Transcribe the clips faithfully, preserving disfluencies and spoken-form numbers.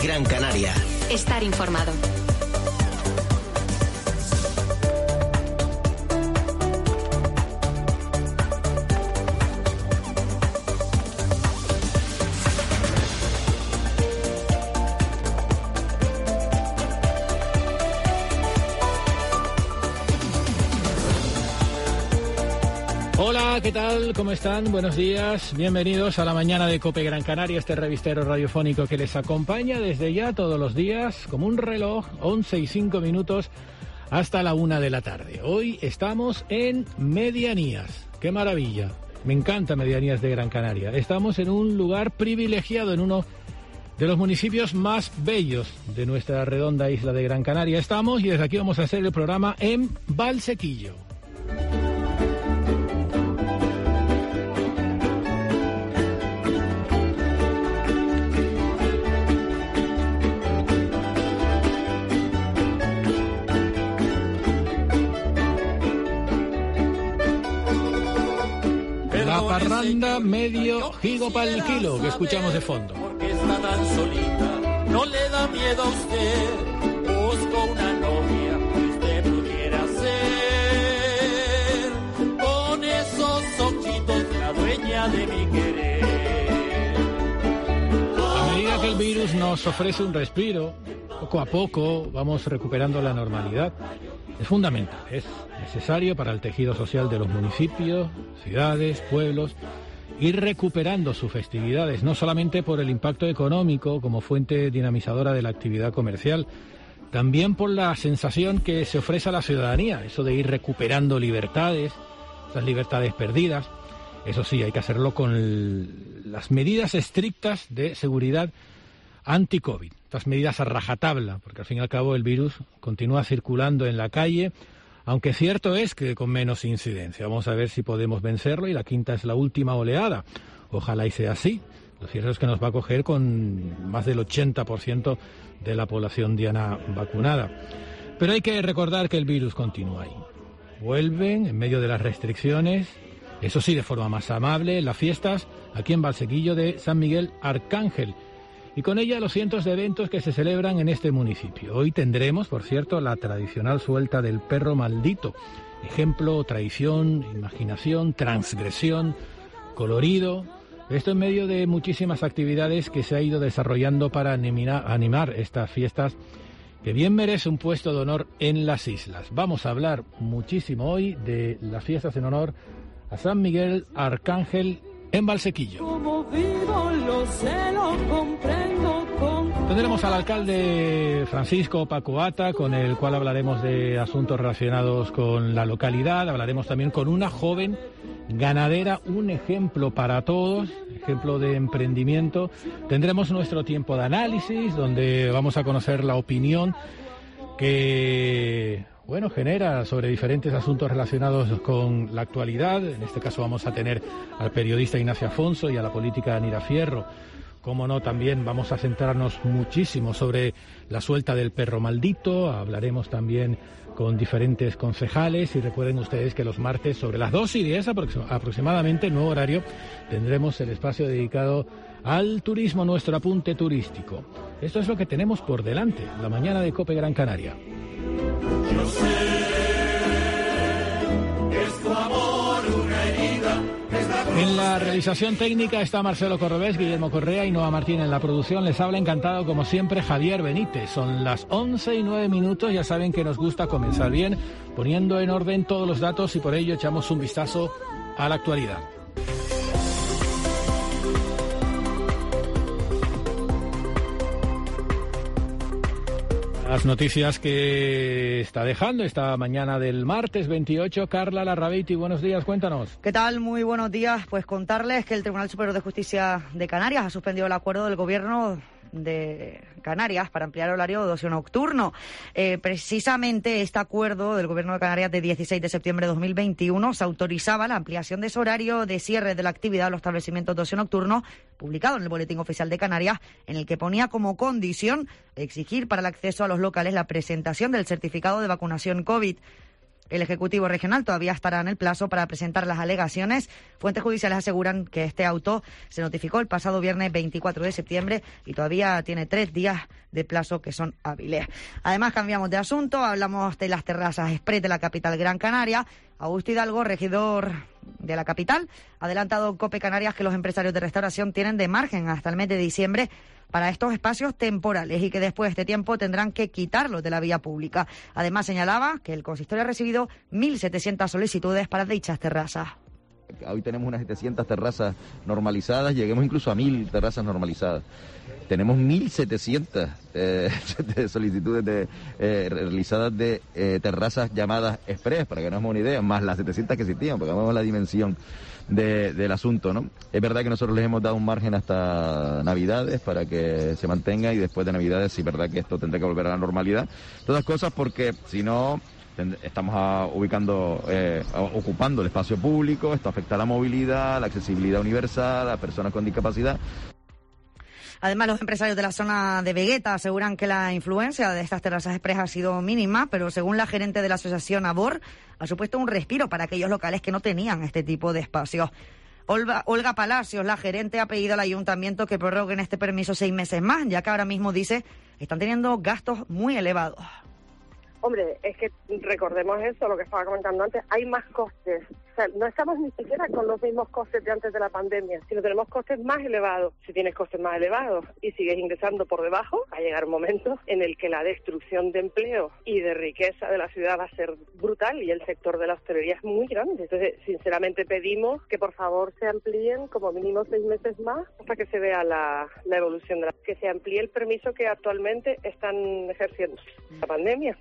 Gran Canaria. Estar informado. Hola, ¿qué tal? ¿Cómo están? Buenos días. Bienvenidos a la mañana de COPE Gran Canaria, este revistero radiofónico que les acompaña desde ya todos los días, como un reloj, once y cinco minutos, hasta la una de la tarde. Hoy estamos en Medianías. ¡Qué maravilla! Me encanta Medianías de Gran Canaria. Estamos en un lugar privilegiado, en uno de los municipios más bellos de nuestra redonda isla de Gran Canaria. Estamos y desde aquí vamos a hacer el programa en Valsequillo. La parranda medio gigo pa'l kilo que escuchamos de fondo. Porque está tan solita, no le da miedo a usted. Busco una novia que usted pudiera ser. Con esos ojitos la dueña de mi querer. A medida que el virus nos ofrece un respiro, poco a poco vamos recuperando la normalidad. Es fundamental, es necesario para el tejido social de los municipios, ciudades, pueblos, ir recuperando sus festividades, no solamente por el impacto económico como fuente dinamizadora de la actividad comercial, también por la sensación que se ofrece a la ciudadanía, eso de ir recuperando libertades, esas libertades perdidas. Eso sí, hay que hacerlo con el, las medidas estrictas de seguridad anti-COVID, estas medidas a rajatabla, porque al fin y al cabo el virus continúa circulando en la calle, aunque cierto es que con menos incidencia. Vamos a ver si podemos vencerlo y la quinta es la última oleada. Ojalá y sea así. Lo cierto es que nos va a coger con más del ochenta por ciento de la población diana vacunada. Pero hay que recordar que el virus continúa ahí. Vuelven en medio de las restricciones, eso sí de forma más amable, las fiestas aquí en Valsequillo de San Miguel Arcángel. Y con ella los cientos de eventos que se celebran en este municipio. Hoy tendremos, por cierto, la tradicional suelta del perro maldito. Ejemplo, tradición, imaginación, transgresión, colorido. Esto en medio de muchísimas actividades que se ha ido desarrollando para animar, animar estas fiestas que bien merece un puesto de honor en las islas. Vamos a hablar muchísimo hoy de las fiestas en honor a San Miguel Arcángel en Valsequillo. Como vivo, lo sé, lo comprendo con... Tendremos al alcalde Francisco Pacoata, con el cual hablaremos de asuntos relacionados con la localidad. Hablaremos también con una joven ganadera, un ejemplo para todos, ejemplo de emprendimiento. Tendremos nuestro tiempo de análisis, donde vamos a conocer la opinión que... bueno, genera sobre diferentes asuntos relacionados con la actualidad. En este caso vamos a tener al periodista Ignacio Afonso y a la política Anira Fierro. Como no, también vamos a centrarnos muchísimo sobre la suelta del perro maldito. Hablaremos también con diferentes concejales y recuerden ustedes que los martes sobre las dos y diez aproximadamente, nuevo horario, tendremos el espacio dedicado al turismo, nuestro apunte turístico. Esto es lo que tenemos por delante, la mañana de COPE Gran Canaria. Yo sé que es tu amor una herida. En la realización técnica está Marcelo Corrobés, Guillermo Correa y Noa Martín en la producción. Les habla encantado como siempre Javier Benítez. Son las once y nueve minutos, ya saben que nos gusta comenzar bien, poniendo en orden todos los datos y por ello echamos un vistazo a la actualidad. Las noticias que está dejando esta mañana del martes veintiocho. Carla Larrabeiti, buenos días, cuéntanos. ¿Qué tal? Muy buenos días. Pues contarles que el Tribunal Superior de Justicia de Canarias ha suspendido el acuerdo del Gobierno de Canarias para ampliar el horario de ocio nocturno. Eh, precisamente este acuerdo del Gobierno de Canarias de dieciséis de septiembre de dos mil veintiuno se autorizaba la ampliación de ese horario de cierre de la actividad de los establecimientos de ocio nocturno, publicado en el Boletín Oficial de Canarias, en el que ponía como condición exigir para el acceso a los locales la presentación del certificado de vacunación COVID. El Ejecutivo Regional todavía estará en el plazo para presentar las alegaciones. Fuentes judiciales aseguran que este auto se notificó el pasado viernes veinticuatro de septiembre y todavía tiene tres días de plazo que son hábiles. Además, cambiamos de asunto, hablamos de las terrazas express de la capital Gran Canaria. Augusto Hidalgo, regidor de la capital, ha adelantado en COPE Canarias que los empresarios de restauración tienen de margen hasta el mes de diciembre para estos espacios temporales y que después de este tiempo tendrán que quitarlos de la vía pública. Además, señalaba que el consistorio ha recibido mil setecientas solicitudes para dichas terrazas. Hoy tenemos unas setecientas terrazas normalizadas, lleguemos incluso a mil terrazas normalizadas. Tenemos mil setecientas eh, solicitudes de, eh, realizadas de eh, terrazas llamadas express, para que nos hagamos una idea, más las setecientas que existían, porque vemos la dimensión de, del asunto, ¿no? Es verdad que nosotros les hemos dado un margen hasta Navidades para que se mantenga, y después de Navidades sí es verdad que esto tendrá que volver a la normalidad. Todas cosas porque si no estamos a, ubicando, eh, ocupando el espacio público, esto afecta a la movilidad, la accesibilidad universal, a personas con discapacidad. Además, los empresarios de la zona de Vegueta aseguran que la influencia de estas terrazas express ha sido mínima, pero según la gerente de la asociación ABOR, ha supuesto un respiro para aquellos locales que no tenían este tipo de espacios. Olga, Olga Palacios, la gerente, ha pedido al ayuntamiento que prorroguen este permiso seis meses más, ya que ahora mismo, dice, están teniendo gastos muy elevados. Hombre, es que recordemos eso, lo que estaba comentando antes, hay más costes. O sea, no estamos ni siquiera con los mismos costes de antes de la pandemia, sino tenemos costes más elevados. Si tienes costes más elevados y sigues ingresando por debajo, va a llegar un momento en el que la destrucción de empleo y de riqueza de la ciudad va a ser brutal, y el sector de la hostelería es muy grande. Entonces, sinceramente pedimos que por favor se amplíen como mínimo seis meses más hasta que se vea la, la evolución de la... que se amplíe el permiso que actualmente están ejerciendo la pandemia.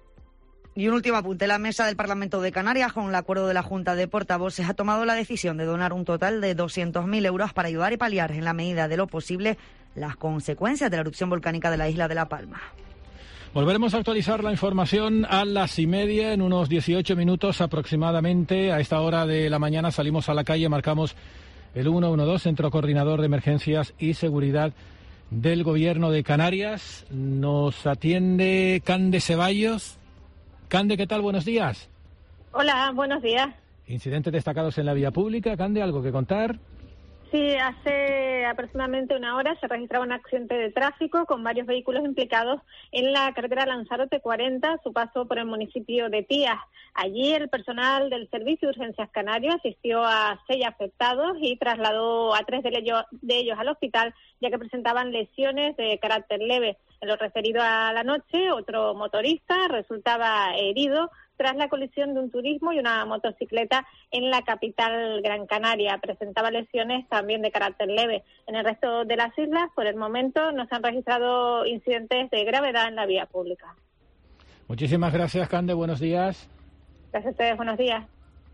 Y un último apunte. La mesa del Parlamento de Canarias, con el acuerdo de la Junta de Portavoces, ha tomado la decisión de donar un total de doscientos mil euros para ayudar y paliar, en la medida de lo posible, las consecuencias de la erupción volcánica de la isla de La Palma. Volveremos a actualizar la información a las y media, en unos dieciocho minutos aproximadamente. A esta hora de la mañana salimos a la calle, marcamos el ciento doce, Centro Coordinador de Emergencias y Seguridad del Gobierno de Canarias. Nos atiende Cande Ceballos. Cande, ¿qué tal? Buenos días. Hola, buenos días. Incidentes destacados en la vía pública. Cande, ¿algo que contar? Sí, hace aproximadamente una hora se registraba un accidente de tráfico con varios vehículos implicados en la carretera Lanzarote cuarenta, a su paso por el municipio de Tías. Allí el personal del Servicio de Urgencias Canario asistió a seis afectados y trasladó a tres de ellos, de ellos al hospital, ya que presentaban lesiones de carácter leve. En lo referido a la noche, otro motorista resultaba herido tras la colisión de un turismo y una motocicleta en la capital Gran Canaria. Presentaba lesiones también de carácter leve. En el resto de las islas, por el momento, no se han registrado incidentes de gravedad en la vía pública. Muchísimas gracias, Cande. Buenos días. Gracias a ustedes. Buenos días.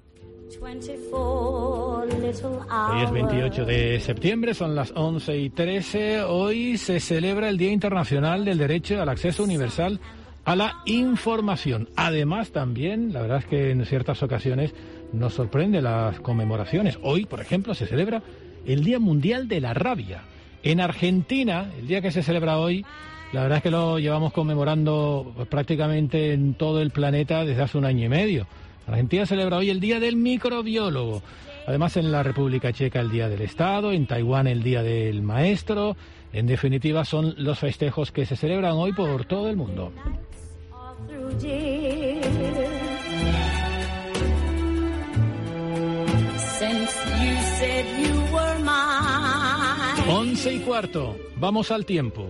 Hoy es veintiocho de septiembre, son las once y trece. Hoy se celebra el Día Internacional del Derecho al Acceso Universal a la Información. Además, también, la verdad es que en ciertas ocasiones nos sorprende las conmemoraciones. Hoy, por ejemplo, se celebra el Día Mundial de la Rabia. En Argentina, el día que se celebra hoy, la verdad es que lo llevamos conmemorando pues, prácticamente en todo el planeta desde hace un año y medio. Argentina celebra hoy el Día del Microbiólogo. Además, en la República Checa el Día del Estado, en Taiwán el Día del Maestro. En definitiva, son los festejos que se celebran hoy por todo el mundo. Once y cuarto. Vamos al tiempo.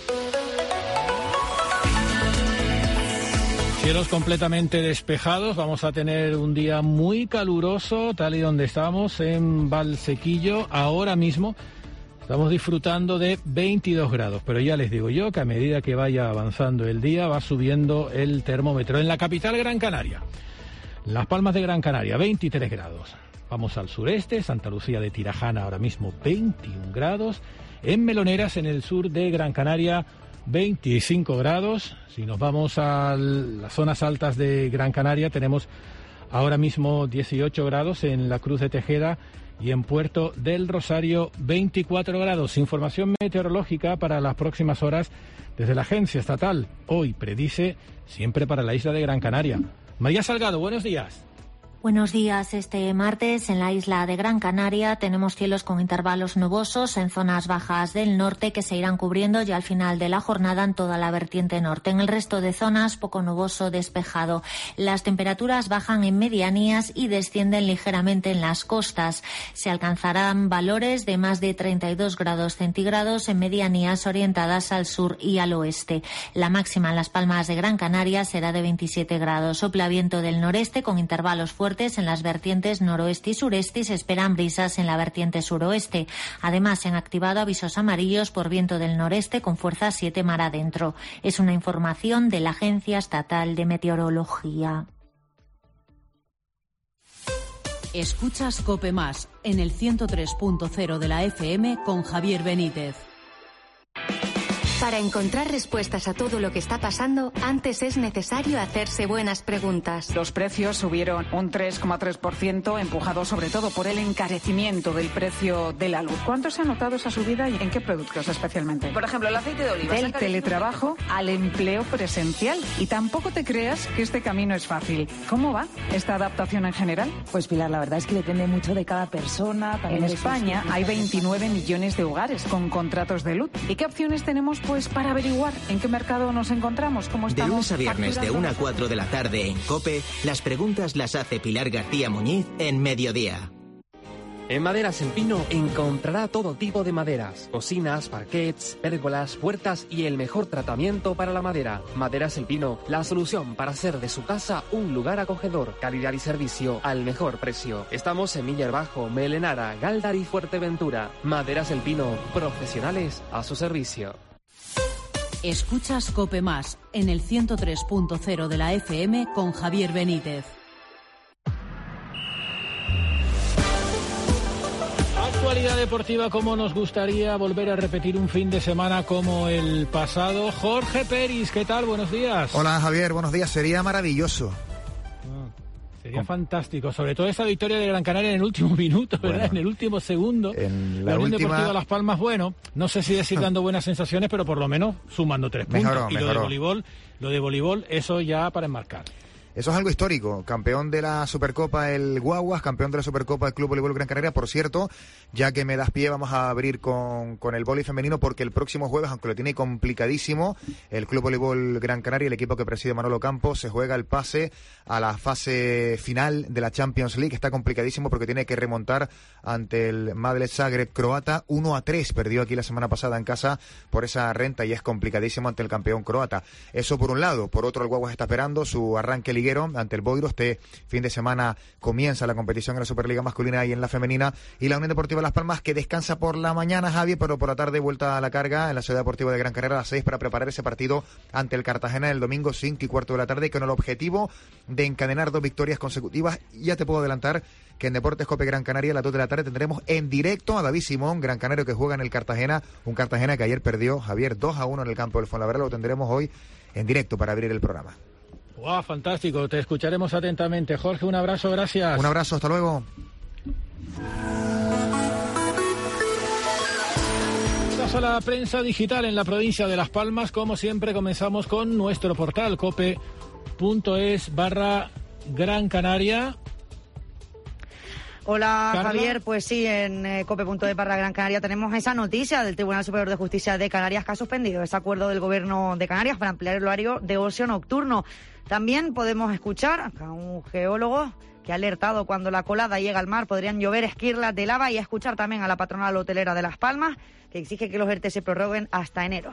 Cielos completamente despejados, vamos a tener un día muy caluroso, tal y donde estamos en Valsequillo ahora mismo. Estamos disfrutando de veintidós grados, pero ya les digo yo que a medida que vaya avanzando el día va subiendo el termómetro. En la capital Gran Canaria, Las Palmas de Gran Canaria, veintitrés grados. Vamos al sureste, Santa Lucía de Tirajana ahora mismo veintiún grados. En Meloneras, en el sur de Gran Canaria, veinticinco grados. Si nos vamos a las zonas altas de Gran Canaria, tenemos ahora mismo dieciocho grados en la Cruz de Tejeda y en Puerto del Rosario veinticuatro grados. Información meteorológica para las próximas horas desde la Agencia Estatal. Hoy predice siempre para la isla de Gran Canaria María Salgado, buenos días. Buenos días. Este martes en la isla de Gran Canaria tenemos cielos con intervalos nubosos en zonas bajas del norte que se irán cubriendo ya al final de la jornada en toda la vertiente norte. En el resto de zonas poco nuboso despejado. Las temperaturas bajan en medianías y descienden ligeramente en las costas. Se alcanzarán valores de más de treinta y dos grados centígrados en medianías orientadas al sur y al oeste. La máxima en Las Palmas de Gran Canaria será de veintisiete grados. Sopla viento del noreste con intervalos fuertes en las vertientes noroeste y sureste y se esperan brisas en la vertiente suroeste. Además, se han activado avisos amarillos por viento del noreste con fuerza siete mar adentro. Es una información de la Agencia Estatal de Meteorología. Escuchas COPE Más en el ciento tres punto cero de la F M con Javier Benítez. Para encontrar respuestas a todo lo que está pasando, antes es necesario hacerse buenas preguntas. Los precios subieron un tres coma tres por ciento, empujado sobre todo por el encarecimiento del precio de la luz. ¿Cuánto se ha notado esa subida y en qué productos especialmente? Por ejemplo, el aceite de oliva. Del teletrabajo al empleo presencial. Y tampoco te creas que este camino es fácil. ¿Cómo va esta adaptación en general? Pues Pilar, la verdad es que depende mucho de cada persona. En España hay veintinueve millones de hogares con contratos de luz. ¿Y qué opciones tenemos pues para averiguar en qué mercado nos encontramos? ¿Cómo estamos? De lunes a viernes de una a cuatro de la tarde en COPE, las preguntas las hace Pilar García Muñiz en Mediodía. En Maderas El Pino encontrará todo tipo de maderas, cocinas, parquets, pérgolas, puertas y el mejor tratamiento para la madera. Maderas El Pino, la solución para hacer de su casa un lugar acogedor, calidad y servicio al mejor precio. Estamos en Miller Bajo, Melenara, Gáldar y Fuerteventura. Maderas El Pino, profesionales a su servicio. Escuchas COPE Más en el ciento tres punto cero de la F M con Javier Benítez. Actualidad deportiva, como nos gustaría volver a repetir un fin de semana como el pasado. Jorge Peris, ¿qué tal? Buenos días. Hola Javier, buenos días. Sería maravilloso. Sería fantástico, sobre todo esa victoria de Gran Canaria en el último minuto, ¿verdad? Bueno, en el último segundo. En la, la Unión última... Deportiva Las Palmas, bueno, no sé si decir dando buenas sensaciones, pero por lo menos sumando tres puntos. Mejoró, y mejoró. lo de voleibol, lo de voleibol, eso ya para enmarcar. Eso es algo histórico. Campeón de la Supercopa el Guaguas, campeón de la Supercopa el Club Voleibol Gran Canaria. Por cierto, ya que me das pie, vamos a abrir con, con el vóley femenino, porque el próximo jueves, aunque lo tiene complicadísimo, el Club Voleibol Gran Canaria, el equipo que preside Manolo Campos, se juega el pase a la fase final de la Champions League. Está complicadísimo porque tiene que remontar ante el Madrid Zagreb croata. uno a tres perdió aquí la semana pasada en casa por esa renta y es complicadísimo ante el campeón croata. Eso por un lado. Por otro, el Guaguas está esperando su arranque liguero ante el Boiro. Este fin de semana comienza la competición en la Superliga masculina y en la femenina, y la Unión Deportiva Las Palmas, que descansa por la mañana, Javi, pero por la tarde vuelta a la carga en la Ciudad Deportiva de Gran Canaria a las seis para preparar ese partido ante el Cartagena el domingo cinco y cuarto de la tarde, con el objetivo de encadenar dos victorias consecutivas. Ya te puedo adelantar que en Deportes COPE Gran Canaria a las dos de la tarde tendremos en directo a David Simón, gran canario que juega en el Cartagena, un Cartagena que ayer perdió, Javier, dos a uno en el campo del Fuenlabrada. Lo tendremos hoy en directo para abrir el programa. ¡Wow! Fantástico, te escucharemos atentamente. Jorge, un abrazo, gracias. Un abrazo, hasta luego. Paso a la prensa digital en la provincia de Las Palmas. Como siempre, comenzamos con nuestro portal cope.es barra Gran Canaria. Hola, Carla. Javier, pues sí, en eh, cope.es barra Gran Canaria tenemos esa noticia del Tribunal Superior de Justicia de Canarias, que ha suspendido ese acuerdo del Gobierno de Canarias para ampliar el horario de ocio nocturno. También podemos escuchar a un geólogo que ha alertado cuando la colada llega al mar podrían llover esquirlas de lava, y a escuchar también a la patronal hotelera de Las Palmas, que exige que los ERTE se prorroguen hasta enero.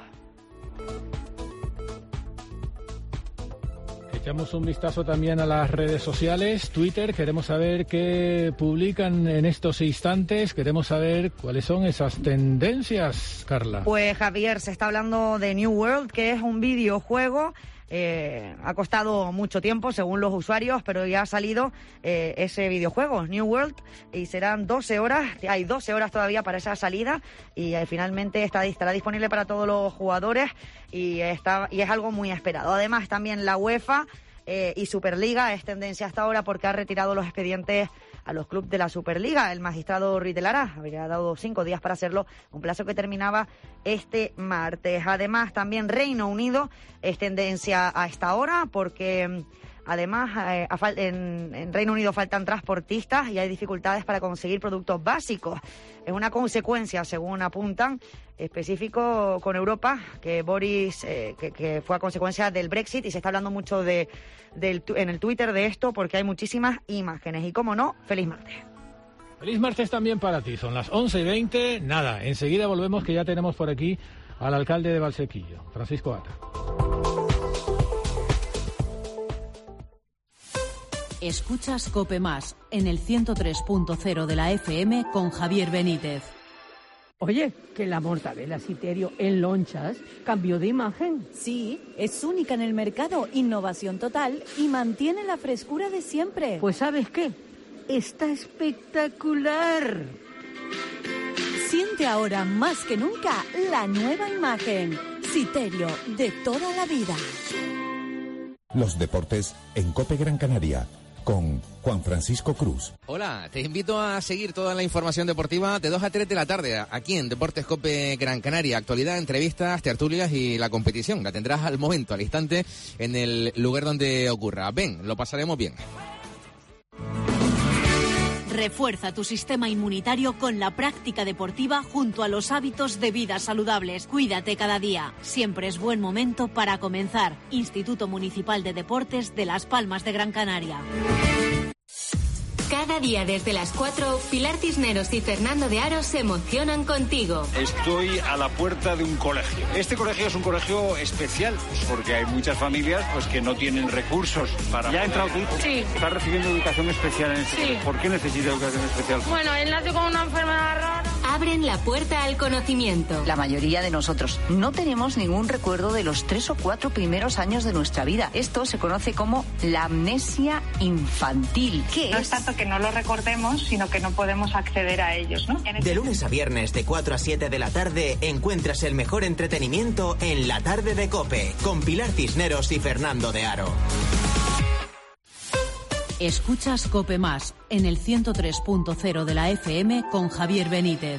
Echamos un vistazo también a las redes sociales, Twitter. Queremos saber qué publican en estos instantes. Queremos saber cuáles son esas tendencias, Carla. Pues Javier, se está hablando de New World, que es un videojuego. Eh, ha costado mucho tiempo según los usuarios, pero ya ha salido eh, ese videojuego, New World, y serán doce horas, hay doce horas todavía para esa salida, y eh, finalmente está, estará disponible para todos los jugadores, y, está, y es algo muy esperado. Además, también la UEFA eh, y Superliga es tendencia hasta ahora porque ha retirado los expedientes a los clubes de la Superliga. El magistrado Ruiz de Lara habría dado cinco días para hacerlo, un plazo que terminaba este martes. Además, también Reino Unido es tendencia a esta hora porque Además, eh, a fal- en, en Reino Unido faltan transportistas y hay dificultades para conseguir productos básicos. Es una consecuencia, según apuntan, específico con Europa, que Boris, eh, que, que fue a consecuencia del Brexit, y se está hablando mucho de, del, en el Twitter de esto porque hay muchísimas imágenes. Y como no, feliz martes. Feliz martes también para ti. Son las once y veinte. Nada, enseguida volvemos, que ya tenemos por aquí al alcalde de Valsequillo, Francisco Ata. Escuchas COPE Más en el ciento tres punto cero de la F M con Javier Benítez. Oye, que la mortadela Citerio en lonchas cambió de imagen. Sí, es única en el mercado, innovación total y mantiene la frescura de siempre. Pues ¿sabes qué? Está espectacular. Siente ahora más que nunca la nueva imagen. Citerio, de toda la vida. Los deportes en COPE Gran Canaria, con Juan Francisco Cruz. Hola, te invito a seguir toda la información deportiva de dos a tres de la tarde aquí en Deportes COPE Gran Canaria. Actualidad, entrevistas, tertulias y la competición. La tendrás al momento, al instante, en el lugar donde ocurra. Ven, lo pasaremos bien. Refuerza tu sistema inmunitario con la práctica deportiva junto a los hábitos de vida saludables. Cuídate cada día. Siempre es buen momento para comenzar. Instituto Municipal de Deportes de Las Palmas de Gran Canaria. Cada día desde las cuatro, Pilar Cisneros y Fernando de Aro se emocionan contigo. Estoy a la puerta de un colegio. Este colegio es un colegio especial porque hay muchas familias pues que no tienen recursos para... ¿Ya ha entrado tu hijo? Sí. ¿Está recibiendo educación especial en este Sí. colegio? ¿Por qué necesita educación especial? Bueno, él nació con una enfermedad rara. Abren la puerta al conocimiento. La mayoría de nosotros no tenemos ningún recuerdo de los tres o cuatro primeros años de nuestra vida. Esto se conoce como la amnesia infantil. ¿Qué No es? es tanto que no lo recordemos, sino que no podemos acceder a ellos, ¿no? De lunes a viernes de cuatro a siete de la tarde encuentras el mejor entretenimiento en La Tarde de COPE con Pilar Cisneros y Fernando de Aro. Escuchas COPE Más en el ciento tres punto cero de la F M con Javier Benítez.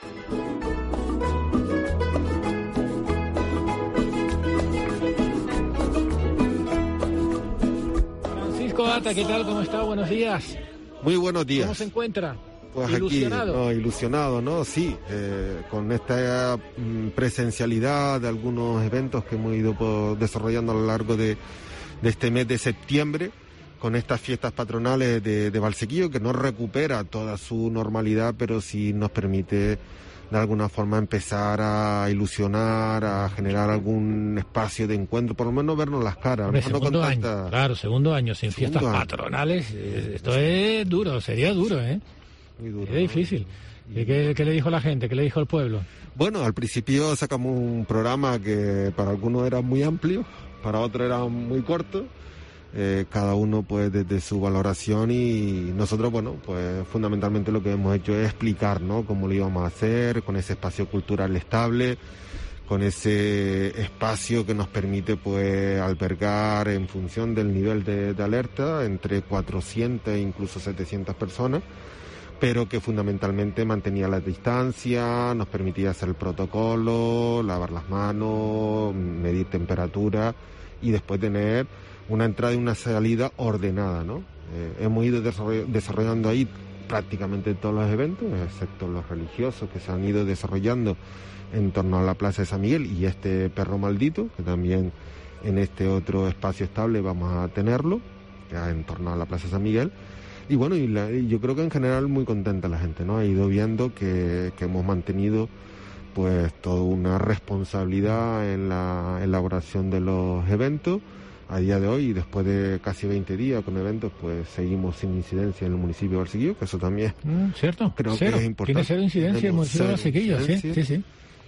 Francisco Ata, ¿qué tal? ¿Cómo está? Buenos días. Muy buenos días. ¿Cómo se encuentra? Pues ¿Ilusionado? aquí, no, ilusionado, ¿no? Sí, eh, con esta mm, presencialidad de algunos eventos que hemos ido por, desarrollando a lo largo de, de este mes de septiembre, con estas fiestas patronales de, de Valsequillo, que no recupera toda su normalidad, pero sí nos permite de alguna forma empezar a ilusionar, a generar algún espacio de encuentro, por lo menos vernos las caras. Hombre, no segundo con año, tanta... claro, segundo año sin Segundo fiestas año. patronales. eh, Esto es duro, sería duro, ¿eh? Muy duro, es difícil. ¿Y qué, qué le dijo la gente? ¿Qué le dijo el pueblo? Bueno, al principio sacamos un programa que para algunos era muy amplio, para otros era muy corto, eh, cada uno pues desde su valoración, y nosotros, bueno, pues fundamentalmente lo que hemos hecho es explicar, ¿no?, cómo lo íbamos a hacer, con ese espacio cultural estable, con ese espacio que nos permite pues albergar en función del nivel de, de alerta entre cuatrocientas e incluso setecientas personas, pero que fundamentalmente mantenía la distancia, nos permitía hacer el protocolo, lavar las manos, medir temperatura y después tener una entrada y una salida ordenada, ¿no? Eh, hemos ido desarroll- desarrollando ahí prácticamente todos los eventos, excepto los religiosos que se han ido desarrollando en torno a la Plaza de San Miguel y este perro maldito, que también en este otro espacio estable vamos a tenerlo, ya en torno a la Plaza de San Miguel. Y bueno, y la, y yo creo que en general muy contenta la gente, ¿no? Ha ido viendo que, que hemos mantenido pues toda una responsabilidad en la elaboración de los eventos. A día de hoy, después de casi veinte días con eventos, pues seguimos sin incidencia en el municipio de Valsequillo, que eso también Mm, ¿Cierto? creo Cero. que es importante. Tiene cero incidencia el Tenemos municipio de cero Valsequillo, sí, incidencia. sí, sí.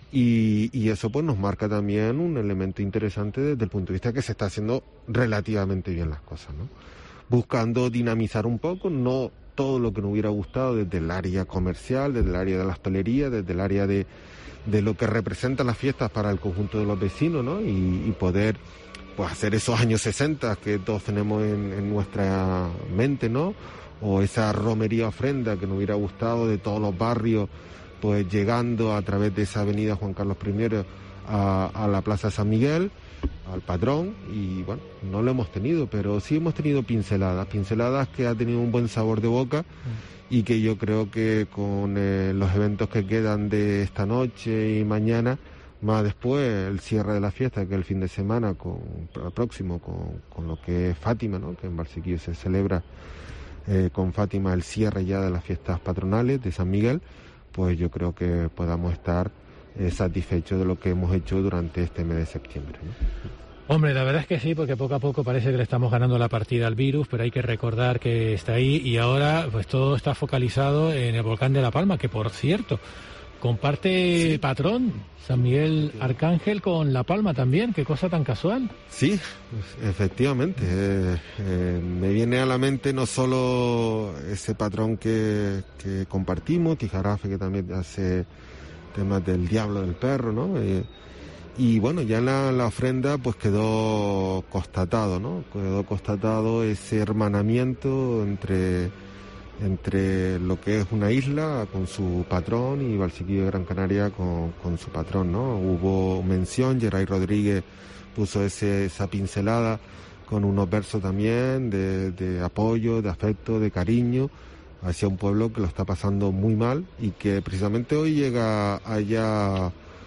Y, y eso pues nos marca también un elemento interesante desde el punto de vista que se está haciendo relativamente bien las cosas, ¿no? Buscando dinamizar un poco, no todo lo que nos hubiera gustado desde el área comercial, desde el área de la hostelería, desde el área de, de lo que representan las fiestas para el conjunto de los vecinos, ¿no? Y, y poder pues hacer esos años sesenta que todos tenemos en, en nuestra mente, ¿no? O esa romería ofrenda que nos hubiera gustado de todos los barrios, pues llegando a través de esa avenida Juan Carlos primero a, a la Plaza San Miguel, al patrón, y bueno, no lo hemos tenido, pero sí hemos tenido pinceladas, pinceladas que ha tenido un buen sabor de boca y que yo creo que con eh, los eventos que quedan de esta noche y mañana, más después el cierre de la fiesta, que es el fin de semana con, próximo con, con lo que es Fátima, ¿no? Que en Valsequillo se celebra eh, con Fátima el cierre ya de las fiestas patronales de San Miguel, pues yo creo que podamos estar Eh, satisfecho de lo que hemos hecho durante este mes de septiembre, ¿no? Hombre, la verdad es que sí, porque poco a poco parece que le estamos ganando la partida al virus, pero hay que recordar que está ahí y ahora pues todo está focalizado en el volcán de La Palma, que por cierto comparte sí. patrón San Miguel Arcángel con La Palma también. Qué cosa tan casual. Sí, pues, efectivamente. Eh, eh, me viene a la mente no solo ese patrón que, que compartimos, Tijarafe, que también hace temas del diablo del perro, ¿no? Eh, y bueno, ya en la, la ofrenda pues quedó constatado, ¿no? Quedó constatado ese hermanamiento entre, entre lo que es una isla con su patrón y Valsequillo de Gran Canaria con, con su patrón, ¿no? Hubo mención, Geray Rodríguez puso ese, esa pincelada con unos versos también de, de apoyo, de afecto, de cariño hacia un pueblo que lo está pasando muy mal y que precisamente hoy llega allá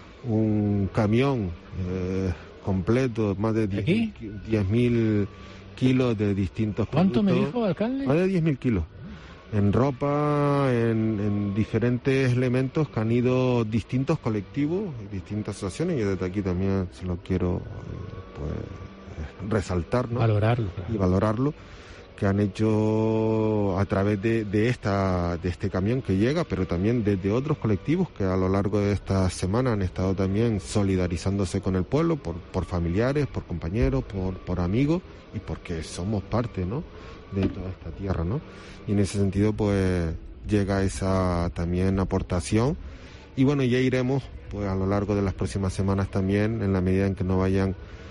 un camión eh, completo, más de diez mil kilos de distintos ¿Cuánto productos. me dijo, alcalde? Más de diez mil kilos. En ropa, en, en diferentes elementos que han ido distintos colectivos, distintas asociaciones, y desde aquí también se lo quiero eh, pues, resaltar, ¿no? Valorarlo. Claro. Y valorarlo, que han hecho a través de, de esta de este camión que llega, pero también desde otros colectivos que a lo largo de esta semana han estado también solidarizándose con el pueblo, por, por familiares, por compañeros, por, por amigos, y porque somos parte, ¿no?, de toda esta tierra, ¿no? Y en ese sentido pues llega esa también aportación, y bueno, ya iremos pues a lo largo de las próximas semanas también, en la medida en que no vayan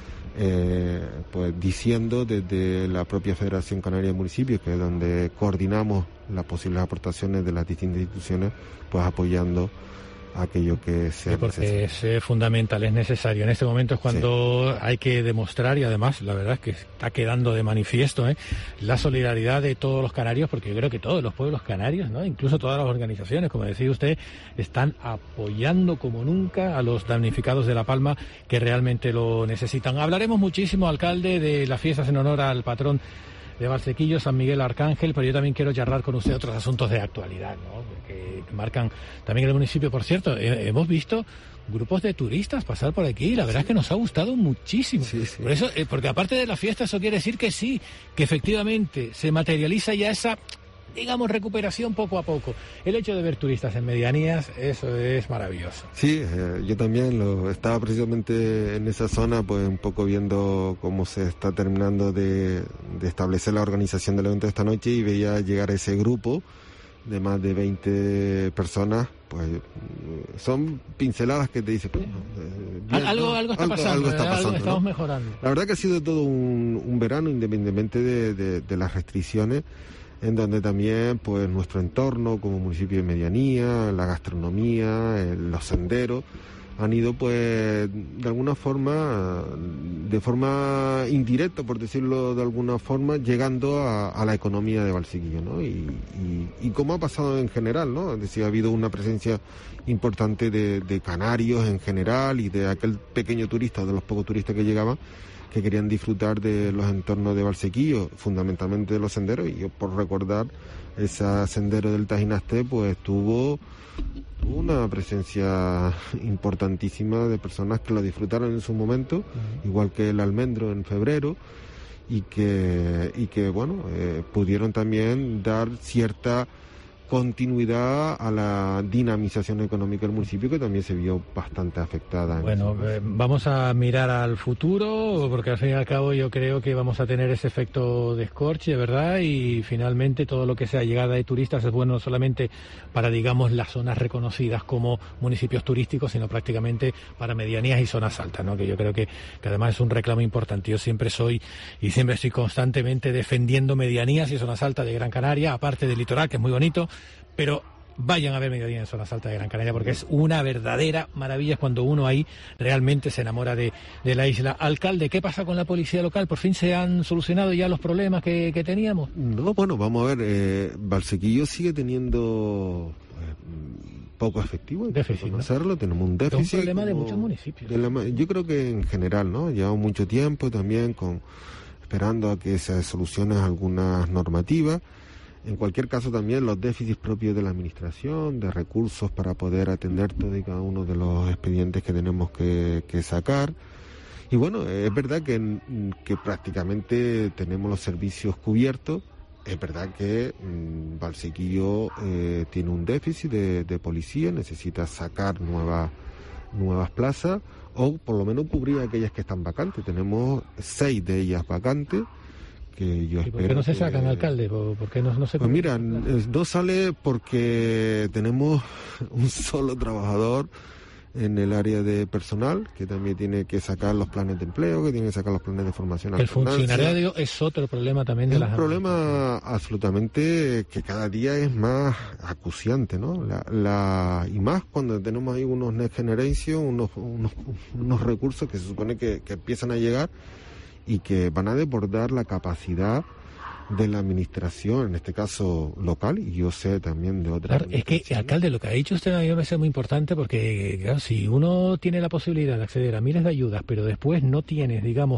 Eh, pues diciendo desde la propia Federación Canaria de Municipios, que es donde coordinamos las posibles aportaciones de las distintas instituciones, pues apoyando aquello que sea sí, porque necesario. es fundamental, es necesario. En este momento es cuando sí. hay que demostrar, y además la verdad es que está quedando de manifiesto ¿eh? la solidaridad de todos los canarios, porque yo creo que todos los pueblos canarios, ¿no?, incluso todas las organizaciones, como decía usted, están apoyando como nunca a los damnificados de La Palma, que realmente lo necesitan. Hablaremos muchísimo, alcalde, de las fiestas en honor al patrón de Valsequillo, San Miguel Arcángel, pero yo también quiero charlar con usted otros asuntos de actualidad, ¿no?, que marcan también el municipio. Por cierto, eh, hemos visto grupos de turistas pasar por aquí, y la verdad sí. es que nos ha gustado muchísimo. Sí, sí. Por eso, eh, porque aparte de la fiesta, eso quiere decir que sí, que efectivamente se materializa ya esa, digamos, recuperación poco a poco. El hecho de ver turistas en medianías, eso es maravilloso. Sí, eh, yo también lo estaba precisamente en esa zona, pues un poco viendo cómo se está terminando de, de establecer la organización del evento de esta noche, y veía llegar ese grupo de más de veinte personas. Pues son pinceladas que te dicen, pues, eh, bien, algo, ¿no? algo está algo, pasando, algo está pasando, algo estamos ¿no? mejorando. La verdad que ha sido todo un, un verano, independientemente de, de, de las restricciones, en donde también pues nuestro entorno como municipio de medianía, la gastronomía, el, los senderos, han ido pues de alguna forma, de forma indirecta, por decirlo de alguna forma, llegando a, a la economía de Valsequillo, ¿no? Y, y, y como ha pasado en general, ¿no? Es decir, ha habido una presencia importante de, de canarios en general, y de aquel pequeño turista, de los pocos turistas que llegaban, que querían disfrutar de los entornos de Valsequillo, fundamentalmente de los senderos. Y yo, por recordar, ese sendero del Tajinaste pues tuvo una presencia importantísima de personas que lo disfrutaron en su momento, uh-huh. igual que el almendro en febrero, y que, y que bueno, eh, pudieron también dar cierta continuidad a la dinamización económica del municipio, que también se vio bastante afectada. Bueno, eh, vamos a mirar al futuro, porque al fin y al cabo yo creo que vamos a tener ese efecto de escorche, ¿verdad? Y finalmente todo lo que sea llegada de turistas es bueno no solamente para, digamos, las zonas reconocidas como municipios turísticos, sino prácticamente para medianías y zonas altas, ¿no? Que yo creo que, que además es un reclamo importante. Yo siempre soy y siempre estoy constantemente defendiendo medianías y zonas altas de Gran Canaria, aparte del litoral, que es muy bonito, pero vayan a ver Mediodía en Zonas Altas de Gran Canaria, porque es una verdadera maravilla. Es cuando uno ahí realmente se enamora de, de la isla. Alcalde, ¿qué pasa con la policía local? ¿Por fin se han solucionado ya los problemas que, que teníamos? No, bueno, vamos a ver, eh, Valsequillo sigue teniendo pues, poco efectivo, hay que reconocerlo, tenemos un déficit. Es un problema de muchos municipios. De la, yo creo que en general, ¿no? Llevamos mucho tiempo también con esperando a que se solucionen algunas normativas. En cualquier caso también los déficits propios de la administración, de recursos para poder atender todo y cada uno de los expedientes que tenemos que, que sacar. Y bueno, es verdad que, que prácticamente tenemos los servicios cubiertos. Es verdad que mmm, Valsequillo eh, tiene un déficit de, de policía, necesita sacar nuevas nuevas plazas o por lo menos cubrir aquellas que están vacantes. Tenemos seis de ellas vacantes. Que yo ¿Y por qué no se que... sacan, alcalde? ¿Por qué no, no se... Pues mira, no sale porque tenemos un solo trabajador en el área de personal, que también tiene que sacar los planes de empleo, que tiene que sacar los planes de formación. El funcionariado es otro problema también de las... Es un problema absolutamente que cada día es más acuciante, ¿no? La, la... Y más cuando tenemos ahí unos Next Generation, unos, unos, unos recursos que se supone que, que empiezan a llegar y que van a desbordar la capacidad de la administración, en este caso local, y yo sé también de otras. Claro, es que, alcalde, lo que ha dicho usted a mí me parece muy importante, porque claro, si uno tiene la posibilidad de acceder a miles de ayudas, pero después no tienes, digamos,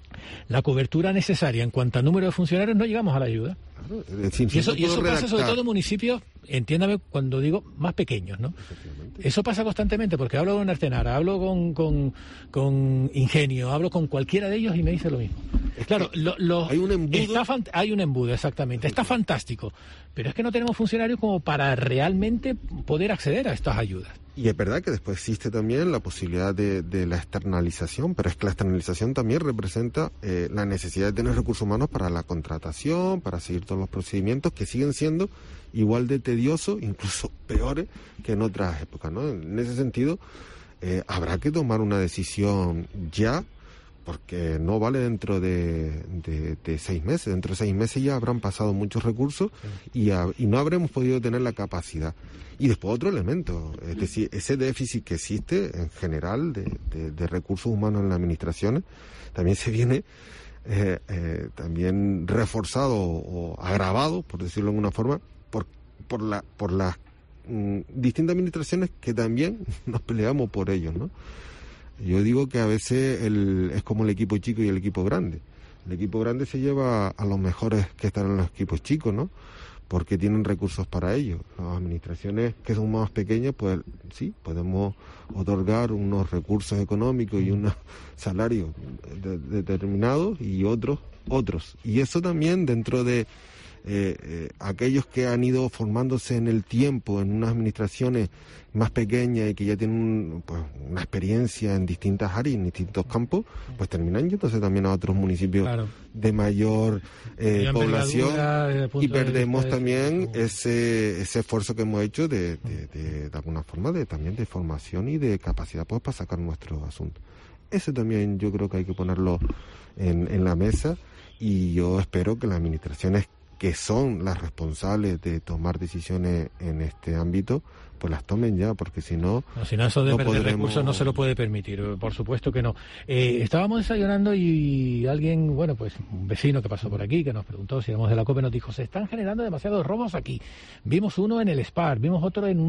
la cobertura necesaria en cuanto a número de funcionarios, no llegamos a la ayuda. Claro, decir, y eso, y eso pasa sobre todo en municipios, entiéndame cuando digo más pequeños, ¿no? Eso pasa constantemente, porque hablo con Artenara, hablo con, con, con Ingenio, hablo con cualquiera de ellos y me dice lo mismo. Es claro, lo, lo, hay un embudo. Está fan, hay un embudo, exactamente. Está fantástico, pero es que no tenemos funcionarios como para realmente poder acceder a estas ayudas. Y es verdad que después existe también la posibilidad de, de la externalización, pero es que la externalización también representa eh, la necesidad de tener recursos humanos para la contratación, para seguir todos los procedimientos que siguen siendo igual de tediosos, incluso peores que en otras épocas, ¿no? En ese sentido, eh, habrá que tomar una decisión ya, porque no vale dentro de, de, de seis meses. Dentro de seis meses ya habrán pasado muchos recursos y, a, y no habremos podido tener la capacidad. Y después otro elemento, es decir, ese déficit que existe en general de, de, de recursos humanos en las administraciones, también se viene eh, eh, también reforzado o, o agravado, por decirlo de alguna forma, por, por, la, por las mm, distintas administraciones que también nos peleamos por ellos, ¿no? Yo digo que a veces el, es como el equipo chico y el equipo grande. El equipo grande se lleva a los mejores que están en los equipos chicos, ¿no? Porque tienen recursos para ello. Las administraciones que son más pequeñas, pues sí, podemos otorgar unos recursos económicos y unos salarios de, de determinados y otros, otros. Y eso también dentro de eh, eh, aquellos que han ido formándose en el tiempo en unas administraciones más pequeñas y que ya tienen pues, una experiencia en distintas áreas, en distintos campos, pues terminan yéndose también a otros municipios claro. de mayor eh, población y perdemos de también de... ese ese esfuerzo que hemos hecho de, de, de, de alguna forma de también de formación y de capacidad pues, para sacar nuestros asuntos. Eso también yo creo que hay que ponerlo en, en la mesa y yo espero que las administraciones que son las responsables de tomar decisiones en este ámbito, pues las tomen ya, porque si no... No, si no, eso de no perder podremos... recursos no se lo puede permitir, por supuesto que no. Eh, estábamos desayunando y alguien, bueno, pues un vecino que pasó por aquí, que nos preguntó si éramos de la COPE, nos dijo, se están generando demasiados robos aquí. Vimos uno en el SPAR, vimos otro en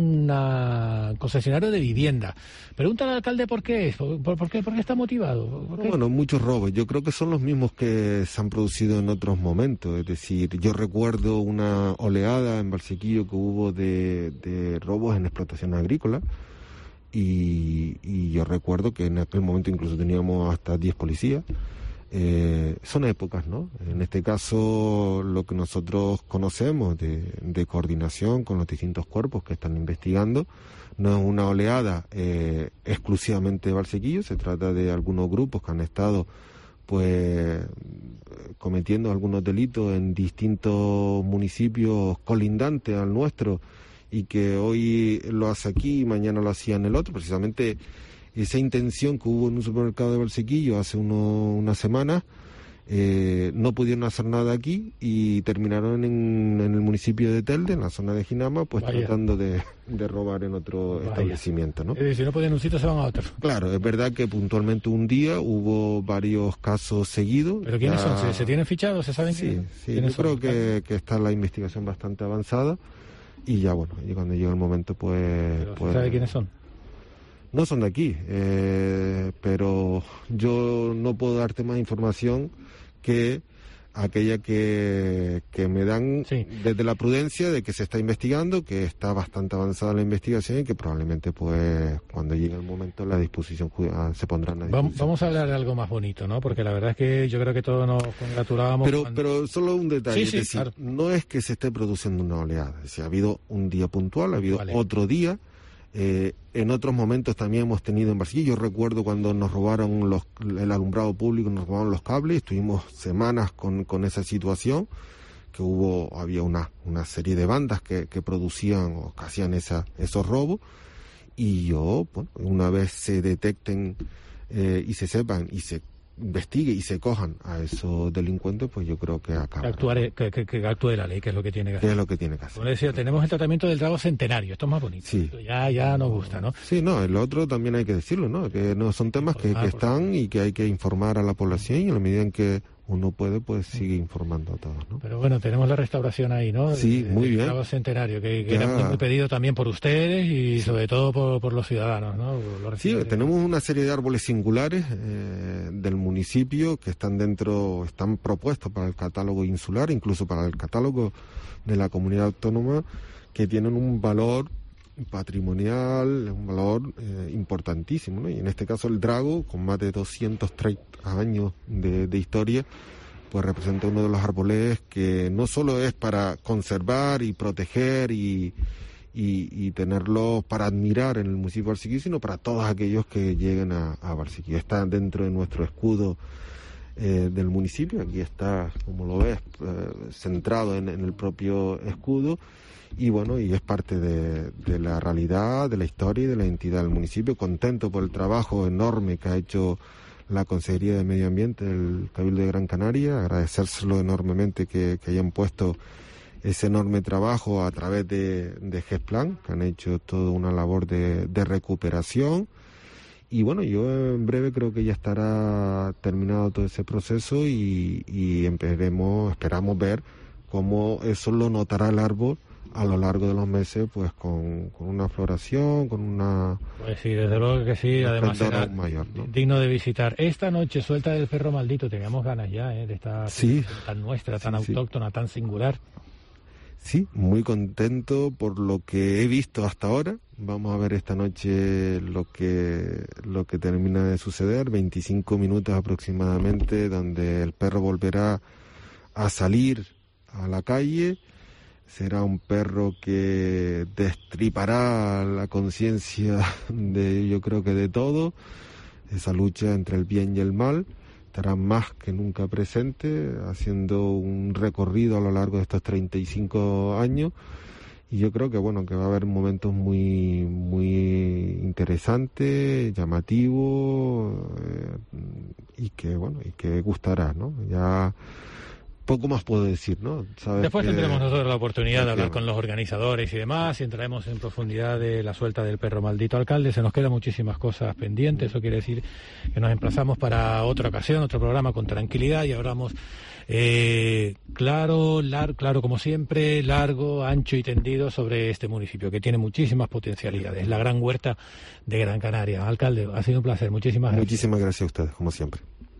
un concesionario de vivienda. Pregúntale al alcalde por qué es, por, por, por, qué, por qué está motivado. ¿Por qué? Bueno, muchos robos. Yo creo que son los mismos que se han producido en otros momentos. Es decir, yo recuerdo una oleada en Valsequillo que hubo de, de robos en explotación agrícola y, y yo recuerdo que en aquel momento incluso teníamos hasta diez policías. Eh, son épocas, ¿no? En este caso lo que nosotros conocemos de, de coordinación con los distintos cuerpos que están investigando no es una oleada eh, exclusivamente de Valsequillo, se trata de algunos grupos que han estado pues cometiendo algunos delitos en distintos municipios colindantes al nuestro y que hoy lo hace aquí y mañana lo hacía en el otro. Precisamente esa intención que hubo en un supermercado de Valsequillo hace uno, unas semanas eh, no pudieron hacer nada aquí y terminaron en, en el municipio de Telde, en la zona de Jinama, pues Vaya. tratando de, de robar en otro Vaya. establecimiento, ¿no? Eh, si no pueden en un sitio, se van a otro. Claro, es verdad que puntualmente un día hubo varios casos seguidos. ¿Pero quiénes ya... son? ¿Se, ¿Se tienen fichados? ¿Se saben sí, quién? Sí, yo creo que, que está la investigación bastante avanzada y ya, bueno, y cuando llega el momento, pues... ¿Pero pues... se sabe quiénes son? No son de aquí, eh, pero yo no puedo darte más información que aquella que, que me dan sí. desde la prudencia de que se está investigando, que está bastante avanzada la investigación y que probablemente pues cuando llegue el momento la disposición se pondrán a disposición. Vamos a hablar de algo más bonito, ¿no? Porque la verdad es que yo creo que todos nos congratulábamos. Pero, cuando... pero solo un detalle, sí, sí, es decir, claro. no es que se esté produciendo una oleada, es decir, ha habido un día puntual, ha habido vale. otro día. Eh, en otros momentos también hemos tenido en Barranquilla. Yo recuerdo cuando nos robaron los, el alumbrado público, nos robaron los cables, estuvimos semanas con, con esa situación, que hubo, había una, una serie de bandas que, que producían o que hacían esa, esos robos, y yo, bueno, una vez se detecten eh, y se sepan y se investigue y se cojan a esos delincuentes, pues yo creo que acaba. Actuar, que, que, que actúe la ley, que es lo que tiene que hacer. Que es lo que tiene que hacer. Como decía, tenemos el tratamiento del trago centenario, esto es más bonito. Sí. Ya, ya nos gusta, ¿no? Sí, no, el otro también hay que decirlo, ¿no? Que no son temas que, que están y que hay que informar a la población y en la medida en que uno puede, pues sigue informando a todos, ¿no? Pero bueno, tenemos la restauración ahí, ¿no? Sí, de, muy del bien. Trago centenario, que, que era muy, muy pedido también por ustedes y sí. sobre todo por, por los ciudadanos, ¿no? Los sí, tenemos una serie de árboles singulares eh, del municipio que están dentro, están propuestos para el catálogo insular, incluso para el catálogo de la comunidad autónoma, que tienen un valor patrimonial, un valor eh, importantísimo, ¿no? Y en este caso el drago, con más de doscientos treinta años de, de historia, pues representa uno de los árboles que no solo es para conservar y proteger y, y, y tenerlos para admirar en el municipio de Barranquilla, sino para todos aquellos que lleguen a, a Barranquilla. Está dentro de nuestro escudo eh, del municipio, aquí está, como lo ves, eh, centrado en, en el propio escudo. Y bueno, y es parte de, de la realidad, de la historia y de la identidad del municipio. Contento por el trabajo enorme que ha hecho la Consejería de Medio Ambiente del Cabildo de Gran Canaria, agradecérselo enormemente que, que hayan puesto ese enorme trabajo a través de, de GESPLAN, que han hecho toda una labor de, de recuperación. Y bueno, yo en breve creo que ya estará terminado todo ese proceso y, y esperemos, esperamos ver cómo eso lo notará el árbol a lo largo de los meses, pues con, con una floración, con una... Pues sí, desde luego que sí, además será mayor, ¿no? digno de visitar. Esta noche, Suelta del Perro Maldito, teníamos ganas ya, ¿eh? De esta sí, tan nuestra, tan sí, autóctona, sí. tan singular. Sí, muy contento por lo que he visto hasta ahora. Vamos a ver esta noche lo que, lo que termina de suceder, veinticinco minutos aproximadamente, donde el perro volverá a salir a la calle. Será un perro que destripará la conciencia de, yo creo que de todo, esa lucha entre el bien y el mal. Estará más que nunca presente, haciendo un recorrido a lo largo de estos treinta y cinco años. Y yo creo que bueno, que va a haber momentos muy, muy interesantes, llamativos, eh, y que bueno, y que gustará, ¿no? Ya poco más puedo decir, ¿no? ¿Sabes? Después que... tendremos nosotros la oportunidad de hablar con los organizadores y demás, y entraremos en profundidad de la suelta del perro maldito. Alcalde, se nos quedan muchísimas cosas pendientes, eso quiere decir que nos emplazamos para otra ocasión, otro programa con tranquilidad, y hablamos eh, claro, lar, claro como siempre, largo, ancho y tendido sobre este municipio, que tiene muchísimas potencialidades, la gran huerta de Gran Canaria. Alcalde, ha sido un placer, muchísimas gracias. Muchísimas gracias a ustedes, como siempre.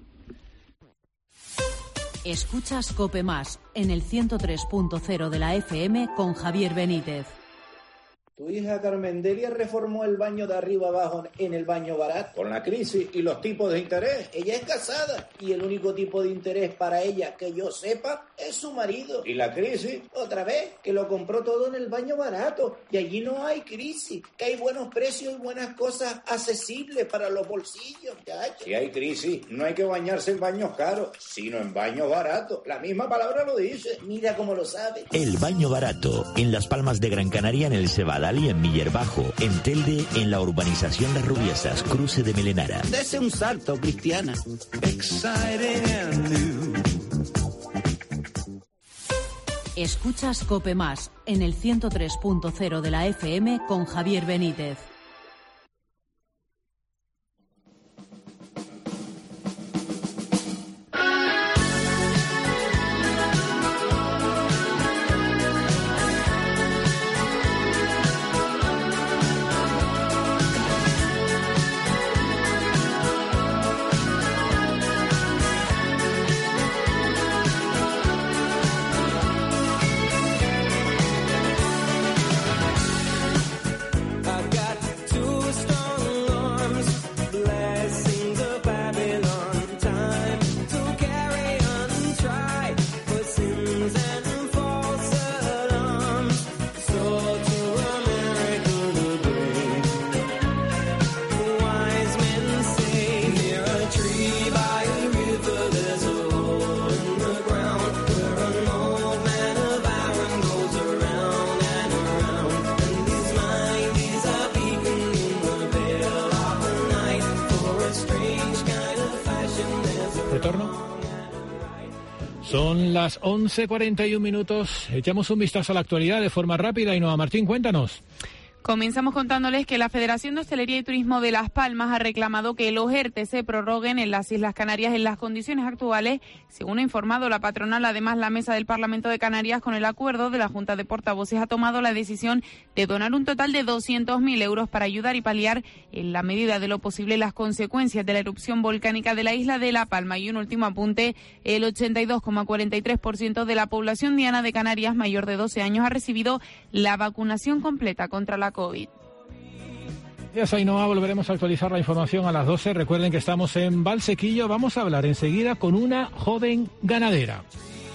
Escuchas COPE Más en el ciento tres punto cero de la F M con Javier Benítez. Tu hija Carmendelia reformó el baño de arriba abajo en el baño barato. Con la crisis y los tipos de interés, ella es casada y el único tipo de interés para ella que yo sepa es su marido. ¿Y la crisis? Otra vez, que lo compró todo en el baño barato y allí no hay crisis, que hay buenos precios y buenas cosas accesibles para los bolsillos, chacho. Si hay crisis, no hay que bañarse en baños caros, sino en baños baratos. La misma palabra lo dice. Mira cómo lo sabe. El baño barato, en Las Palmas de Gran Canaria, en el Cebal. Dalí en Miller Bajo, en Telde, en la urbanización Las Rubiesas, cruce de Melenara. Dese un salto, Cristiana. Escuchas COPE Más en el ciento tres punto cero de la F M con Javier Benítez. Son las once cuarenta y un minutos. Echamos un vistazo a la actualidad de forma rápida. Ainhoa Martín, cuéntanos. Comenzamos contándoles que la Federación de Hostelería y Turismo de Las Palmas ha reclamado que los ERTE se prorroguen en las Islas Canarias en las condiciones actuales, según ha informado la patronal. Además, la Mesa del Parlamento de Canarias, con el acuerdo de la Junta de Portavoces, ha tomado la decisión de donar un total de doscientos mil euros para ayudar y paliar, en la medida de lo posible, las consecuencias de la erupción volcánica de la isla de La Palma. Y un último apunte, el ochenta y dos coma cuarenta y tres por ciento de la población diana de Canarias mayor de doce años ha recibido la vacunación completa contra la COVID. Gracias, Ainhoa. Volveremos a actualizar la información a las doce. Recuerden que estamos en Valsequillo. Vamos a hablar enseguida con una joven ganadera.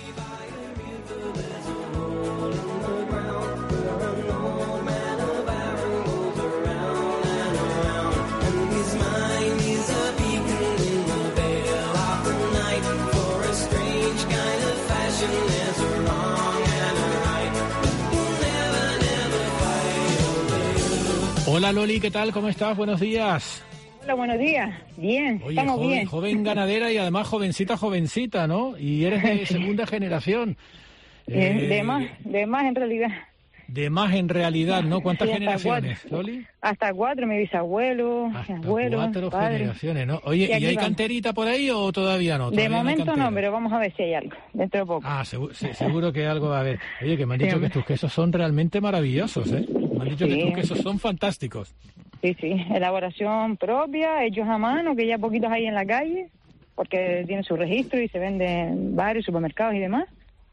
Hola Loli, ¿qué tal? ¿Cómo estás? Buenos días. Hola, buenos días. Bien, Oye, estamos joven, bien. Joven ganadera y además jovencita, jovencita, ¿no? Y eres de segunda generación. Eh, Eh, de más, de más en realidad. De más en realidad, ¿no? ¿Cuántas Sí, hasta generaciones, cuatro. Loli? Hasta cuatro, mi bisabuelo, mi abuelo, Cuatro padre. generaciones, ¿no? Oye, Y ¿y, aquí hay vamos. canterita por ahí o todavía no? De Todavía no hay momento cantera. no, pero vamos a ver si hay algo, dentro de poco. Ah, seguro, sí, seguro que algo va a haber. Oye, que me han Sí, dicho que hombre. tus quesos son realmente maravillosos, ¿eh? Me han dicho Sí. que tus quesos son fantásticos. Sí, sí, elaboración propia, hechos a mano, que ya poquitos hay en la calle, porque tienen su registro y se venden en varios supermercados y demás.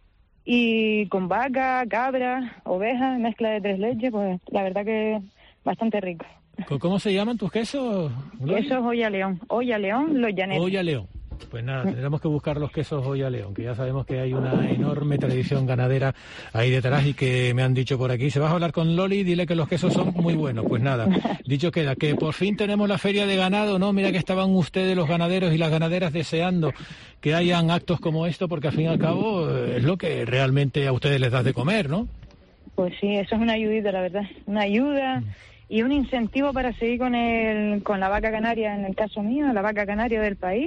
Y con vaca, cabra, oveja, mezcla de tres leches, pues la verdad que bastante rico. ¿Cómo se llaman tus quesos, Loli? Quesos Olla León, Olla León, Los Llaneros. Olla León. Pues nada, tendremos que buscar los quesos Olla León, que ya sabemos que hay una enorme tradición ganadera ahí detrás y que me han dicho por aquí. Se vas a hablar con Loli, dile que los quesos son muy buenos. Pues nada, dicho queda, que por fin tenemos la feria de ganado, ¿no? Mira que estaban ustedes, los ganaderos y las ganaderas, deseando que hayan actos como esto, porque al fin y al cabo eh, es lo que realmente a ustedes les das de comer, ¿no? Pues sí, eso es una ayudita, la verdad. Una ayuda y un incentivo para seguir con el con la vaca canaria, en el caso mío, la vaca canaria del país,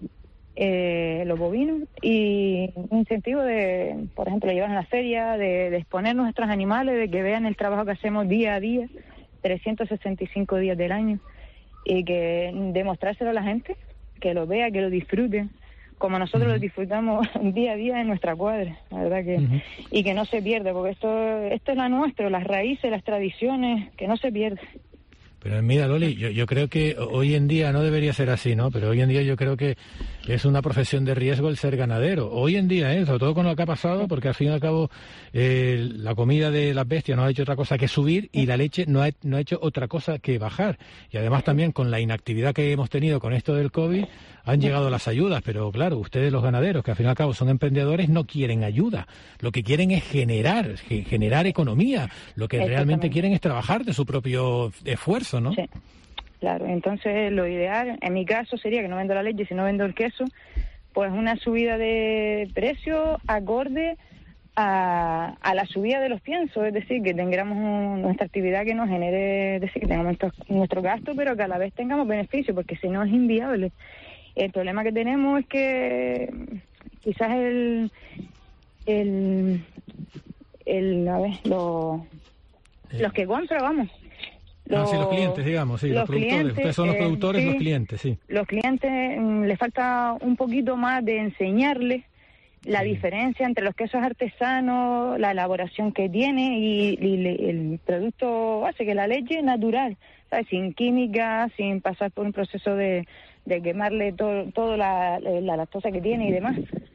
eh, los bovinos, y un incentivo de, por ejemplo, llevar a la feria, de, de exponer nuestros animales, de que vean el trabajo que hacemos día a día, trescientos sesenta y cinco días del año, y que demostrárselo a la gente, que lo vea, que lo disfruten, como nosotros lo disfrutamos día a día en nuestra cuadra, la verdad que, Ujú. y que no se pierda, porque esto, esto es la nuestra, las raíces, las tradiciones, que no se pierda. Pero mira, Loli, yo, yo creo que hoy en día no debería ser así, ¿no? Pero hoy en día yo creo que es una profesión de riesgo el ser ganadero. Hoy en día, ¿eh? Sobre todo con lo que ha pasado, porque al fin y al cabo eh, la comida de las bestias no ha hecho otra cosa que subir y la leche no ha, no ha hecho otra cosa que bajar. Y además también con la inactividad que hemos tenido con esto del COVID han llegado las ayudas, pero claro, ustedes los ganaderos, que al fin y al cabo son emprendedores, no quieren ayuda. Lo que quieren es generar, ge- generar economía. Lo que realmente Exactamente. quieren es trabajar de su propio esfuerzo, ¿no? Sí. Claro, entonces lo ideal, en mi caso, sería que no vendo la leche, sino vendo el queso, pues una subida de precio acorde a, a la subida de los piensos, es decir, que tengamos un, nuestra actividad que nos genere, es decir, que tengamos nuestro, nuestro gasto, pero que a la vez tengamos beneficio, porque si no es inviable. El problema que tenemos es que quizás el, el, el a ver, lo, los que compran, vamos. Los, ah, sí, los clientes, digamos, sí, los, los productores. Clientes, Ustedes son los productores, eh, sí, los clientes, sí. Los clientes mmm, les falta un poquito más de enseñarles la sí. diferencia entre los quesos artesanos, la elaboración que tiene y, y el producto base, que es la leche natural, ¿sabes? Sin química, sin pasar por un proceso de, de quemarle todo, todo la, la lactosa que tiene y demás.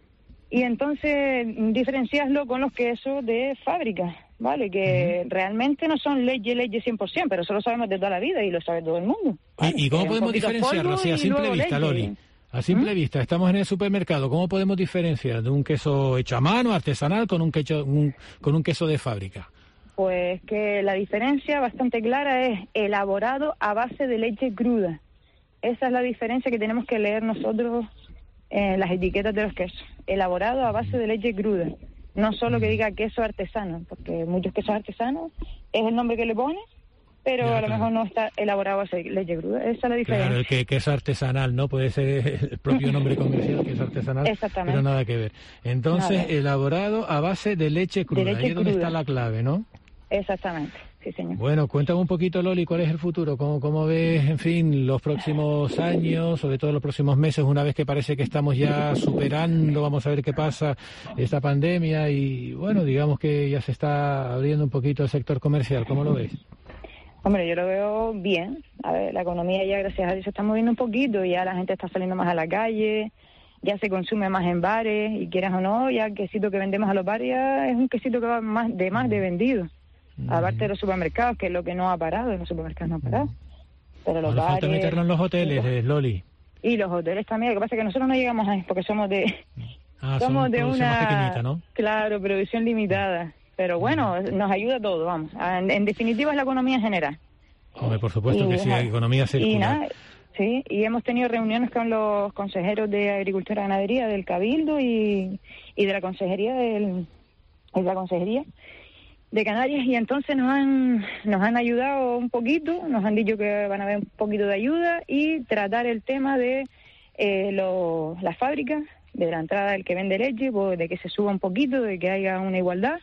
Y entonces diferenciarlo con los quesos de fábrica, ¿vale? Que uh-huh. realmente no son leche, leche cien por ciento, pero eso lo sabemos de toda la vida y lo sabe todo el mundo. ¿Vale? ¿Y, y cómo podemos diferenciarlo? Así, a simple vista, leche. Loli. A simple ¿Mm? vista, estamos en el supermercado, ¿cómo podemos diferenciar de un queso hecho a mano, artesanal, con un queso, un, con un queso de fábrica? Pues que la diferencia bastante clara es elaborado a base de leche cruda. Esa es la diferencia que tenemos que leer nosotros en las etiquetas de los quesos. Elaborado a base de leche cruda. No solo que diga queso artesano, porque muchos quesos artesanos es el nombre que le pone, pero ya, a lo claro. mejor no está elaborado a base de leche cruda. Esa es la diferencia. Claro, el que queso artesanal, ¿no? Puede ser el propio nombre comercial, queso artesanal, exactamente, pero nada que ver. Entonces, nada. Elaborado a base de leche cruda. De leche Ahí es donde cruda. Está la clave, ¿no? Exactamente. Sí, señor. Bueno, cuéntame un poquito, Loli, ¿cuál es el futuro? ¿Cómo, cómo ves, en fin, los próximos años, sobre todo los próximos meses, una vez que parece que estamos ya superando, vamos a ver qué pasa, esta pandemia y, bueno, digamos que ya se está abriendo un poquito el sector comercial? ¿Cómo lo ves? Hombre, yo lo veo bien. A ver, la economía ya, gracias a Dios, se está moviendo un poquito, ya la gente está saliendo más a la calle, ya se consume más en bares, y quieras o no, ya el quesito que vendemos a los bares ya es un quesito que va más de más de vendido. Aparte de los supermercados, que es lo que no ha parado, los supermercados no han parado. Pero los bares... falta meterlo en los hoteles, eh, Loli. Y los hoteles también, lo que pasa es que nosotros no llegamos ahí, porque somos de... Ah, somos de una... más pequeñita, ¿no? Claro, producción limitada. Pero bueno, nos ayuda todo, vamos. En, en definitiva es la economía en general. Hombre, por supuesto y, que sí, la economía circular. Y nada, sí, y hemos tenido reuniones con los consejeros de Agricultura y Ganadería del Cabildo y, y de la Consejería del, de la Consejería de Canarias, y entonces nos han nos han ayudado un poquito, nos han dicho que van a haber un poquito de ayuda y tratar el tema de eh, lo, las fábricas, de la entrada del que vende leche, pues, de que se suba un poquito, de que haya una igualdad,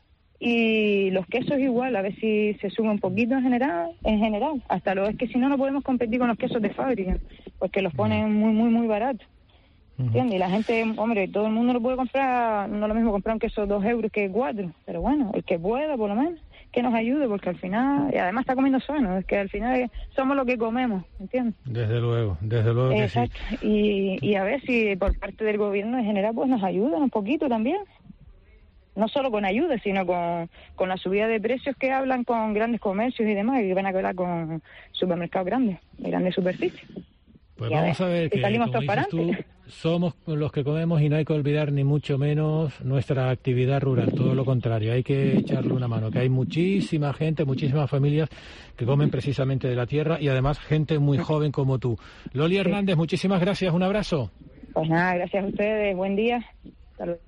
y los quesos igual, a ver si se sube un poquito en general, en general, hasta lo es que si no, no podemos competir con los quesos de fábrica, porque los ponen muy, muy, muy baratos. ¿Entiendes? Y la gente, hombre, todo el mundo lo puede comprar, no es lo mismo comprar un queso de dos euros que cuatro, pero bueno, el que pueda, por lo menos, que nos ayude, porque al final, y además está comiendo sano, es que al final somos lo que comemos, ¿entiendes? Desde luego, desde luego que Exacto. sí. Y, y a ver si por parte del gobierno en general, pues nos ayudan un poquito también. No solo con ayuda, sino con, con la subida de precios que hablan con grandes comercios y demás, y van a hablar con supermercados grandes, de grandes superficies. Pues y vamos a ver, a ver que, salimos como dices tú, somos los que comemos y no hay que olvidar ni mucho menos nuestra actividad rural, todo lo contrario, hay que echarle una mano, que hay muchísima gente, muchísimas familias que comen precisamente de la tierra y además gente muy joven como tú. Loli Hernández, muchísimas gracias, un abrazo. Pues nada, gracias a ustedes, buen día. Hasta luego.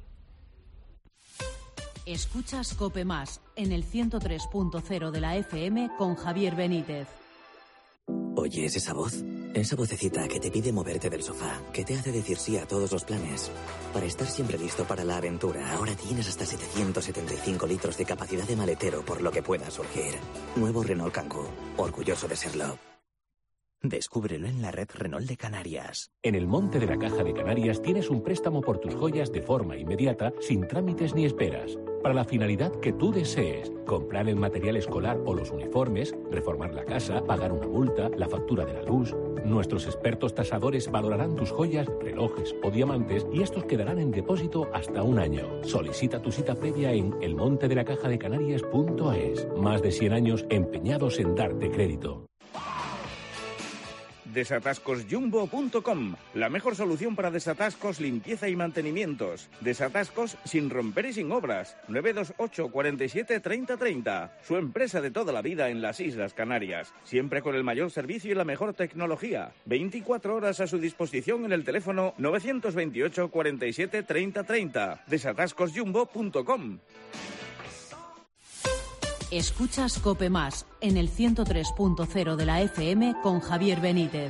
Escuchas COPE Más en el ciento tres punto cero de la F M con Javier Benítez. ¿Oyes esa voz? Esa vocecita que te pide moverte del sofá, que te hace decir sí a todos los planes. Para estar siempre listo para la aventura, ahora tienes hasta setecientos setenta y cinco litros de capacidad de maletero por lo que pueda surgir. Nuevo Renault Kangoo, orgulloso de serlo. Descúbrelo en la red Renault de Canarias. En el Monte de la Caja de Canarias tienes un préstamo por tus joyas de forma inmediata, sin trámites ni esperas, para la finalidad que tú desees. Comprar el material escolar o los uniformes, reformar la casa, pagar una multa, la factura de la luz. Nuestros expertos tasadores valorarán tus joyas, relojes o diamantes y estos quedarán en depósito hasta un año. Solicita tu cita previa en el monte de la caja de canarias punto es. Más de cien años empeñados en darte crédito. desatascos jumbo punto com, la mejor solución para desatascos, limpieza y mantenimientos. Desatascos sin romper y sin obras. nueve dos ocho, cuarenta y siete, treinta, treinta. Su empresa de toda la vida en las Islas Canarias. Siempre con el mayor servicio y la mejor tecnología. veinticuatro horas a su disposición en el teléfono nueve dos ocho, cuarenta y siete, treinta, treinta. desatascos jumbo punto com. Escuchas COPE Más en el ciento tres punto cero de la F M con Javier Benítez.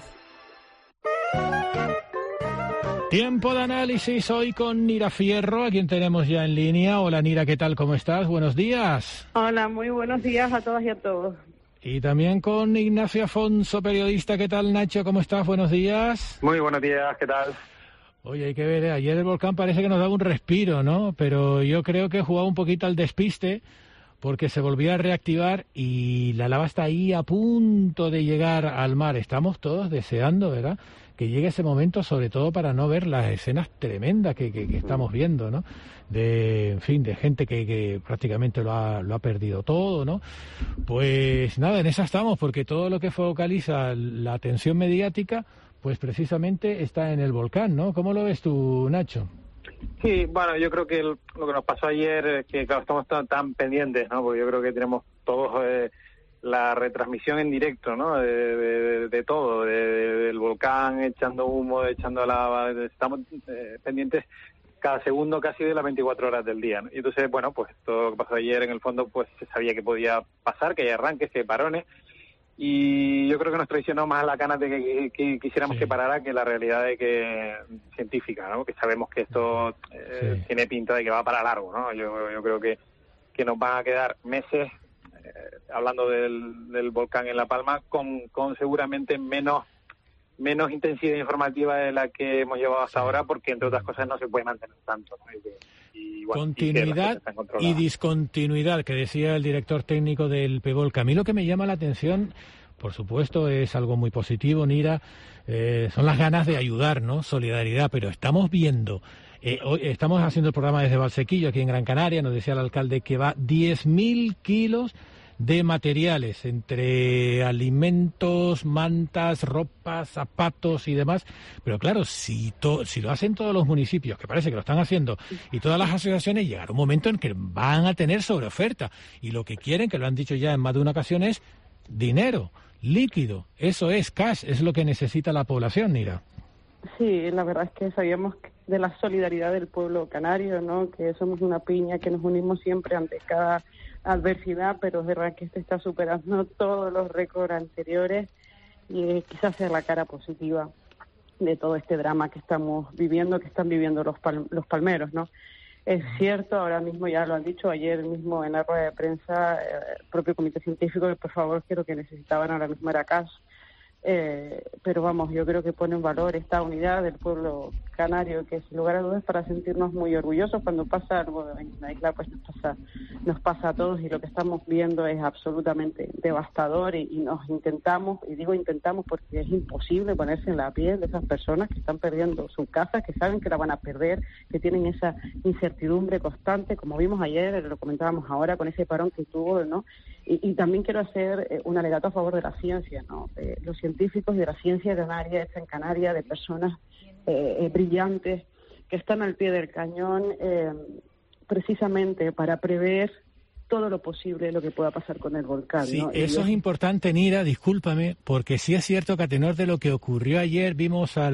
Tiempo de análisis hoy con Nira Fierro, a quien tenemos ya en línea. Hola Nira, ¿qué tal? ¿Cómo estás? Buenos días. Hola, muy buenos días a todas y a todos. Y también con Ignacio Afonso, periodista. ¿Qué tal, Nacho? ¿Cómo estás? Buenos días. Muy buenos días, ¿qué tal? Oye, hay que ver, ¿eh? Ayer el volcán parece que nos daba un respiro, ¿no? Pero yo creo que jugaba un poquito al despiste, porque se volvía a reactivar y la lava está ahí a punto de llegar al mar. Estamos todos deseando, ¿verdad?, que llegue ese momento, sobre todo para no ver las escenas tremendas que, que, que estamos viendo, ¿no? De, en fin, de gente que, que prácticamente lo ha, lo ha perdido todo, ¿no? Pues nada, en esa estamos, porque todo lo que focaliza la atención mediática, pues precisamente está en el volcán, ¿no? ¿Cómo lo ves tú, Nacho? Sí, bueno, yo creo que el, lo que nos pasó ayer es que, claro, estamos tan, tan pendientes, ¿no? Porque yo creo que tenemos todos eh, la retransmisión en directo, ¿no? De, de, de todo, de, de, del volcán echando humo, echando lava, estamos eh, pendientes cada segundo casi de las veinticuatro horas del día, ¿no? Y entonces, bueno, pues todo lo que pasó ayer, en el fondo, pues se sabía que podía pasar, que hay arranques, que hay parones, y yo creo que nos traicionó más la ganas de que, que quisiéramos sí. que parara que la realidad de que científica, ¿no? Que sabemos que esto eh, sí. tiene pinta de que va para largo, ¿no? Yo, yo creo que, que nos van a quedar meses eh, hablando del, del volcán en La Palma con, con seguramente menos menos intensidad informativa de la que hemos llevado hasta ahora, porque entre otras cosas no se puede mantener tanto, ¿no? Y que, y, bueno, continuidad y, y discontinuidad, que decía el director técnico del PEVOLCA. A mí lo que me llama la atención, por supuesto, es algo muy positivo, Nira, eh, son las ganas de ayudar, ¿no? Solidaridad, pero estamos viendo, eh, hoy estamos haciendo el programa desde Valsequillo, aquí en Gran Canaria, nos decía el alcalde que va diez mil kilos de materiales, entre alimentos, mantas, ropas, zapatos y demás. Pero claro, si to, si lo hacen todos los municipios, que parece que lo están haciendo, y todas las asociaciones, llegará un momento en que van a tener sobreoferta. Y lo que quieren, que lo han dicho ya en más de una ocasión, es dinero, líquido. Eso es cash, es lo que necesita la población, Nira. Sí, la verdad es que sabíamos de la solidaridad del pueblo canario, ¿no? Que somos una piña, que nos unimos siempre ante cada adversidad, pero es verdad que este está superando todos los récords anteriores y eh, quizás sea la cara positiva de todo este drama que estamos viviendo, que están viviendo los pal los palmeros, ¿no? Es cierto, ahora mismo ya lo han dicho ayer mismo en la rueda de prensa, eh, el propio comité científico, que por favor, que lo que necesitaban ahora mismo era cash. Eh, pero vamos, yo creo que pone en valor esta unidad del pueblo canario, que sin lugar a dudas para sentirnos muy orgullosos. Cuando pasa algo en la isla, pues nos pasa, nos pasa a todos, y lo que estamos viendo es absolutamente devastador, y, y nos intentamos, y digo intentamos porque es imposible ponerse en la piel de esas personas que están perdiendo su casa, que saben que la van a perder, que tienen esa incertidumbre constante, como vimos ayer, lo comentábamos ahora con ese parón que tuvo, ¿no? Y, y también quiero hacer eh, un alegato a favor de la ciencia, ¿no? Eh, los científicos de la ciencia canaria, hecha en Canarias, de personas eh, eh, brillantes que están al pie del cañón eh, precisamente para prever todo lo posible lo que pueda pasar con el volcán, sí, ¿no? Eso y es importante, Nira, discúlpame, porque sí es cierto que a tenor de lo que ocurrió ayer, vimos a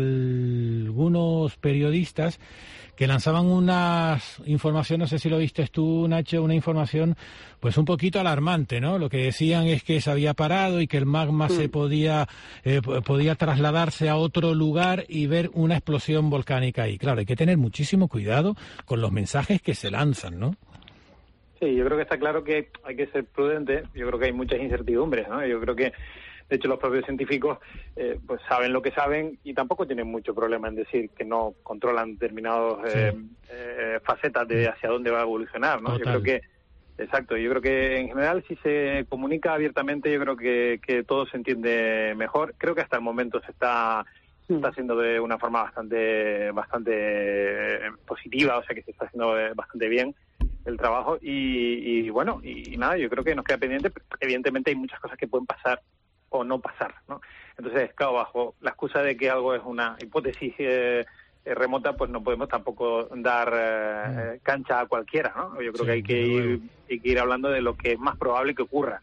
algunos periodistas que lanzaban unas información, no sé si lo viste tú, Nacho, una información pues un poquito alarmante, ¿no? Lo que decían es que se había parado y que el magma sí. se podía eh, podía trasladarse a otro lugar y ver una explosión volcánica ahí. Claro, hay que tener muchísimo cuidado con los mensajes que se lanzan, ¿no? Sí, yo creo que está claro que hay que ser prudente. Yo creo que hay muchas incertidumbres, ¿no? Yo creo que, de hecho, los propios científicos eh, pues saben lo que saben y tampoco tienen mucho problema en decir que no controlan determinadas eh, sí. eh, facetas de hacia dónde va a evolucionar, ¿no? Total. Yo creo que, exacto, yo creo que en general si se comunica abiertamente, yo creo que, que todo se entiende mejor. Creo que hasta el momento se está... se está haciendo de una forma bastante bastante positiva, o sea que se está haciendo bastante bien el trabajo y, y bueno, y, y nada, yo creo que nos queda pendiente. Evidentemente hay muchas cosas que pueden pasar o no pasar, ¿no? Entonces, claro, bajo la excusa de que algo es una hipótesis eh, eh, remota, pues no podemos tampoco dar eh, cancha a cualquiera, ¿no? Yo creo sí, que hay que ir, hay que ir hablando de lo que es más probable que ocurra.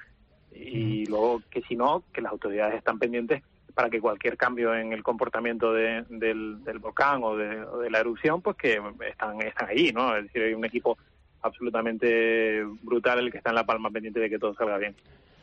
Y mm. luego, que si no, que las autoridades están pendientes para que cualquier cambio en el comportamiento de, del, del volcán o de, o de la erupción, pues que están, están ahí, ¿no? Es decir, hay un equipo absolutamente brutal el que está en La Palma pendiente de que todo salga bien.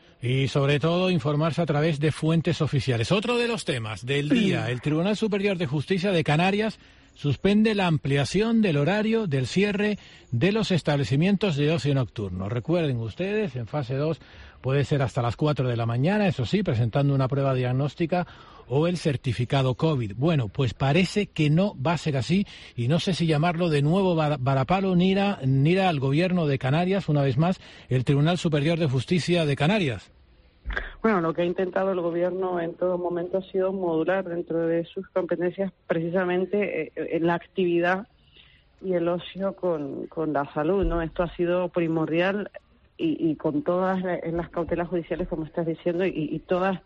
Y sobre todo informarse a través de fuentes oficiales. Otro de los temas del día, el Tribunal Superior de Justicia de Canarias suspende la ampliación del horario del cierre de los establecimientos de ocio nocturno. Recuerden ustedes, en fase dos puede ser hasta las cuatro de la mañana, eso sí, presentando una prueba diagnóstica o el certificado COVID. Bueno, pues parece que no va a ser así y no sé si llamarlo de nuevo varapalo ni ir, ni ir al Gobierno de Canarias, una vez más, el Tribunal Superior de Justicia de Canarias. Bueno, lo que ha intentado el Gobierno en todo momento ha sido modular dentro de sus competencias precisamente eh, la actividad y el ocio con, con la salud, ¿no? Esto ha sido primordial y, y con todas las cautelas judiciales, como estás diciendo, y, y todas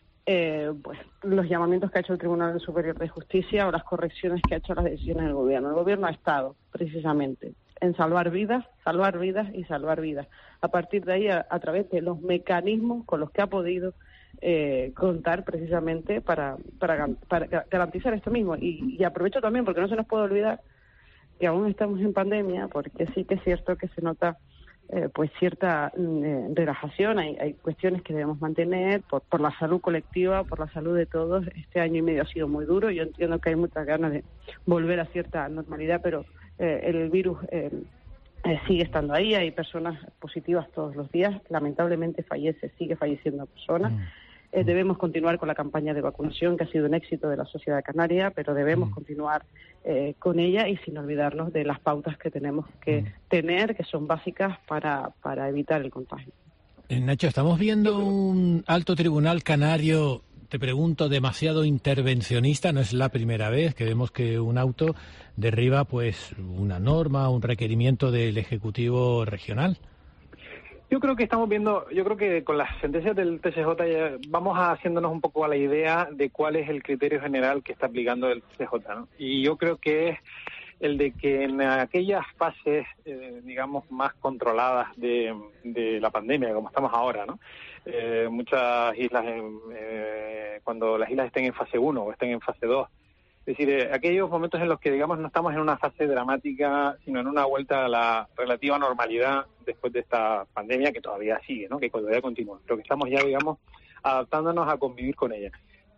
eh, pues, los llamamientos que ha hecho el Tribunal Superior de Justicia o las correcciones que ha hecho a las decisiones del Gobierno. El Gobierno ha estado precisamente en salvar vidas, salvar vidas y salvar vidas. A partir de ahí, a, a través de los mecanismos con los que ha podido eh, contar precisamente para, para, para garantizar esto mismo. Y, y aprovecho también, porque no se nos puede olvidar que aún estamos en pandemia, porque sí que es cierto que se nota eh, pues cierta eh, relajación, hay, hay cuestiones que debemos mantener por, por la salud colectiva, por la salud de todos. Este año y medio ha sido muy duro, yo entiendo que hay muchas ganas de volver a cierta normalidad, pero eh, el virus eh, eh, sigue estando ahí, hay personas positivas todos los días, lamentablemente fallece, sigue falleciendo personas. Mm. Eh, debemos continuar con la campaña de vacunación, que ha sido un éxito de la sociedad canaria, pero debemos mm. continuar eh, con ella y sin olvidarnos de las pautas que tenemos que mm. tener, que son básicas para, para evitar el contagio. Eh, Nacho, estamos viendo un alto tribunal canario, te pregunto, demasiado intervencionista. No es la primera vez que vemos que un auto derriba pues una norma, un requerimiento del Ejecutivo regional. Yo creo que estamos viendo, yo creo que con las sentencias del T S J ya vamos haciéndonos un poco a la idea de cuál es el criterio general que está aplicando el T S J, ¿no? Y yo creo que es el de que en aquellas fases, eh, digamos, más controladas de, de la pandemia, como estamos ahora, ¿no? Eh, muchas islas, en, eh, cuando las islas estén en fase uno o estén en fase dos, es decir, eh, aquellos momentos en los que, digamos, no estamos en una fase dramática, sino en una vuelta a la relativa normalidad después de esta pandemia que todavía sigue, ¿no? Que todavía continúa, pero que estamos ya, digamos, adaptándonos a convivir con ella.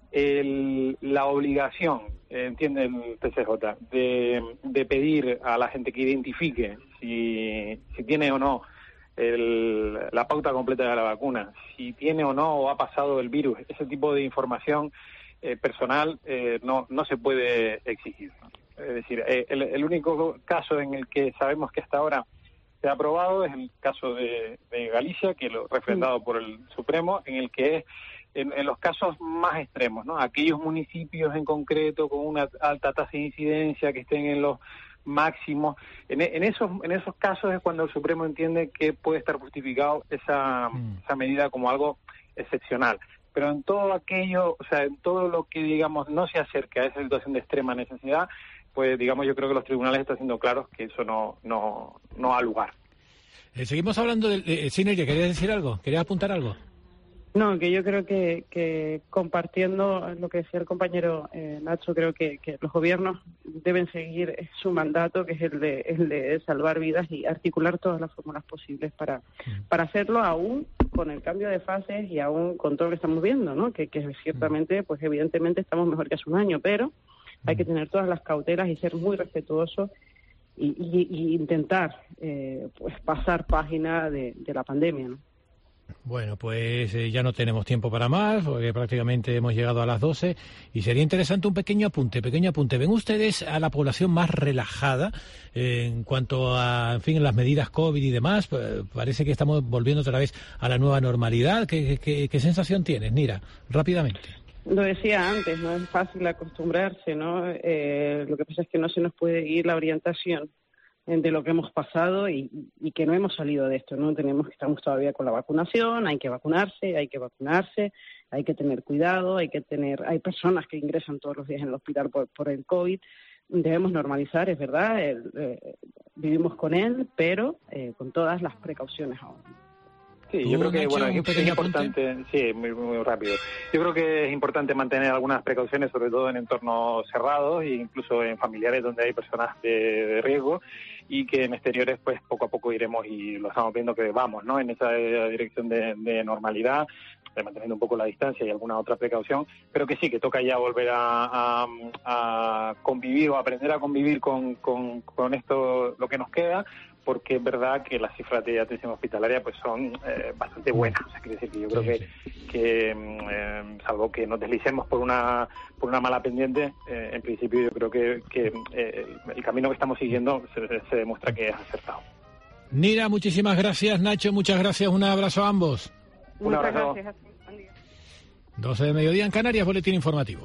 El, la obligación, eh, entiende el T C J, de, de pedir a la gente que identifique si, si tiene o no el, la pauta completa de la vacuna, si tiene o no o ha pasado el virus, ese tipo de información Eh, personal eh, no no se puede exigir, ¿no? Es decir, eh, el, el único caso en el que sabemos que hasta ahora se ha aprobado es el caso de, de Galicia, que lo refrendado por el Supremo, en el que es en, en los casos más extremos, ¿no? Aquellos municipios en concreto con una alta tasa de incidencia que estén en los máximos, en, en esos en esos casos es cuando el Supremo entiende que puede estar justificado esa, mm. esa medida como algo excepcional. Pero en todo aquello, o sea, en todo lo que, digamos, no se acerque a esa situación de extrema necesidad, pues, digamos, yo creo que los tribunales están siendo claros que eso no no no ha lugar. Eh, seguimos hablando del eh, cine. ¿Querías decir algo? ¿Querías apuntar algo? No, que yo creo que, que compartiendo lo que decía el compañero eh, Nacho, creo que, que los gobiernos deben seguir su mandato, que es el de, el de salvar vidas y articular todas las fórmulas posibles para, para hacerlo, aún con el cambio de fases y aún con todo lo que estamos viendo, ¿no? Que, que ciertamente, pues evidentemente estamos mejor que hace un año, pero hay que tener todas las cautelas y ser muy respetuosos y, y, y intentar eh, pues pasar página de, de la pandemia, ¿no? Bueno, pues eh, ya no tenemos tiempo para más, porque prácticamente hemos llegado a las doce, y sería interesante un pequeño apunte, pequeño apunte. ¿Ven ustedes a la población más relajada eh, en cuanto a, en fin, las medidas COVID y demás? Eh, parece que estamos volviendo otra vez a la nueva normalidad. ¿Qué, qué, qué sensación tienes, Nira? Rápidamente. Lo decía antes, no es fácil acostumbrarse, ¿no? Eh, lo que pasa es que no se nos puede ir la orientación de lo que hemos pasado y, y que no hemos salido de esto, ¿no? Tenemos que estamos todavía con la vacunación, hay que vacunarse, hay que vacunarse, hay que tener cuidado, hay que tener, hay personas que ingresan todos los días en el hospital por, por el COVID. Debemos normalizar, es verdad, el, eh, vivimos con él, pero eh, con todas las precauciones aún. Sí, yo creo que bueno, es, es importante, sí, muy, muy rápido. Yo creo que es importante mantener algunas precauciones, sobre todo en entornos cerrados e incluso en familiares donde hay personas de, de riesgo, y que en exteriores pues poco a poco iremos, y lo estamos viendo que vamos, ¿no?, en esa dirección de, de normalidad, de manteniendo un poco la distancia y alguna otra precaución, pero que sí, que toca ya volver a, a, a convivir o aprender a convivir con, con, con esto, lo que nos queda, porque es verdad que las cifras de atención hospitalaria pues son eh, bastante buenas. O sea, quiere decir que yo creo que, que eh, salvo que nos deslicemos por una por una mala pendiente, eh, en principio yo creo que, que eh, el camino que estamos siguiendo se, se demuestra que es acertado. Nira, muchísimas gracias. Nacho, muchas gracias. Un abrazo a ambos. Un abrazo. Gracias. doce de mediodía en Canarias, boletín informativo.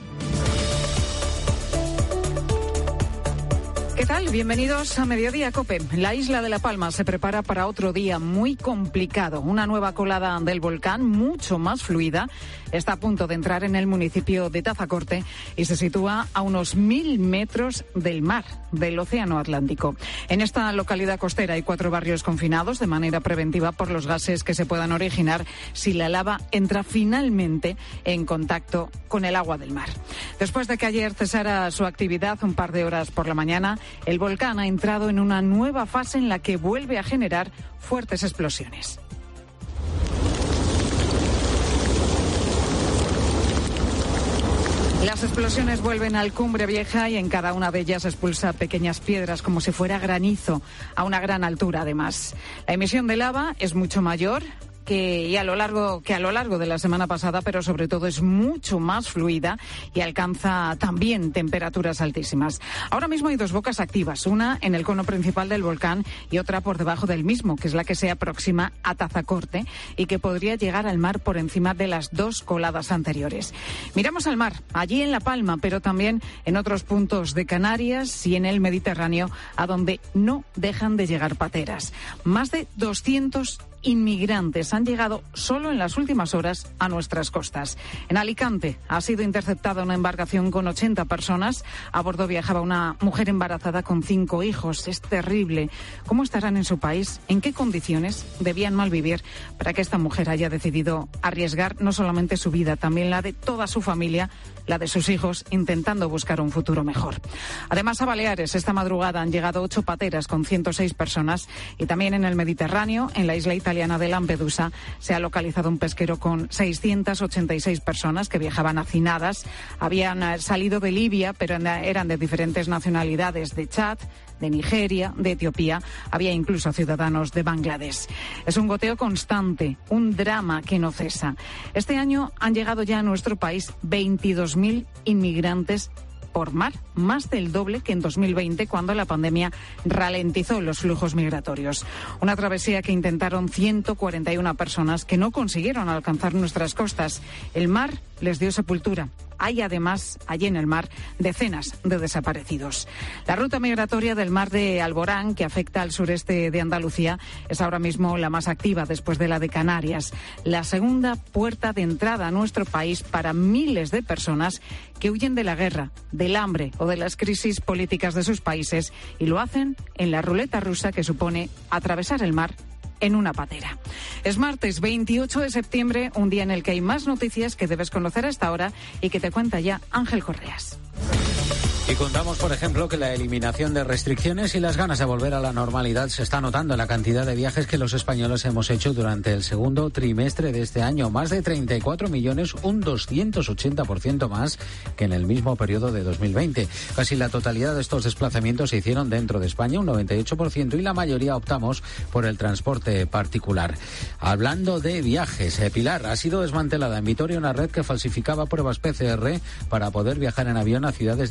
¿Qué tal? Bienvenidos a Mediodía COPE. La isla de La Palma se prepara para otro día muy complicado. Una nueva colada del volcán, mucho más fluida, está a punto de entrar en el municipio de Tazacorte y se sitúa a unos mil metros del mar, del Océano Atlántico. En esta localidad costera hay cuatro barrios confinados de manera preventiva por los gases que se puedan originar si la lava entra finalmente en contacto con el agua del mar. Después de que ayer cesara su actividad un par de horas por la mañana, el volcán ha entrado en una nueva fase en la que vuelve a generar fuertes explosiones. Las explosiones vuelven al Cumbre Vieja y en cada una de ellas expulsa pequeñas piedras como si fuera granizo, a una gran altura además. La emisión de lava es mucho mayor que, y a lo largo, que a lo largo de la semana pasada, pero sobre todo es mucho más fluida y alcanza también temperaturas altísimas. Ahora mismo hay dos bocas activas, una en el cono principal del volcán y otra por debajo del mismo, que es la que se aproxima a Tazacorte y que podría llegar al mar por encima de las dos coladas anteriores. Miramos al mar, allí en La Palma, pero también en otros puntos de Canarias y en el Mediterráneo, a donde no dejan de llegar pateras. Más de doscientos inmigrantes han llegado solo en las últimas horas a nuestras costas. En Alicante ha sido interceptada una embarcación con ochenta personas. A bordo viajaba una mujer embarazada con cinco hijos. Es terrible. ¿Cómo estarán en su país? ¿En qué condiciones debían malvivir para que esta mujer haya decidido arriesgar no solamente su vida, también la de toda su familia, la de sus hijos, intentando buscar un futuro mejor? Además, a Baleares esta madrugada han llegado ocho pateras con ciento seis personas y también en el Mediterráneo, en la isla italiana de Lampedusa, se ha localizado un pesquero con seiscientas ochenta y seis personas que viajaban hacinadas. Habían salido de Libia, pero eran de diferentes nacionalidades, de Chad, de Nigeria, de Etiopía. Había incluso ciudadanos de Bangladesh. Es un goteo constante, un drama que no cesa. Este año han llegado ya a nuestro país veintidós mil inmigrantes por mar, más del doble que en dos mil veinte, cuando la pandemia ralentizó los flujos migratorios. Una travesía que intentaron ciento cuarenta y una personas que no consiguieron alcanzar nuestras costas. El mar les dio sepultura. Hay además, allí en el mar, decenas de desaparecidos. La ruta migratoria del mar de Alborán, que afecta al sureste de Andalucía, es ahora mismo la más activa después de la de Canarias. La segunda puerta de entrada a nuestro país para miles de personas que huyen de la guerra, del hambre o de las crisis políticas de sus países y lo hacen en la ruleta rusa que supone atravesar el mar en una patera. Es martes veintiocho de septiembre, un día en el que hay más noticias que debes conocer a esta hora y que te cuenta ya Ángel Correas. Y contamos, por ejemplo, que la eliminación de restricciones y las ganas de volver a la normalidad se está notando en la cantidad de viajes que los españoles hemos hecho durante el segundo trimestre de este año. Más de treinta y cuatro millones, un doscientos ochenta por ciento más que en el mismo periodo de dos mil veinte. Casi la totalidad de estos desplazamientos se hicieron dentro de España, un noventa y ocho por ciento, y la mayoría optamos por el transporte particular. Hablando de viajes, eh, Pilar, ha sido desmantelada en Vitoria una red que falsificaba pruebas P C R para poder viajar en avión a ciudades de Europa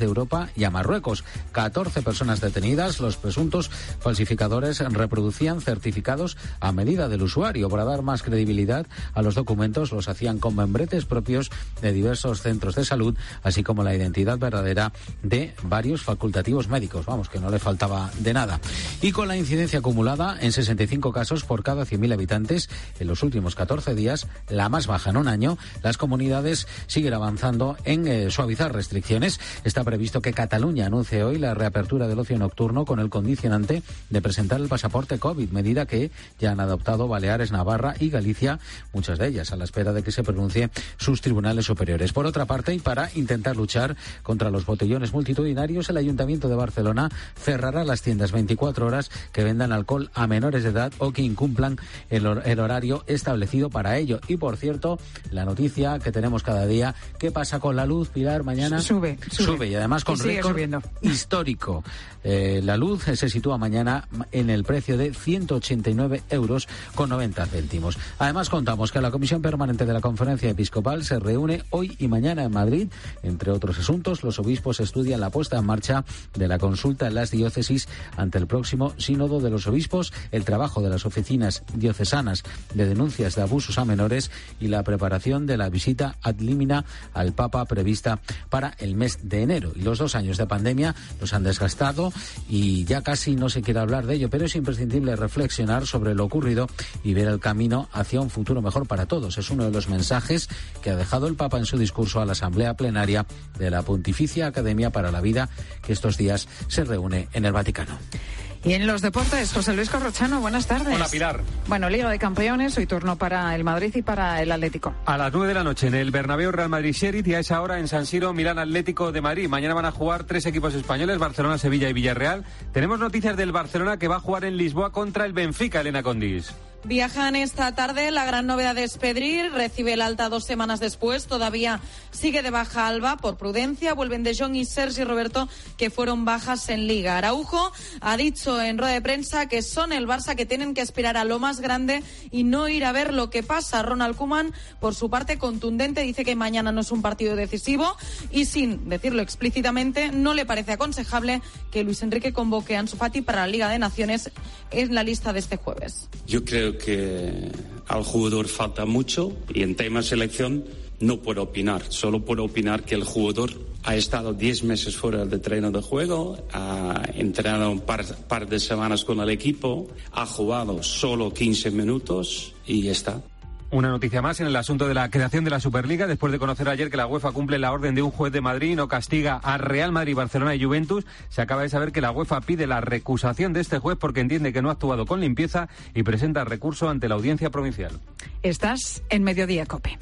Andorra y a Marruecos. catorce personas detenidas. Los presuntos falsificadores reproducían certificados a medida del usuario. Para dar más credibilidad a los documentos, los hacían con membretes propios de diversos centros de salud, así como la identidad verdadera de varios facultativos médicos. Vamos, que no le faltaba de nada. Y con la incidencia acumulada en sesenta y cinco casos por cada cien mil habitantes en los últimos catorce días, la más baja en un año, las comunidades siguen avanzando en eh, suavizar restricciones. Está previsto que Cataluña anuncie hoy la reapertura del ocio nocturno con el condicionante de presentar el pasaporte COVID, medida que ya han adoptado Baleares, Navarra y Galicia, muchas de ellas a la espera de que se pronuncie sus tribunales superiores. Por otra parte, y para intentar luchar contra los botellones multitudinarios, el Ayuntamiento de Barcelona cerrará las tiendas veinticuatro horas que vendan alcohol a menores de edad o que incumplan el, hor- el horario establecido para ello. Y por cierto, la noticia que tenemos cada día, ¿qué pasa con la luz, Pilar, mañana? Sube, sube. Sube y además con récord histórico. Eh, la luz se sitúa mañana en el precio de ciento ochenta y nueve euros con noventa céntimos. Además contamos que la Comisión Permanente de la Conferencia Episcopal se reúne hoy y mañana en Madrid. Entre otros asuntos, los obispos estudian la puesta en marcha de la consulta en las diócesis ante el próximo Sínodo de los Obispos, el trabajo de las oficinas diocesanas de denuncias de abusos a menores y la preparación de la visita ad limina al Papa prevista para el mes de enero. Y los dos años de pandemia nos han desgastado y ya casi no se quiere hablar de ello, pero es imprescindible reflexionar sobre lo ocurrido y ver el camino hacia un futuro mejor para todos. Es uno de los mensajes que ha dejado el Papa en su discurso a la Asamblea Plenaria de la Pontificia Academia para la Vida, que estos días se reúne en el Vaticano. Y en los deportes, José Luis Corrochano, buenas tardes. Hola, Pilar. Bueno, Liga de Campeones, hoy turno para el Madrid y para el Atlético. A las nueve de la noche en el Bernabéu, Real Madrid-Sheriff, y a esa hora en San Siro, Milán Atlético de Madrid. Mañana van a jugar tres equipos españoles, Barcelona, Sevilla y Villarreal. Tenemos noticias del Barcelona, que va a jugar en Lisboa contra el Benfica, Elena Condis. Viajan esta tarde, la gran novedad es Pedri, recibe el alta dos semanas después, todavía sigue de baja Alba por prudencia, vuelven De Jong y Sergi Roberto, que fueron bajas en Liga. Araujo ha dicho en rueda de prensa que son el Barça, que tienen que aspirar a lo más grande y no ir a ver lo que pasa. Ronald Koeman, por su parte, contundente, dice que mañana no es un partido decisivo y, sin decirlo explícitamente, no le parece aconsejable que Luis Enrique convoque a Ansu Fati para la Liga de Naciones en la lista de este jueves. Yo creo que al jugador falta mucho y en tema selección no puedo opinar, solo puedo opinar que el jugador ha estado diez meses fuera de terreno de juego, ha entrenado un par, par de semanas con el equipo, ha jugado solo quince minutos y ya está. Una noticia más en el asunto de la creación de la Superliga, después de conocer ayer que la UEFA cumple la orden de un juez de Madrid y no castiga a Real Madrid, Barcelona y Juventus. Se acaba de saber que la UEFA pide la recusación de este juez porque entiende que no ha actuado con limpieza y presenta recurso ante la Audiencia Provincial. Estás en Mediodía COPE.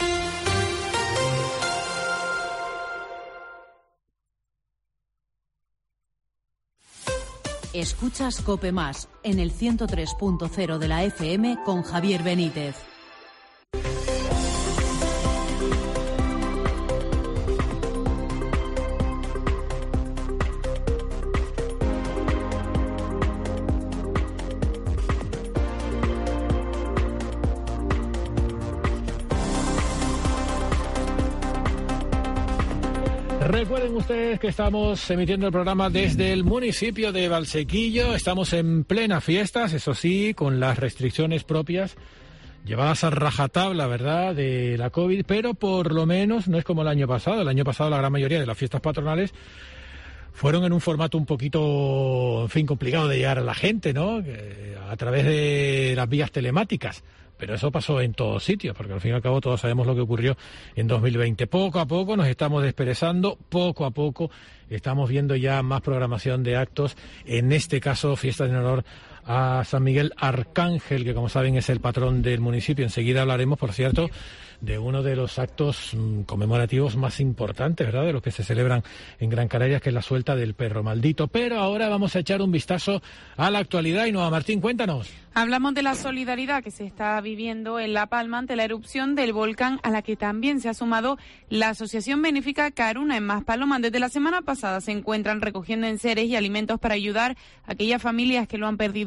Escuchas COPE Más en el ciento tres punto cero de la F M con Javier Benítez. Recuerden ustedes que estamos emitiendo el programa desde el municipio de Valsequillo. Estamos en plena fiestas, eso sí, con las restricciones propias llevadas a rajatabla, ¿verdad?, de la COVID, pero por lo menos no es como el año pasado. El año pasado la gran mayoría de las fiestas patronales fueron en un formato un poquito, en fin, complicado de llegar a la gente, ¿no?, a través de las vías telemáticas. Pero eso pasó en todos sitios, porque al fin y al cabo todos sabemos lo que ocurrió en dos mil veinte. Poco a poco nos estamos desperezando, poco a poco estamos viendo ya más programación de actos, en este caso fiestas en honor a San Miguel Arcángel, que como saben es el patrón del municipio. Enseguida hablaremos, por cierto, de uno de los actos mmm, conmemorativos más importantes, ¿verdad?, de los que se celebran en Gran Canaria, que es la suelta del perro maldito. Pero ahora vamos a echar un vistazo a la actualidad. Y Noa Martín, cuéntanos. Hablamos de la solidaridad que se está viviendo en La Palma ante la erupción del volcán, a la que también se ha sumado la Asociación Benéfica Caruna en Maspalomas. Desde la semana pasada se encuentran recogiendo enseres y alimentos para ayudar a aquellas familias que lo han perdido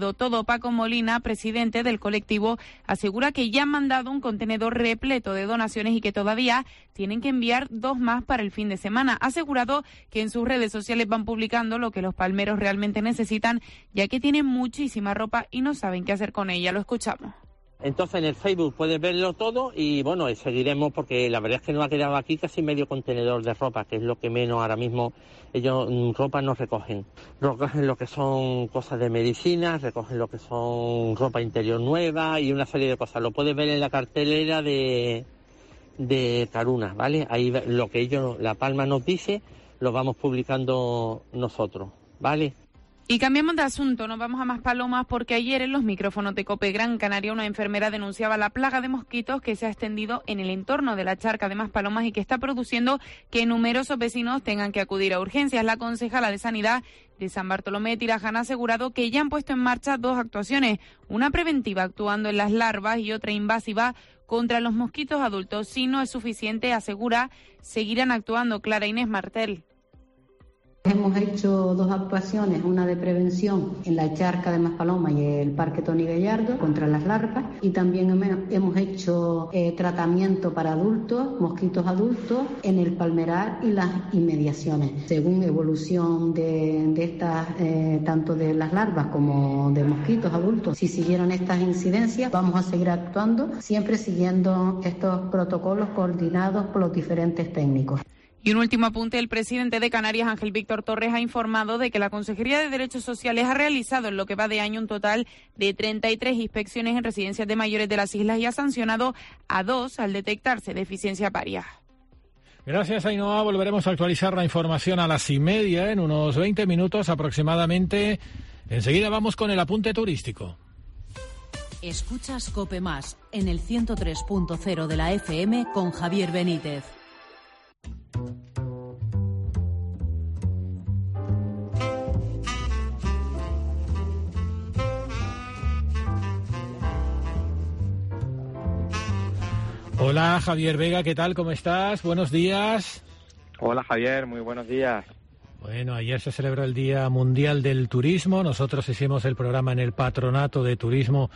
Dárselo Todo. Paco Molina, presidente del colectivo, asegura que ya han mandado un contenedor repleto de donaciones y que todavía tienen que enviar dos más para el fin de semana. Ha asegurado que en sus redes sociales van publicando lo que los palmeros realmente necesitan, ya que tienen muchísima ropa y no saben qué hacer con ella. Lo escuchamos. Entonces en el Facebook puedes verlo todo y bueno, y seguiremos porque la verdad es que nos ha quedado aquí casi medio contenedor de ropa, que es lo que menos ahora mismo. Ellos ropa no recogen, recogen lo que son cosas de medicina, recogen lo que son ropa interior nueva y una serie de cosas. Lo puedes ver en la cartelera de, de Caruna, ¿vale? Ahí lo que ellos, La Palma nos dice, lo vamos publicando nosotros, ¿vale? Y cambiamos de asunto, nos vamos a Maspalomas porque ayer en los micrófonos de COPE Gran Canaria una enfermera denunciaba la plaga de mosquitos que se ha extendido en el entorno de la charca de Maspalomas y que está produciendo que numerosos vecinos tengan que acudir a urgencias. La concejala de Sanidad de San Bartolomé Tirajana ha asegurado que ya han puesto en marcha dos actuaciones, una preventiva actuando en las larvas y otra invasiva contra los mosquitos adultos. Si no es suficiente, asegura, seguirán actuando. Clara Inés Martel. Hemos hecho dos actuaciones, una de prevención en la charca de Maspalomas y el Parque Toni Gallardo contra las larvas y también hemos hecho eh, tratamiento para adultos, mosquitos adultos, en el palmerar y las inmediaciones. Según evolución de, de estas, eh, tanto de las larvas como de mosquitos adultos, si siguieron estas incidencias, vamos a seguir actuando, siempre siguiendo estos protocolos coordinados por los diferentes técnicos. Y un último apunte, el presidente de Canarias, Ángel Víctor Torres, ha informado de que la Consejería de Derechos Sociales ha realizado en lo que va de año un total de treinta y tres inspecciones en residencias de mayores de las islas y ha sancionado a dos al detectarse deficiencias varias. Gracias, Ainhoa. Volveremos a actualizar la información a las y media, en unos veinte minutos aproximadamente. Enseguida vamos con el apunte turístico. Escuchas COPE Más en el ciento tres punto cero de la F M con Javier Benítez. Hola, Javier Vega, ¿qué tal? ¿Cómo estás? Buenos días. Hola, Javier, muy buenos días. Bueno, ayer se celebró el Día Mundial del Turismo. Nosotros hicimos el programa en el Patronato de Turismo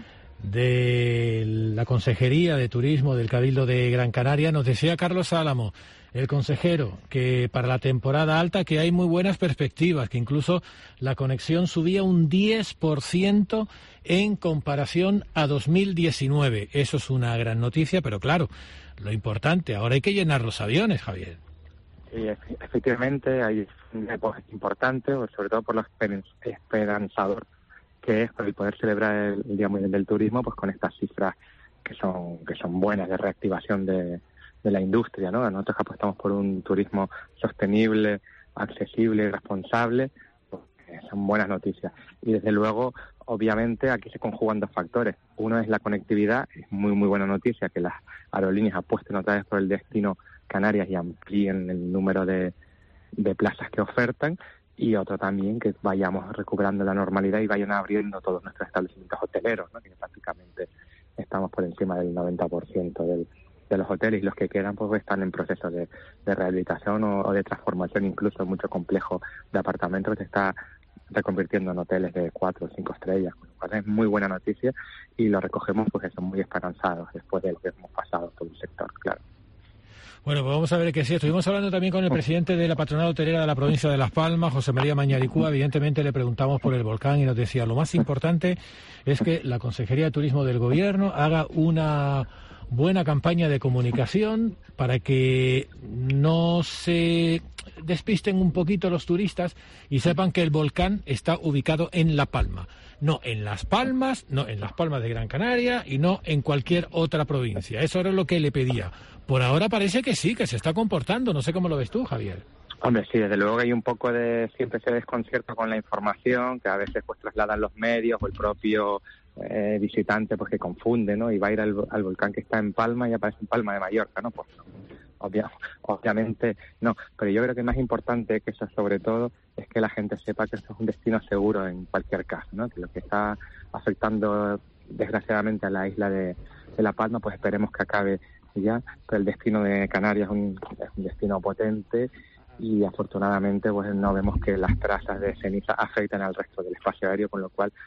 de la Consejería de Turismo del Cabildo de Gran Canaria. Nos decía Carlos Álamo, el consejero, que para la temporada alta que hay muy buenas perspectivas, que incluso la conexión subía un diez por ciento en comparación a dos mil diecinueve. Eso es una gran noticia, pero claro, lo importante, ahora hay que llenar los aviones, Javier. Sí, efectivamente, hay un época importante, sobre todo por lo esperanzador que es el poder celebrar el Día Mundial del Turismo, pues con estas cifras que son que son buenas de reactivación de, de la industria, ¿no? Nosotros apostamos por un turismo sostenible, accesible y responsable, pues, son buenas noticias. Y desde luego, obviamente, aquí se conjugan dos factores. Uno es la conectividad, es muy muy buena noticia que las aerolíneas apuesten otra vez por el destino Canarias y amplíen el número de, de plazas que ofertan. Y otro también, que vayamos recuperando la normalidad y vayan abriendo todos nuestros establecimientos hoteleros, ¿no? Que prácticamente estamos por encima del noventa por ciento del, de los hoteles, y los que quedan pues están en proceso de, de rehabilitación o, o de transformación, incluso mucho complejo de apartamentos que se está reconvirtiendo en hoteles de cuatro o cinco estrellas, con lo cual es muy buena noticia y lo recogemos porque son muy esperanzados después de lo que hemos pasado todo el sector, claro. Bueno, pues vamos a ver que sí. Estuvimos hablando también con el presidente de la Patronal Hotelera de la provincia de Las Palmas, José María Mañaricúa. Evidentemente le preguntamos por el volcán y nos decía, lo más importante es que la Consejería de Turismo del Gobierno haga una buena campaña de comunicación para que no se despisten un poquito los turistas y sepan que el volcán está ubicado en La Palma. No en Las Palmas, no en Las Palmas de Gran Canaria y no en cualquier otra provincia. Eso era lo que le pedía. Por ahora parece que sí, que se está comportando. No sé cómo lo ves tú, Javier. Hombre, sí, desde luego que hay un poco de siempre ese desconcierto con la información que a veces pues trasladan los medios o el propio eh, visitante pues que confunde, ¿no? Y va a ir al, al volcán que está en Palma y aparece en Palma de Mallorca, ¿no? Pues no, obvia, obviamente no. Pero yo creo que más importante que eso sobre todo es que la gente sepa que esto es un destino seguro en cualquier caso, ¿no? Que lo que está afectando desgraciadamente a la isla de, de La Palma, pues esperemos que acabe ya, pero el destino de Canarias es un, es un destino potente y afortunadamente pues no vemos que las trazas de ceniza afecten al resto del espacio aéreo, con lo cual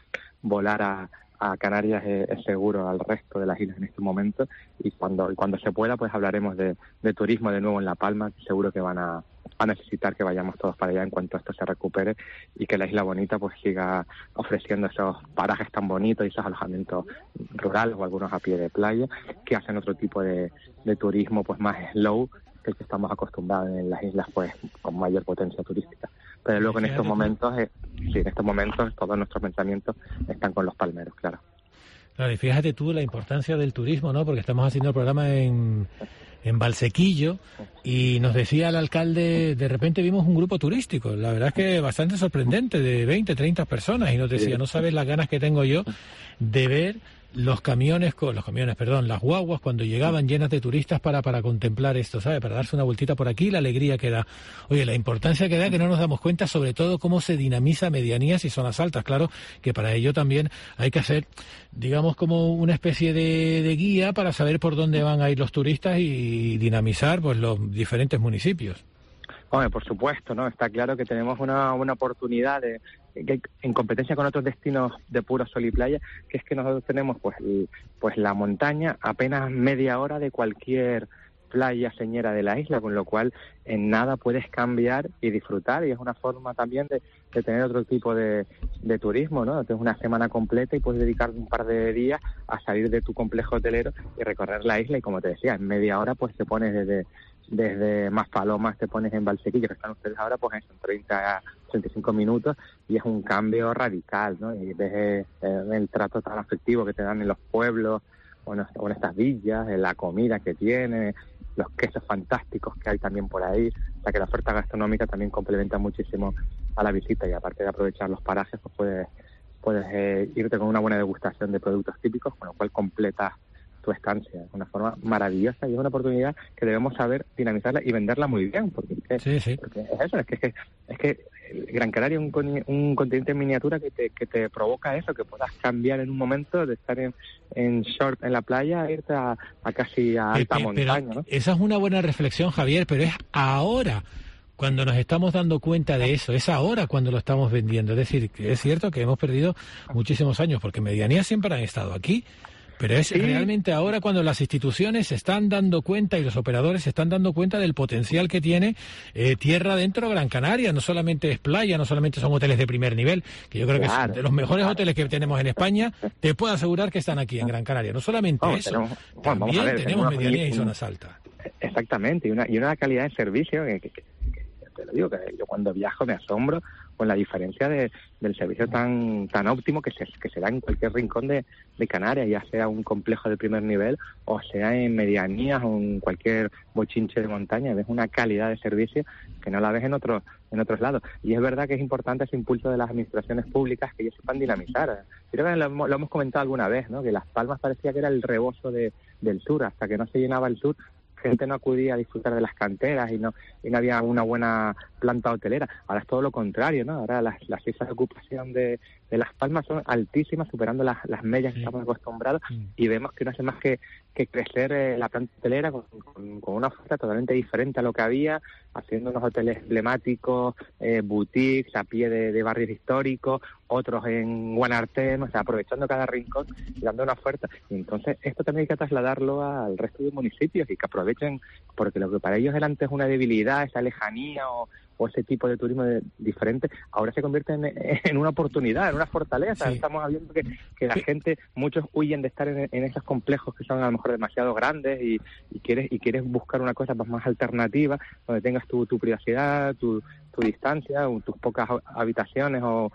volar a, a Canarias es, es seguro al resto de las islas en este momento, y cuando y cuando se pueda pues hablaremos de, de turismo de nuevo en La Palma, que seguro que van a, a necesitar que vayamos todos para allá en cuanto esto se recupere y que la Isla Bonita pues siga ofreciendo esos parajes tan bonitos y esos alojamientos rurales o algunos a pie de playa que hacen otro tipo de, de turismo pues más slow que el que estamos acostumbrados en las islas pues con mayor potencia turística. Pero luego en estos momentos, eh, sí, en estos momentos todos nuestros pensamientos están con los palmeros, claro. Claro, y fíjate tú la importancia del turismo, ¿no? Porque estamos haciendo el programa en, en Valsequillo y nos decía el alcalde, de repente vimos un grupo turístico, la verdad es que bastante sorprendente, de veinte, treinta personas, y nos decía, no sabes las ganas que tengo yo de ver los camiones, con los camiones, perdón, las guaguas cuando llegaban llenas de turistas para para contemplar esto, ¿sabes? Para darse una vueltita por aquí, la alegría que da. Oye, la importancia que da que no nos damos cuenta, sobre todo cómo se dinamiza medianías y zonas altas. Claro que para ello también hay que hacer, digamos, como una especie de, de guía para saber por dónde van a ir los turistas y dinamizar pues los diferentes municipios. Hombre, por supuesto, ¿no? Está claro que tenemos una, una oportunidad de, que, en competencia con otros destinos de puro sol y playa, que es que nosotros tenemos pues, el, pues la montaña apenas media hora de cualquier playa señera de la isla, con lo cual en nada puedes cambiar y disfrutar, y es una forma también de, de tener otro tipo de, de turismo, ¿no? Tienes una semana completa y puedes dedicar un par de días a salir de tu complejo hotelero y recorrer la isla, y como te decía, en media hora pues te pones desde desde Maspalomas, te pones en Valsequillo, que están ustedes ahora, pues en treinta a treinta y cinco minutos, y es un cambio radical, ¿no? Y ves eh, el trato tan afectivo que te dan en los pueblos, o en, o en estas villas, en la comida que tiene, los quesos fantásticos que hay también por ahí, o sea que la oferta gastronómica también complementa muchísimo a la visita, y aparte de aprovechar los parajes, pues puedes, puedes eh, irte con una buena degustación de productos típicos, con lo cual completas tu estancia de una forma maravillosa, y es una oportunidad que debemos saber dinamizarla y venderla muy bien, porque es, que, sí, sí. Porque es eso, es que, es que, es que Gran Canaria es un, un continente en miniatura que te, que te provoca eso, que puedas cambiar en un momento de estar en, en short en la playa a irte a, a casi a alta pero, montaña, ¿no? Esa es una buena reflexión, Javier, pero es ahora cuando nos estamos dando cuenta de eso, es ahora cuando lo estamos vendiendo. Es decir, que es cierto que hemos perdido muchísimos años, porque medianías siempre han estado aquí, pero es sí. realmente ahora cuando las instituciones se están dando cuenta y los operadores se están dando cuenta del potencial que tiene eh, tierra dentro de Gran Canaria. No solamente es playa, no solamente son hoteles de primer nivel, que yo creo claro, que son de los mejores claro. hoteles que tenemos en España, te puedo asegurar que están aquí en Gran Canaria. No solamente vamos, eso, tenemos, bueno, también ver, tenemos medianías y zonas altas. Exactamente, y una, y una calidad de servicio que, que, que, que te lo digo, que yo cuando viajo me asombro con la diferencia de, del servicio tan tan óptimo que se, que se da en cualquier rincón de, de Canarias, ya sea un complejo de primer nivel o sea en medianías o en cualquier bochinche de montaña. Ves una calidad de servicio que no la ves en otros en otros lados. Y es verdad que es importante ese impulso de las administraciones públicas, que ellos sepan dinamizar. Creo que lo, lo hemos comentado alguna vez, ¿no? Que Las Palmas parecía que era el rebozo de, del sur, hasta que no se llenaba el sur. Gente no acudía a disfrutar de las canteras y no y no había una buena planta hotelera. Ahora es todo lo contrario, ¿no? Ahora las, las cifras de ocupación de, de Las Palmas son altísimas, superando las, las medias que estamos acostumbrados, y vemos que no hace más que, que crecer eh, la planta hotelera con, con, con una oferta totalmente diferente a lo que había, haciendo unos hoteles emblemáticos, eh, boutiques a pie de, de barrios históricos, otros en Guanartem, o sea, aprovechando cada rincón y dando una oferta. Y entonces esto también hay que trasladarlo al resto de municipios y que aprovechen, porque lo que para ellos era antes una debilidad, esa lejanía o, o ese tipo de turismo de, diferente, ahora se convierte en, en una oportunidad, en una fortaleza. Sí. Estamos viendo que, que la sí. gente, muchos huyen de estar en, en esos complejos que son a lo mejor demasiado grandes y, y quieres y quieres buscar una cosa más, más alternativa, donde tengas tu, tu privacidad, tu, tu distancia, tus pocas habitaciones o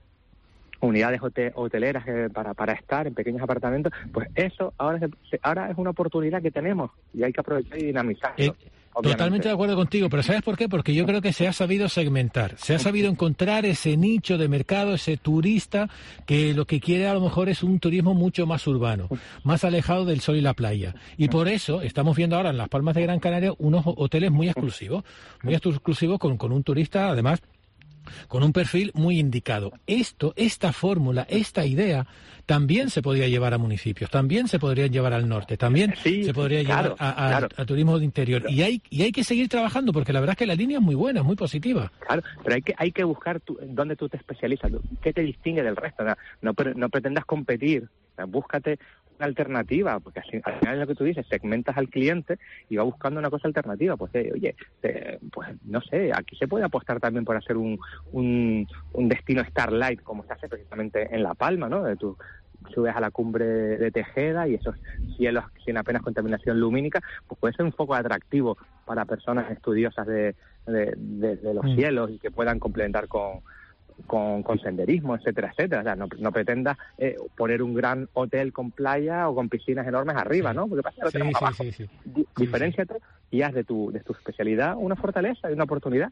unidades hoteleras para para estar en pequeños apartamentos. Pues eso ahora se, ahora es una oportunidad que tenemos y hay que aprovechar y dinamizarlo. Eh, totalmente de acuerdo contigo, pero ¿sabes por qué? Porque yo creo que se ha sabido segmentar, se ha sabido encontrar ese nicho de mercado, ese turista que lo que quiere a lo mejor es un turismo mucho más urbano, más alejado del sol y la playa. Y por eso estamos viendo ahora en Las Palmas de Gran Canaria unos hoteles muy exclusivos, muy exclusivos con, con un turista además con un perfil muy indicado. Esto, esta fórmula, esta idea, también se podría llevar a municipios, también se podría llevar al norte, también sí, se podría claro, llevar a, a, claro. a turismo de interior. Y hay y hay que seguir trabajando, porque la verdad es que la línea es muy buena, es muy positiva. Claro, pero hay que hay que buscar tu, dónde tú te especializas, qué te distingue del resto. No, no, no pretendas competir, o sea, búscate una alternativa, porque al final es lo que tú dices, segmentas al cliente y va buscando una cosa alternativa. Pues eh, oye, eh, pues no sé, aquí se puede apostar también por hacer un, un, un destino Starlight, como se hace precisamente en La Palma, ¿no? De tu, subes a la cumbre de Tejeda y esos cielos sin apenas contaminación lumínica, pues puede ser un foco atractivo para personas estudiosas de, de, de, de los mm. cielos y que puedan complementar con Con, con senderismo, etcétera, etcétera. O sea, no, no pretendas eh, poner un gran hotel con playa o con piscinas enormes arriba, sí. ¿no? Porque pasa que lo sí, tenemos sí, abajo. Sí, sí. Di- diferénciate sí, sí. y haz de tu, de tu especialidad una fortaleza y una oportunidad.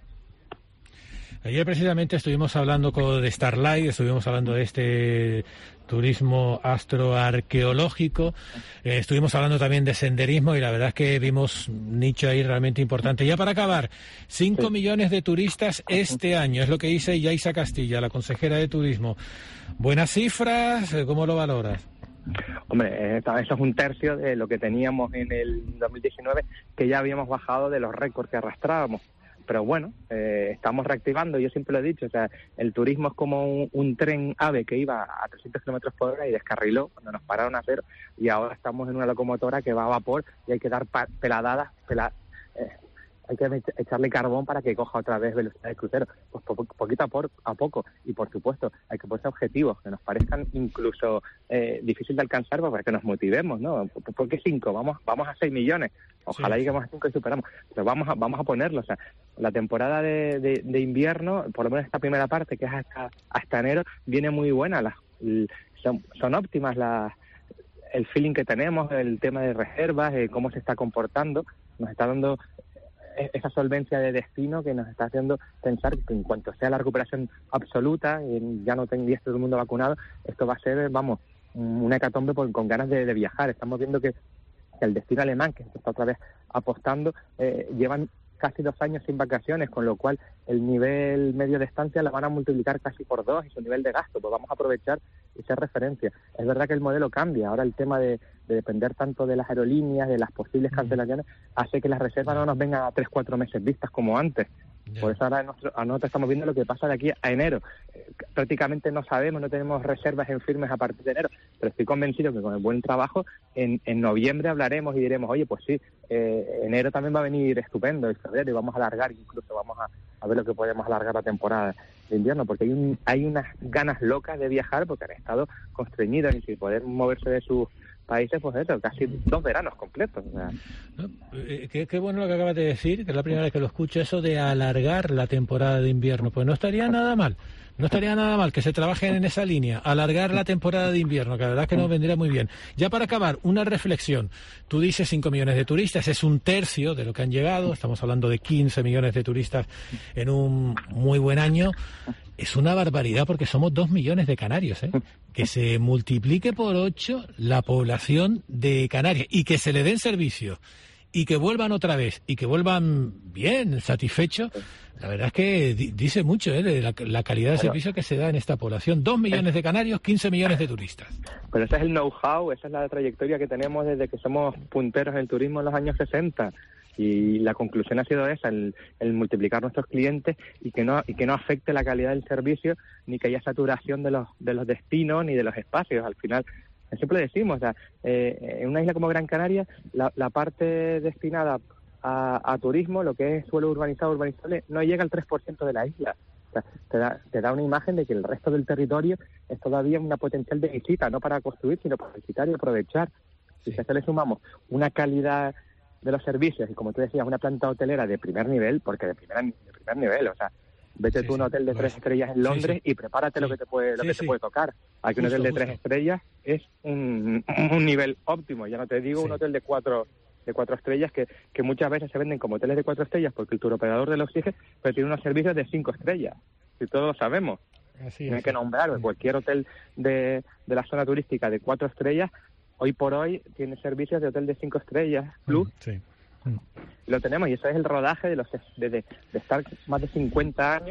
Ayer precisamente estuvimos hablando con, de Starlight, estuvimos hablando de este turismo astroarqueológico, eh, estuvimos hablando también de senderismo y la verdad es que vimos un nicho ahí realmente importante. Ya para acabar, cinco sí. millones de turistas este año, es lo que dice Yaisa Castilla, la consejera de Turismo. Buenas cifras, ¿cómo lo valoras? Hombre, eso es un tercio de lo que teníamos en el dos mil diecinueve, que ya habíamos bajado de los récords que arrastrábamos. Pero bueno, eh, estamos reactivando, yo siempre lo he dicho, o sea, el turismo es como un, un tren AVE que iba a trescientos kilómetros por hora y descarriló cuando nos pararon a cero, y ahora estamos en una locomotora que va a vapor y hay que dar pa- peladadas, pela- eh, hay que echarle carbón para que coja otra vez velocidad de crucero, pues po- poquito a, por, a poco, y por supuesto hay que poner objetivos que nos parezcan incluso eh, difíciles de alcanzar para que nos motivemos, ¿no? ¿Por qué cinco? Vamos vamos a seis millones, ojalá sí. lleguemos a cinco y superamos, pero vamos a, vamos a ponerlo, o sea, la temporada de, de, de invierno, por lo menos esta primera parte, que es hasta, hasta enero, viene muy buena, las, son, son óptimas las el feeling que tenemos, el tema de reservas, eh, cómo se está comportando, nos está dando esa solvencia de destino que nos está haciendo pensar que en cuanto sea la recuperación absoluta, y ya no tendría todo el mundo vacunado, esto va a ser, vamos, una hecatombe por, con ganas de, de viajar. Estamos viendo que, que el destino alemán, que está otra vez apostando, eh, llevan casi dos años sin vacaciones, con lo cual el nivel medio de estancia la van a multiplicar casi por dos y su nivel de gasto, pues vamos a aprovechar esa referencia. Es verdad que el modelo cambia, ahora el tema de, de depender tanto de las aerolíneas, de las posibles cancelaciones, hace que las reservas no nos vengan a tres, cuatro meses vistas como antes. Yeah. Por eso ahora nosotros, nosotros estamos viendo lo que pasa de aquí a enero. Eh, prácticamente no sabemos, no tenemos reservas en firmes a partir de enero, pero estoy convencido que con el buen trabajo en, en noviembre hablaremos y diremos, oye, pues sí, eh, enero también va a venir estupendo, y febrero, y vamos a alargar, incluso vamos a, a ver lo que podemos alargar la temporada de invierno, porque hay, un, hay unas ganas locas de viajar, porque han estado constreñidos y sin poder moverse de sus países, pues eso, casi dos veranos completos. O sea. No, eh, qué, qué bueno lo que acabas de decir, que es la primera vez que lo escucho, eso de alargar la temporada de invierno. Pues no estaría nada mal, no estaría nada mal que se trabaje en esa línea, alargar la temporada de invierno, que la verdad es que nos vendría muy bien. Ya para acabar, una reflexión. Tú dices cinco millones de turistas, es un tercio de lo que han llegado, estamos hablando de quince millones de turistas en un muy buen año. Es una barbaridad porque somos dos millones de canarios, ¿eh? Que se multiplique por ocho la población de Canarias y que se le den servicios y que vuelvan otra vez y que vuelvan bien, satisfechos. La verdad es que di- dice mucho, ¿eh? De la, la calidad de Pero, servicio que se da en esta población. Dos millones de canarios, quince millones de turistas. Pero ese es el know-how, esa es la trayectoria que tenemos desde que somos punteros en el turismo en los años sesenta. Y la conclusión ha sido esa, el, el multiplicar nuestros clientes y que no y que no afecte la calidad del servicio, ni que haya saturación de los de los destinos ni de los espacios. Al final, siempre decimos, o sea, eh, en una isla como Gran Canaria, la, la parte destinada a, a turismo, lo que es suelo urbanizado, urbanizable, no llega al tres por ciento de la isla. O sea, te da, te da una imagen de que el resto del territorio es todavía una potencial de visita, no para construir, sino para visitar y aprovechar. Y si a eso le sumamos una calidad de los servicios y, como tú decías, una planta hotelera de primer nivel, porque de, primera, de primer nivel, o sea, vete sí, tú a un hotel de tres estrellas en Londres sí, sí. y prepárate sí. lo que te puede lo sí, que te sí. puede tocar. Aquí un hotel de tres estrellas es un, un nivel óptimo, ya no te digo sí. un hotel de cuatro de cuatro estrellas que, que muchas veces se venden como hoteles de cuatro estrellas porque el turoperador de los exige, pero tiene unos servicios de cinco estrellas, si todos lo sabemos. Así no hay que nombrar, cualquier hotel de, de la zona turística de cuatro estrellas hoy por hoy tiene servicios de hotel de cinco estrellas plus. Mm, sí. mm. Lo tenemos, y eso es el rodaje de los de, de, de estar más de cincuenta años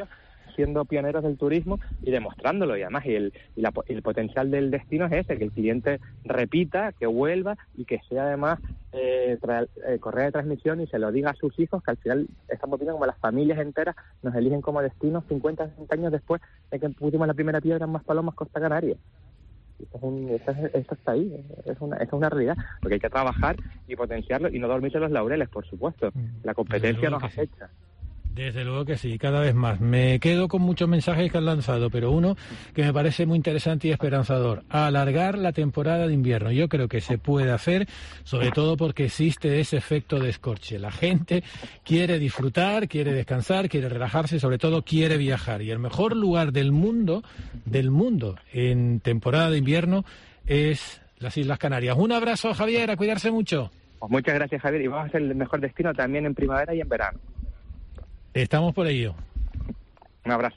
siendo pioneros del turismo y demostrándolo, y además y el, y la, el potencial del destino es ese, que el cliente repita, que vuelva y que sea además eh, tra, eh, correa de transmisión y se lo diga a sus hijos, que al final estamos viendo como las familias enteras nos eligen como destino cincuenta, sesenta años después de que pusimos la primera piedra en Maspalomas, Costa Canaria. Eso, es un, eso, es, eso está ahí, es una, eso es una realidad, porque hay que trabajar y potenciarlo y no dormirse los laureles, por supuesto. La competencia nos acecha. Desde luego que sí, cada vez más. Me quedo con muchos mensajes que han lanzado, pero uno que me parece muy interesante y esperanzador: alargar la temporada de invierno. Yo creo que se puede hacer, sobre todo porque existe ese efecto de escorche. La gente quiere disfrutar, quiere descansar, quiere relajarse, sobre todo quiere viajar. Y el mejor lugar del mundo, del mundo, en temporada de invierno es las Islas Canarias. Un abrazo, Javier, a cuidarse mucho. Pues muchas gracias, Javier, y vamos a ser el mejor destino también en primavera y en verano. Estamos por ello. Un abrazo.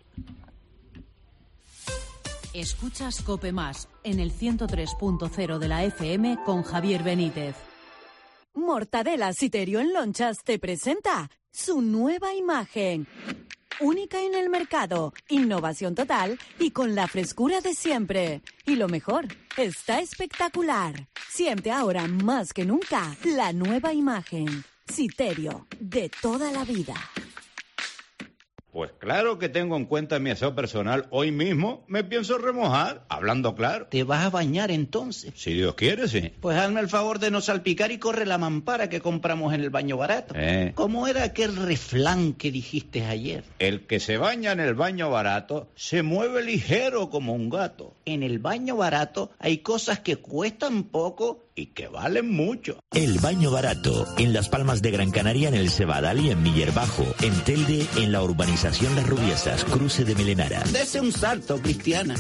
Escuchas COPE Más en el ciento tres punto cero de la F M con Javier Benítez. Mortadela Siterio en Lonchas te presenta su nueva imagen. Única en el mercado, innovación total y con la frescura de siempre. Y lo mejor, está espectacular. Siente ahora más que nunca la nueva imagen. Siterio, de toda la vida. Pues claro que tengo en cuenta mi aseo personal. Hoy mismo me pienso remojar, hablando claro. ¿Te vas a bañar entonces? Si Dios quiere, sí. Pues hazme el favor de no salpicar y corre la mampara que compramos en el baño barato. Eh. ¿Cómo era aquel refrán que dijiste ayer? El que se baña en el baño barato se mueve ligero como un gato. En el baño barato hay cosas que cuestan poco y que valen mucho. El Baño Barato, en Las Palmas de Gran Canaria, en el Cebadal y en Miller Bajo. En Telde, en la urbanización Las Rubiesas, cruce de Melenara. Dese un salto, Cristiana.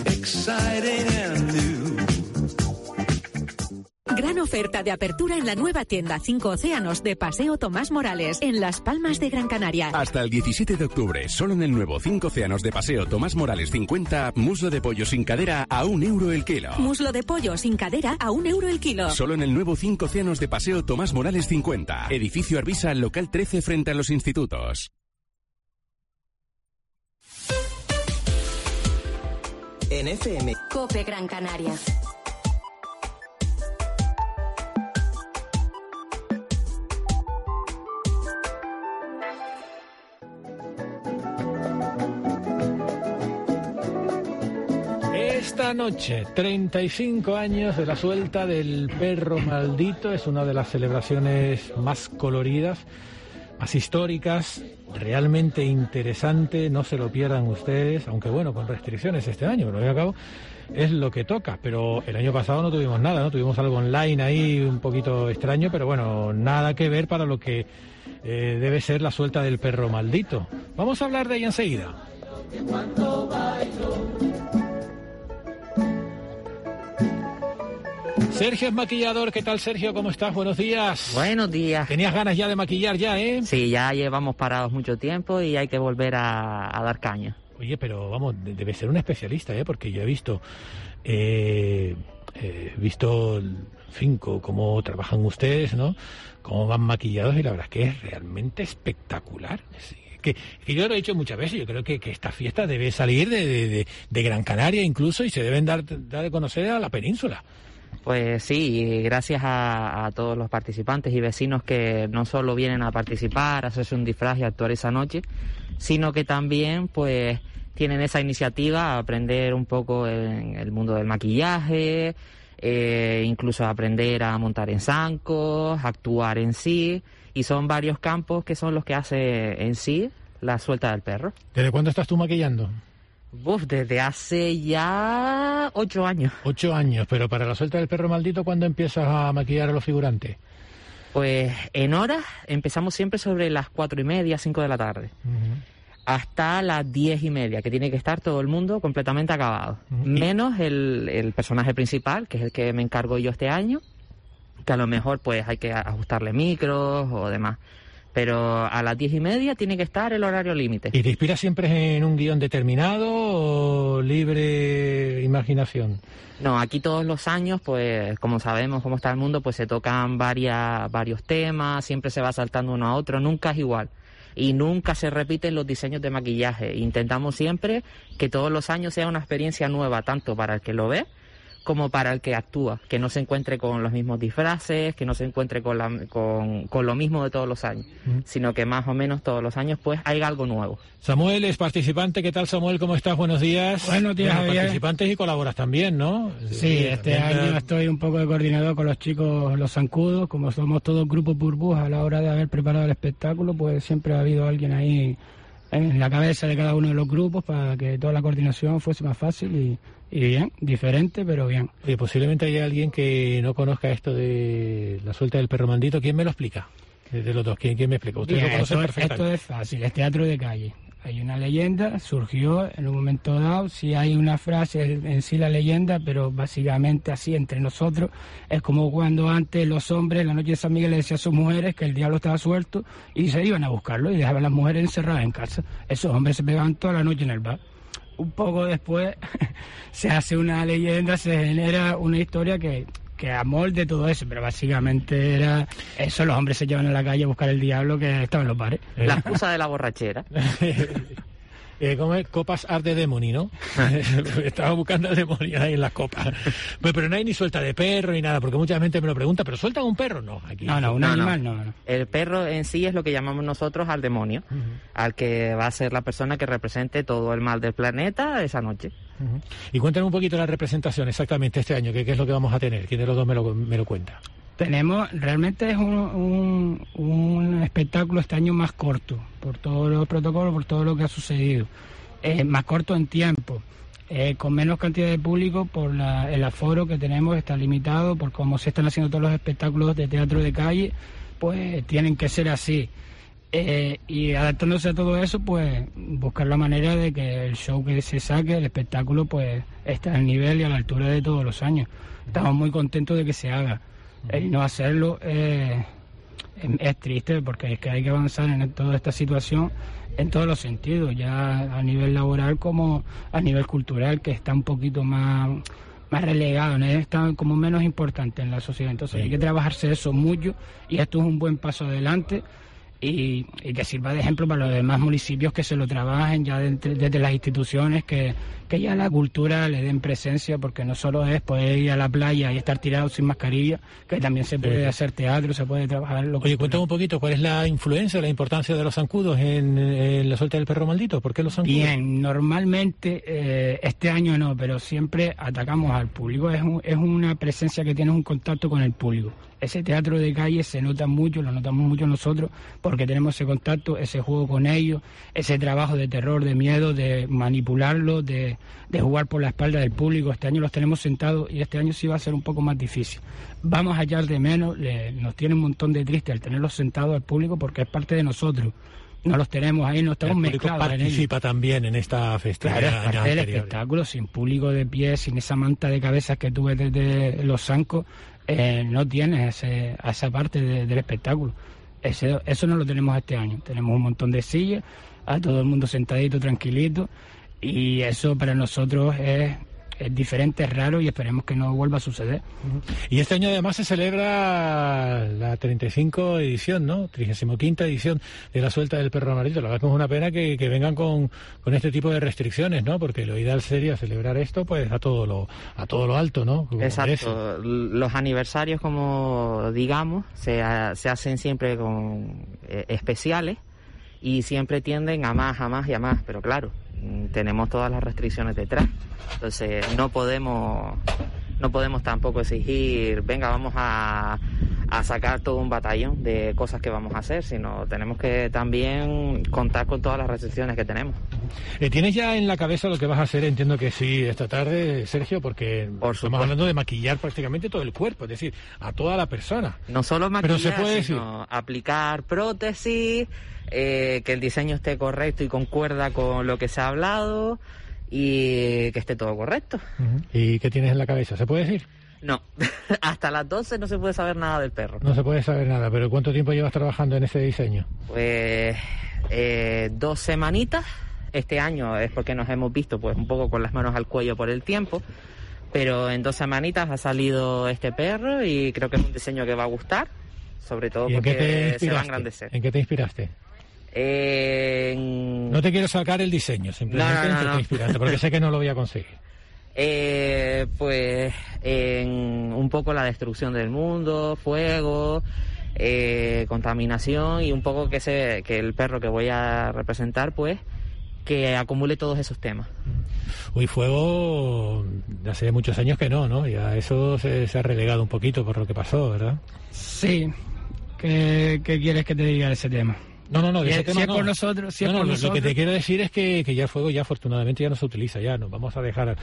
Gran oferta de apertura en la nueva tienda Cinco Océanos de Paseo Tomás Morales, en Las Palmas de Gran Canaria. Hasta el diecisiete de octubre, solo en el nuevo Cinco Océanos de Paseo Tomás Morales cincuenta, muslo de pollo sin cadera a un euro el kilo. Muslo de pollo sin cadera a un euro el kilo. Solo en el nuevo Cinco Océanos de Paseo Tomás Morales cincuenta. Edificio Arvisa, local trece frente a los institutos. En F M. COPE Gran Canaria. Esta noche, treinta y cinco años de la suelta del perro maldito. Es una de las celebraciones más coloridas, más históricas, realmente interesante. No se lo pierdan ustedes, aunque bueno, con restricciones este año, pero al fin y al cabo es lo que toca. Pero el año pasado no tuvimos nada, ¿no? Tuvimos algo online ahí un poquito extraño, pero bueno, nada que ver para lo que eh, debe ser la suelta del perro maldito. Vamos a hablar de ella enseguida. Sergio es maquillador. ¿Qué tal, Sergio? ¿Cómo estás? Buenos días. Buenos días. ¿Tenías ganas ya de maquillar ya, eh? Sí, ya llevamos parados mucho tiempo y hay que volver a, a dar caña. Oye, pero vamos, debe ser un especialista, ¿eh? Porque yo he visto, eh, eh, visto, en fin, cómo trabajan ustedes, ¿no? Cómo van maquillados y la verdad es que es realmente espectacular. Sí. Que, que yo lo he dicho muchas veces, yo creo que, que esta fiesta debe salir de, de, de, de Gran Canaria incluso y se deben dar, dar a conocer a la península. Pues sí, gracias a, a todos los participantes y vecinos que no solo vienen a participar, a hacerse un disfraz y a actuar esa noche, sino que también pues tienen esa iniciativa a aprender un poco en el mundo del maquillaje, eh, incluso a aprender a montar en zancos, actuar en sí, y son varios campos que son los que hace en sí la suelta del perro. ¿Desde cuándo estás tú maquillando? Uf, desde hace ya ocho años. Ocho años, pero para la suelta del perro maldito, ¿cuándo empiezas a maquillar a los figurantes? Pues en horas empezamos siempre sobre las cuatro y media, cinco de la tarde. Uh-huh. Hasta las diez y media, que tiene que estar todo el mundo completamente acabado. Uh-huh. Menos el, el personaje principal, que es el que me encargo yo este año, que a lo mejor pues hay que ajustarle micros o demás. Pero a las diez y media tiene que estar el horario límite. ¿Y te inspiras siempre en un guión determinado o libre imaginación? No, aquí todos los años, pues como sabemos cómo está el mundo, pues se tocan varias, varios temas, siempre se va saltando uno a otro, nunca es igual. y nunca se repiten los diseños de maquillaje. Intentamos siempre que todos los años sea una experiencia nueva, tanto para el que lo ve como para el que actúa, que no se encuentre con los mismos disfraces, que no se encuentre con, la, con, con lo mismo de todos los años, uh-huh. sino que más o menos todos los años pues hay algo nuevo. Samuel es participante. ¿Qué tal, Samuel? ¿Cómo estás? Buenos días. Buenos días, bueno, Javier. Participantes y colaboras también, ¿no? Sí, este año estoy un poco de coordinador con los chicos, los zancudos. Como somos todos grupos burbujas a la hora de haber preparado el espectáculo, pues siempre ha habido alguien ahí en la cabeza de cada uno de los grupos para que toda la coordinación fuese más fácil y, y bien, diferente, pero bien. Y posiblemente haya alguien que no conozca esto de la suelta del perro maldito. ¿Quién me lo explica? De los dos, ¿quién, quién me explica? Usted Bien, lo conoce esto, perfectamente. Esto es fácil, es teatro de calle. Hay una leyenda, surgió en un momento dado, sí hay una frase en sí la leyenda, pero básicamente así entre nosotros es como cuando antes los hombres en la noche de San Miguel le decían a sus mujeres que el diablo estaba suelto y se iban a buscarlo y dejaban a las mujeres encerradas en casa. Esos hombres se pegaban toda la noche en el bar. Un poco después se hace una leyenda, se genera una historia que... que a molde todo eso, pero básicamente era eso, los hombres se llevan a la calle a buscar el diablo que estaba en los bares. La excusa de la borrachera. Eh, ¿Cómo es? Copas Art de Demoni, ¿no? Estaba buscando el demonio ahí en las copas. Pues, pero no hay ni suelta de perro ni nada, porque mucha gente me lo pregunta, ¿pero sueltan un perro? No, aquí. No, no, un no, animal no. no, no. El perro en sí es lo que llamamos nosotros al demonio, uh-huh. al que va a ser la persona que represente todo el mal del planeta esa noche. Uh-huh. Y cuéntame un poquito la representación exactamente este año, ¿qué, qué es lo que vamos a tener? ¿Quién de los dos me lo, me lo cuenta? Tenemos, realmente es un, un, un espectáculo este año más corto, por todos los protocolos, por todo lo que ha sucedido. Eh, más corto en tiempo, eh, con menos cantidad de público por la, el aforo que tenemos está limitado, por cómo se están haciendo todos los espectáculos de teatro de calle, pues tienen que ser así. Eh, y adaptándose a todo eso, pues buscar la manera de que el show que se saque, el espectáculo, pues esté al nivel y a la altura de todos los años. Estamos muy contentos de que se haga. El no hacerlo eh, es triste porque es que hay que avanzar en toda esta situación en todos los sentidos, ya a nivel laboral como a nivel cultural, que está un poquito más, más relegado, ¿no? Está como menos importante en la sociedad. Entonces sí. Hay que trabajarse eso mucho y esto es un buen paso adelante. Y, y que sirva de ejemplo para los demás municipios que se lo trabajen ya desde, desde las instituciones, que, que ya la cultura le den presencia, porque no solo es poder ir a la playa y estar tirado sin mascarilla, que también se puede sí. hacer teatro, se puede trabajar en lo Oye, cuéntame un poquito, ¿cuál es la influencia, la importancia de los zancudos en, en la suelta del perro maldito? ¿Por qué los zancudos? Bien, normalmente, eh, este año no, pero siempre atacamos al público, es, un, es una presencia que tiene un contacto con el público. Ese teatro de calle se nota mucho, lo notamos mucho nosotros, porque tenemos ese contacto, ese juego con ellos, ese trabajo de terror, de miedo, de manipularlo, de, de jugar por la espalda del público. Este año los tenemos sentados y este año sí va a ser un poco más difícil. Vamos a hallar de menos, le, nos tiene un montón de triste el tenerlos sentados al público porque es parte de nosotros. No los tenemos ahí, no estamos mezclados. El público participa también en esta festividad. Claro, es parte del espectáculo, sin público de pie, sin esa manta de cabezas que tuve desde los zancos. Eh, no tienes ese, esa parte de, del espectáculo. Ese, eso no lo tenemos este año. Tenemos un montón de sillas, a todo el mundo sentadito, tranquilito, y eso para nosotros es, es diferente, es raro y esperemos que no vuelva a suceder. Y este año además se celebra la treinta y cinco edición, ¿no? trigésima quinta edición de la suelta del perro amarillo. La verdad que es una pena que, que vengan con, con este tipo de restricciones, ¿no? Porque lo ideal sería celebrar esto pues a todo lo, a todo lo alto, ¿no? Como Exacto. Parece. Los aniversarios, como digamos, se, se hacen siempre con eh, especiales y siempre tienden a más, a más y a más, pero claro, tenemos todas las restricciones detrás, entonces no podemos no podemos tampoco exigir venga vamos a, a sacar todo un batallón de cosas que vamos a hacer, sino tenemos que también contar con todas las restricciones que tenemos. Eh, ¿Tienes ya en la cabeza lo que vas a hacer? Entiendo que sí, esta tarde, Sergio, porque Por estamos hablando de maquillar prácticamente todo el cuerpo, es decir, a toda la persona. No solo maquillar, Pero se puede sino decir... aplicar prótesis, eh, que el diseño esté correcto y concuerda con lo que se ha hablado y que esté todo correcto. Uh-huh. ¿Y qué tienes en la cabeza? ¿Se puede decir? No, hasta las doce no se puede saber nada del perro. No se puede saber nada, pero ¿cuánto tiempo llevas trabajando en ese diseño? Pues eh, dos semanitas. Este año es porque nos hemos visto pues un poco con las manos al cuello por el tiempo, pero en dos semanitas ha salido este perro y creo que es un diseño que va a gustar, sobre todo porque se va a engrandecer. ¿En qué te inspiraste? Eh, en... No te quiero sacar el diseño, simplemente no, no, no, no. inspirante, porque sé que no lo voy a conseguir. Eh, pues en un poco la destrucción del mundo, fuego, eh, contaminación y un poco que, se, que el perro que voy a representar, pues, que acumule todos esos temas. Uy, fuego, hace muchos años que no, ¿no? Ya eso se, se ha relegado un poquito por lo que pasó, ¿verdad? Sí. ¿Qué, qué quieres que te diga de ese tema? No, no, no, de ese si tema es no. por nosotros, si no, es no, por lo, nosotros... lo que te quiero decir es que, que ya el fuego ya afortunadamente ya no se utiliza, ya nos vamos a dejar...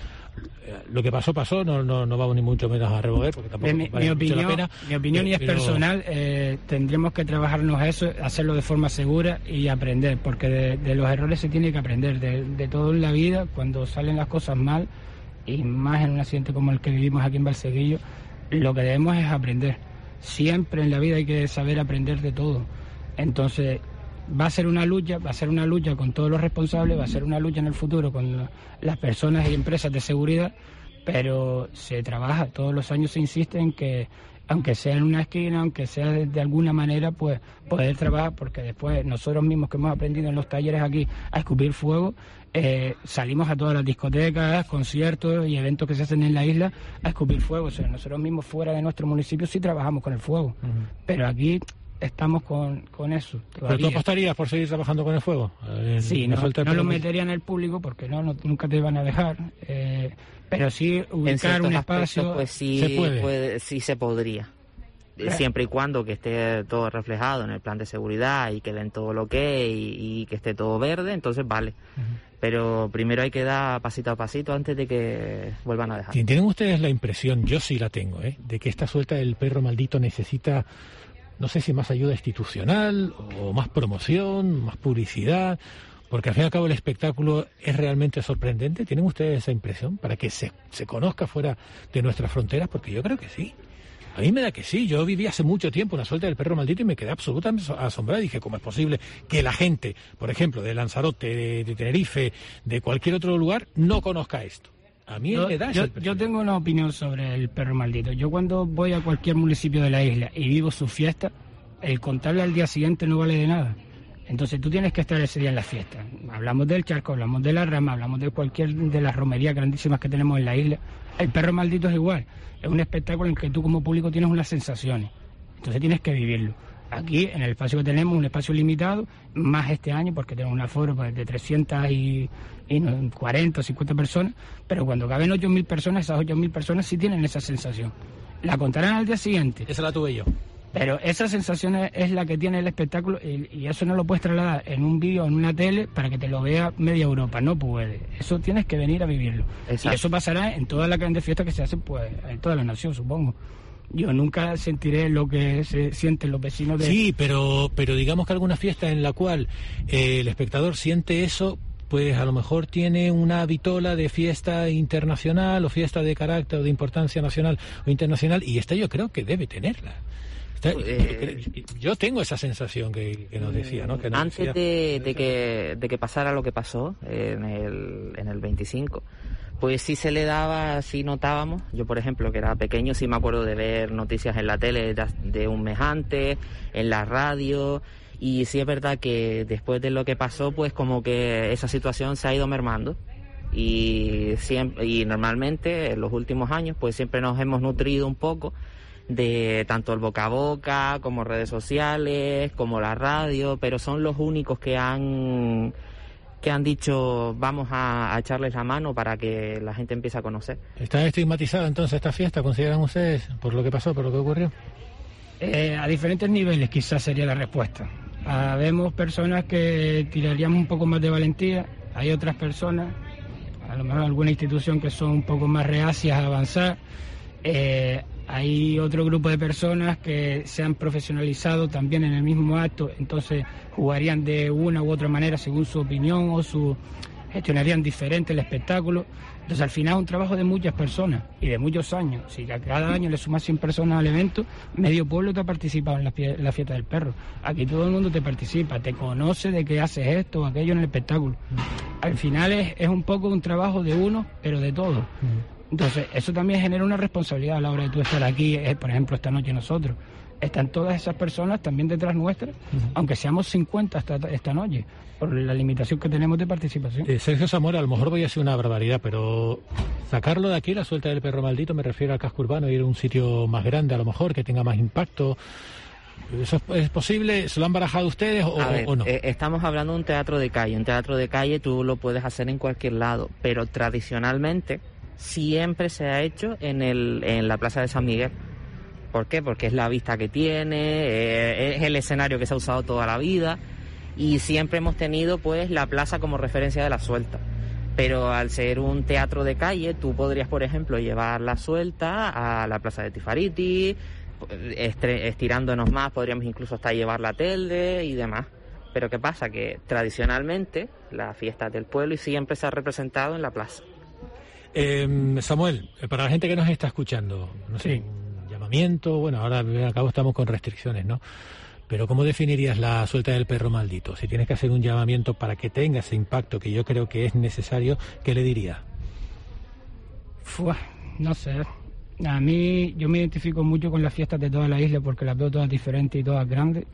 Lo que pasó, pasó, no, no, no vamos ni mucho menos a remover, porque tampoco mi, vale mi mucho opinión, la pena. Mi opinión, y es pero... personal, eh, tendremos que trabajarnos a eso, hacerlo de forma segura y aprender, porque de, de los errores se tiene que aprender, de, de todo en la vida, cuando salen las cosas mal, y más en un accidente como el que vivimos aquí en Valsequillo, lo que debemos es aprender. Siempre en la vida hay que saber aprender de todo. Entonces, va a ser una lucha, va a ser una lucha con todos los responsables, va a ser una lucha en el futuro con la, las personas y empresas de seguridad, pero se trabaja, todos los años se insiste en que, aunque sea en una esquina, aunque sea de, de alguna manera, pues poder trabajar, porque después nosotros mismos que hemos aprendido en los talleres aquí a escupir fuego, eh, salimos a todas las discotecas, conciertos y eventos que se hacen en la isla a escupir fuego. O sea, nosotros mismos fuera de nuestro municipio sí trabajamos con el fuego, uh-huh. pero aquí estamos con, con eso. Todavía. ¿Pero tú apostarías por seguir trabajando con el fuego? Eh, sí, no, no lo metería en el público porque no, no nunca te van a dejar, eh, pero sí ubicar un espacio... Pues sí, ¿se puede? Puede, sí se podría. Siempre y cuando que esté todo reflejado en el plan de seguridad y que den todo lo que y, y que esté todo verde, entonces vale. Uh-huh. Pero primero hay que dar pasito a pasito antes de que vuelvan a dejar. ¿Tienen ustedes la impresión, yo sí la tengo, ¿eh? de que esta suelta del perro maldito necesita, no sé si más ayuda institucional o más promoción, más publicidad? Porque al fin y al cabo el espectáculo es realmente sorprendente. ¿Tienen ustedes esa impresión para que se, se conozca fuera de nuestras fronteras? Porque yo creo que sí. A mí me da que sí. Yo viví hace mucho tiempo una suelta del perro maldito y me quedé absolutamente asombrado. Dije, ¿cómo es posible que la gente, por ejemplo, de Lanzarote, de, de Tenerife, de cualquier otro lugar, no conozca esto? A mí yo, me da yo, esa yo tengo una opinión sobre el perro maldito. Yo cuando voy a cualquier municipio de la isla y vivo su fiesta, el contarle al día siguiente no vale de nada. Entonces tú tienes que estar ese día en la fiesta. Hablamos del charco, hablamos de la rama, hablamos de cualquier de las romerías grandísimas que tenemos en la isla. El perro maldito es igual. Es un espectáculo en que tú como público tienes unas sensaciones. Entonces tienes que vivirlo. Aquí, en el espacio que tenemos, un espacio limitado, más este año, porque tenemos un aforo pues, de trescientas cuarenta o cincuenta personas, pero cuando caben ocho mil personas, esas ocho mil personas sí tienen esa sensación. La contarán al día siguiente. Esa la tuve yo. Pero esa sensación es la que tiene el espectáculo y, y eso no lo puedes trasladar en un vídeo o en una tele para que te lo vea media Europa, no puede. Eso tienes que venir a vivirlo. Exacto. Y eso pasará en todas las grandes fiestas que se hacen pues en toda la nación, supongo. Yo nunca sentiré lo que se sienten los vecinos de... Sí, pero, pero digamos que alguna fiesta en la cual eh, el espectador siente eso, pues a lo mejor tiene una vitola de fiesta internacional o fiesta de carácter o de importancia nacional o internacional, y esta yo creo que debe tenerla. Eh, yo tengo esa sensación que, que nos decía, ¿no? Que nos antes decía... de, de que de que pasara lo que pasó en el en el veinticinco, pues sí se le daba, sí notábamos. Yo, por ejemplo, que era pequeño, sí me acuerdo de ver noticias en la tele de, de un mes antes, en la radio, y sí es verdad que después de lo que pasó, pues como que esa situación se ha ido mermando. Y siempre, y normalmente en los últimos años, pues siempre nos hemos nutrido un poco de tanto el boca a boca como redes sociales como la radio, pero son los únicos que han que han dicho vamos a, a echarles la mano para que la gente empiece a conocer. ¿Está estigmatizada entonces esta fiesta, consideran ustedes, por lo que pasó, por lo que ocurrió? Eh, a diferentes niveles quizás sería la respuesta. Habemos personas que tiraríamos un poco más de valentía, hay otras personas, a lo mejor alguna institución que son un poco más reacias a avanzar. eh, Hay otro grupo de personas que se han profesionalizado también en el mismo acto, entonces jugarían de una u otra manera según su opinión o su gestionarían diferente el espectáculo. Entonces al final es un trabajo de muchas personas y de muchos años. Si a cada año le sumas cien personas al evento, medio pueblo te ha participado en la, fie- la fiesta del perro. Aquí todo el mundo te participa, te conoce de que haces esto o aquello en el espectáculo. Al final es, es un poco un trabajo de uno, pero de todos. Entonces, eso también genera una responsabilidad a la hora de tú estar aquí, eh, por ejemplo, esta noche nosotros. están todas esas personas también detrás nuestras, uh-huh. aunque seamos cincuenta esta, esta noche, por la limitación que tenemos de participación. Eh, Sergio Zamora, a lo mejor voy a hacer una barbaridad, pero sacarlo de aquí, la suelta del perro maldito, me refiero al casco urbano, ir a un sitio más grande, a lo mejor, que tenga más impacto. ¿Eso es posible? ¿Se lo han barajado ustedes o, ver, o no? Eh, estamos hablando de un teatro de calle. Un teatro de calle tú lo puedes hacer en cualquier lado, pero tradicionalmente siempre se ha hecho en, el, en la Plaza de San Miguel. ¿Por qué? Porque es la vista que tiene, eh, es el escenario que se ha usado toda la vida y siempre hemos tenido pues la plaza como referencia de la suelta. Pero al ser un teatro de calle, tú podrías, por ejemplo, llevar la suelta a la Plaza de Tifariti, estirándonos más, podríamos incluso hasta llevar la telde y demás. Pero ¿qué pasa? Que tradicionalmente la fiesta es del pueblo y siempre se ha representado en la plaza. Eh, Samuel, para la gente que nos está escuchando, no sé, sí. un llamamiento, bueno, ahora al cabo estamos con restricciones, ¿no? Pero ¿cómo definirías la suelta del perro maldito? Si tienes que hacer un llamamiento para que tenga ese impacto que yo creo que es necesario, ¿qué le dirías? Fua, no sé. A mí, yo me identifico mucho con las fiestas de toda la isla porque las veo todas diferentes y todas grandes.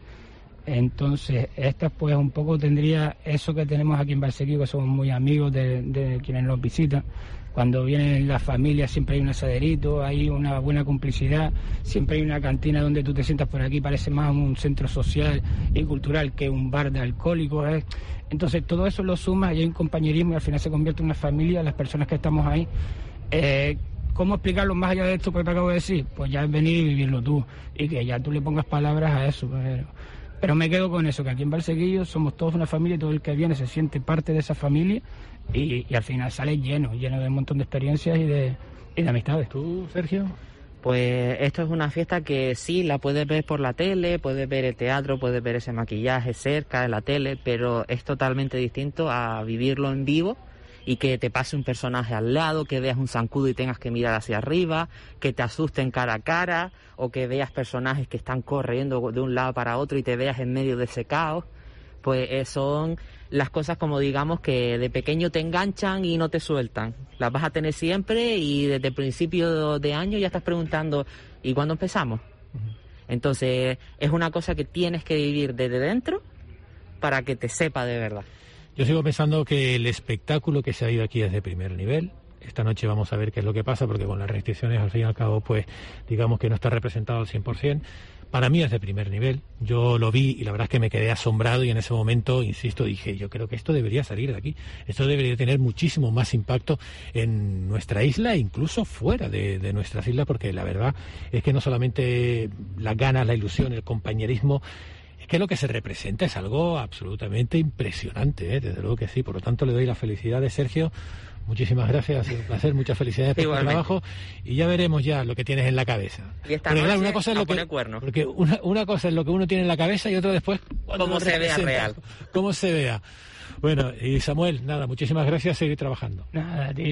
Entonces, esta pues un poco tendría eso que tenemos aquí en Valsequillo, que somos muy amigos de, de quienes nos visitan. Cuando vienen las familias siempre hay un asaderito, hay una buena complicidad, siempre hay una cantina donde tú te sientas por aquí, parece más un centro social y cultural que un bar de alcohólicos. ¿eh? Entonces, todo eso lo suma y hay un compañerismo y al final se convierte en una familia, las personas que estamos ahí. Eh, ¿Cómo explicarlo más allá de esto que te acabo de decir? Pues ya es venir y vivirlo tú y que ya tú le pongas palabras a eso. Pero, pero me quedo con eso, que aquí en Valsequillo somos todos una familia y todo el que viene se siente parte de esa familia y, y al final sale lleno, lleno de un montón de experiencias y de, y de amistades. ¿Tú, Sergio? Pues esto es una fiesta que sí, la puedes ver por la tele, puedes ver el teatro, puedes ver ese maquillaje cerca de la tele, pero es totalmente distinto a vivirlo en vivo. Y que te pase un personaje al lado, que veas un zancudo y tengas que mirar hacia arriba, que te asusten cara a cara, o que veas personajes que están corriendo de un lado para otro y te veas en medio de ese caos. Pues eh, son las cosas, como digamos, que de pequeño te enganchan y no te sueltan. Las vas a tener siempre y desde el principio de año ya estás preguntando, ¿y cuándo empezamos? Uh-huh. Entonces, es una cosa que tienes que vivir desde dentro para que te sepa de verdad. Yo sigo pensando que el espectáculo que se ha ido aquí es de primer nivel. Esta noche vamos a ver qué es lo que pasa, porque con las restricciones, al fin y al cabo, pues digamos que no está representado al cien por ciento. Para mí es de primer nivel. Yo lo vi y la verdad es que me quedé asombrado y en ese momento, insisto, dije, yo creo que esto debería salir de aquí. Esto debería tener muchísimo más impacto en nuestra isla e incluso fuera de, de nuestras islas, porque la verdad es que no solamente las ganas, la ilusión, el compañerismo, que lo que se representa es algo absolutamente impresionante, ¿eh? Desde luego que sí. Por lo tanto, le doy las felicidades, Sergio. Muchísimas gracias, ha sido un placer, muchas felicidades por tu trabajo y ya veremos ya lo que tienes en la cabeza. Y esta porque, noche claro, una cosa es lo que, porque una, una cosa es lo que uno tiene en la cabeza y otra después cómo se vea real. Cómo se vea. Bueno, y Samuel, nada, muchísimas gracias, seguir trabajando. Nada, a ti.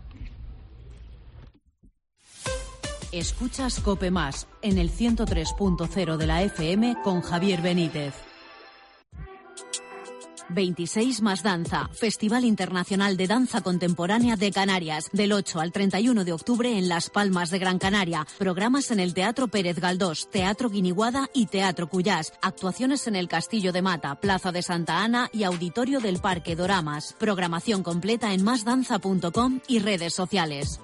Escuchas COPE Más en el ciento tres punto cero de la F M con Javier Benítez. veintiséis más Danza, Festival Internacional de Danza Contemporánea de Canarias, del ocho al treinta y uno de octubre en Las Palmas de Gran Canaria. Programas en el Teatro Pérez Galdós, Teatro Guiniguada y Teatro Cuyás. Actuaciones en el Castillo de Mata, Plaza de Santa Ana y Auditorio del Parque Doramas. Programación completa en más danza punto com y redes sociales.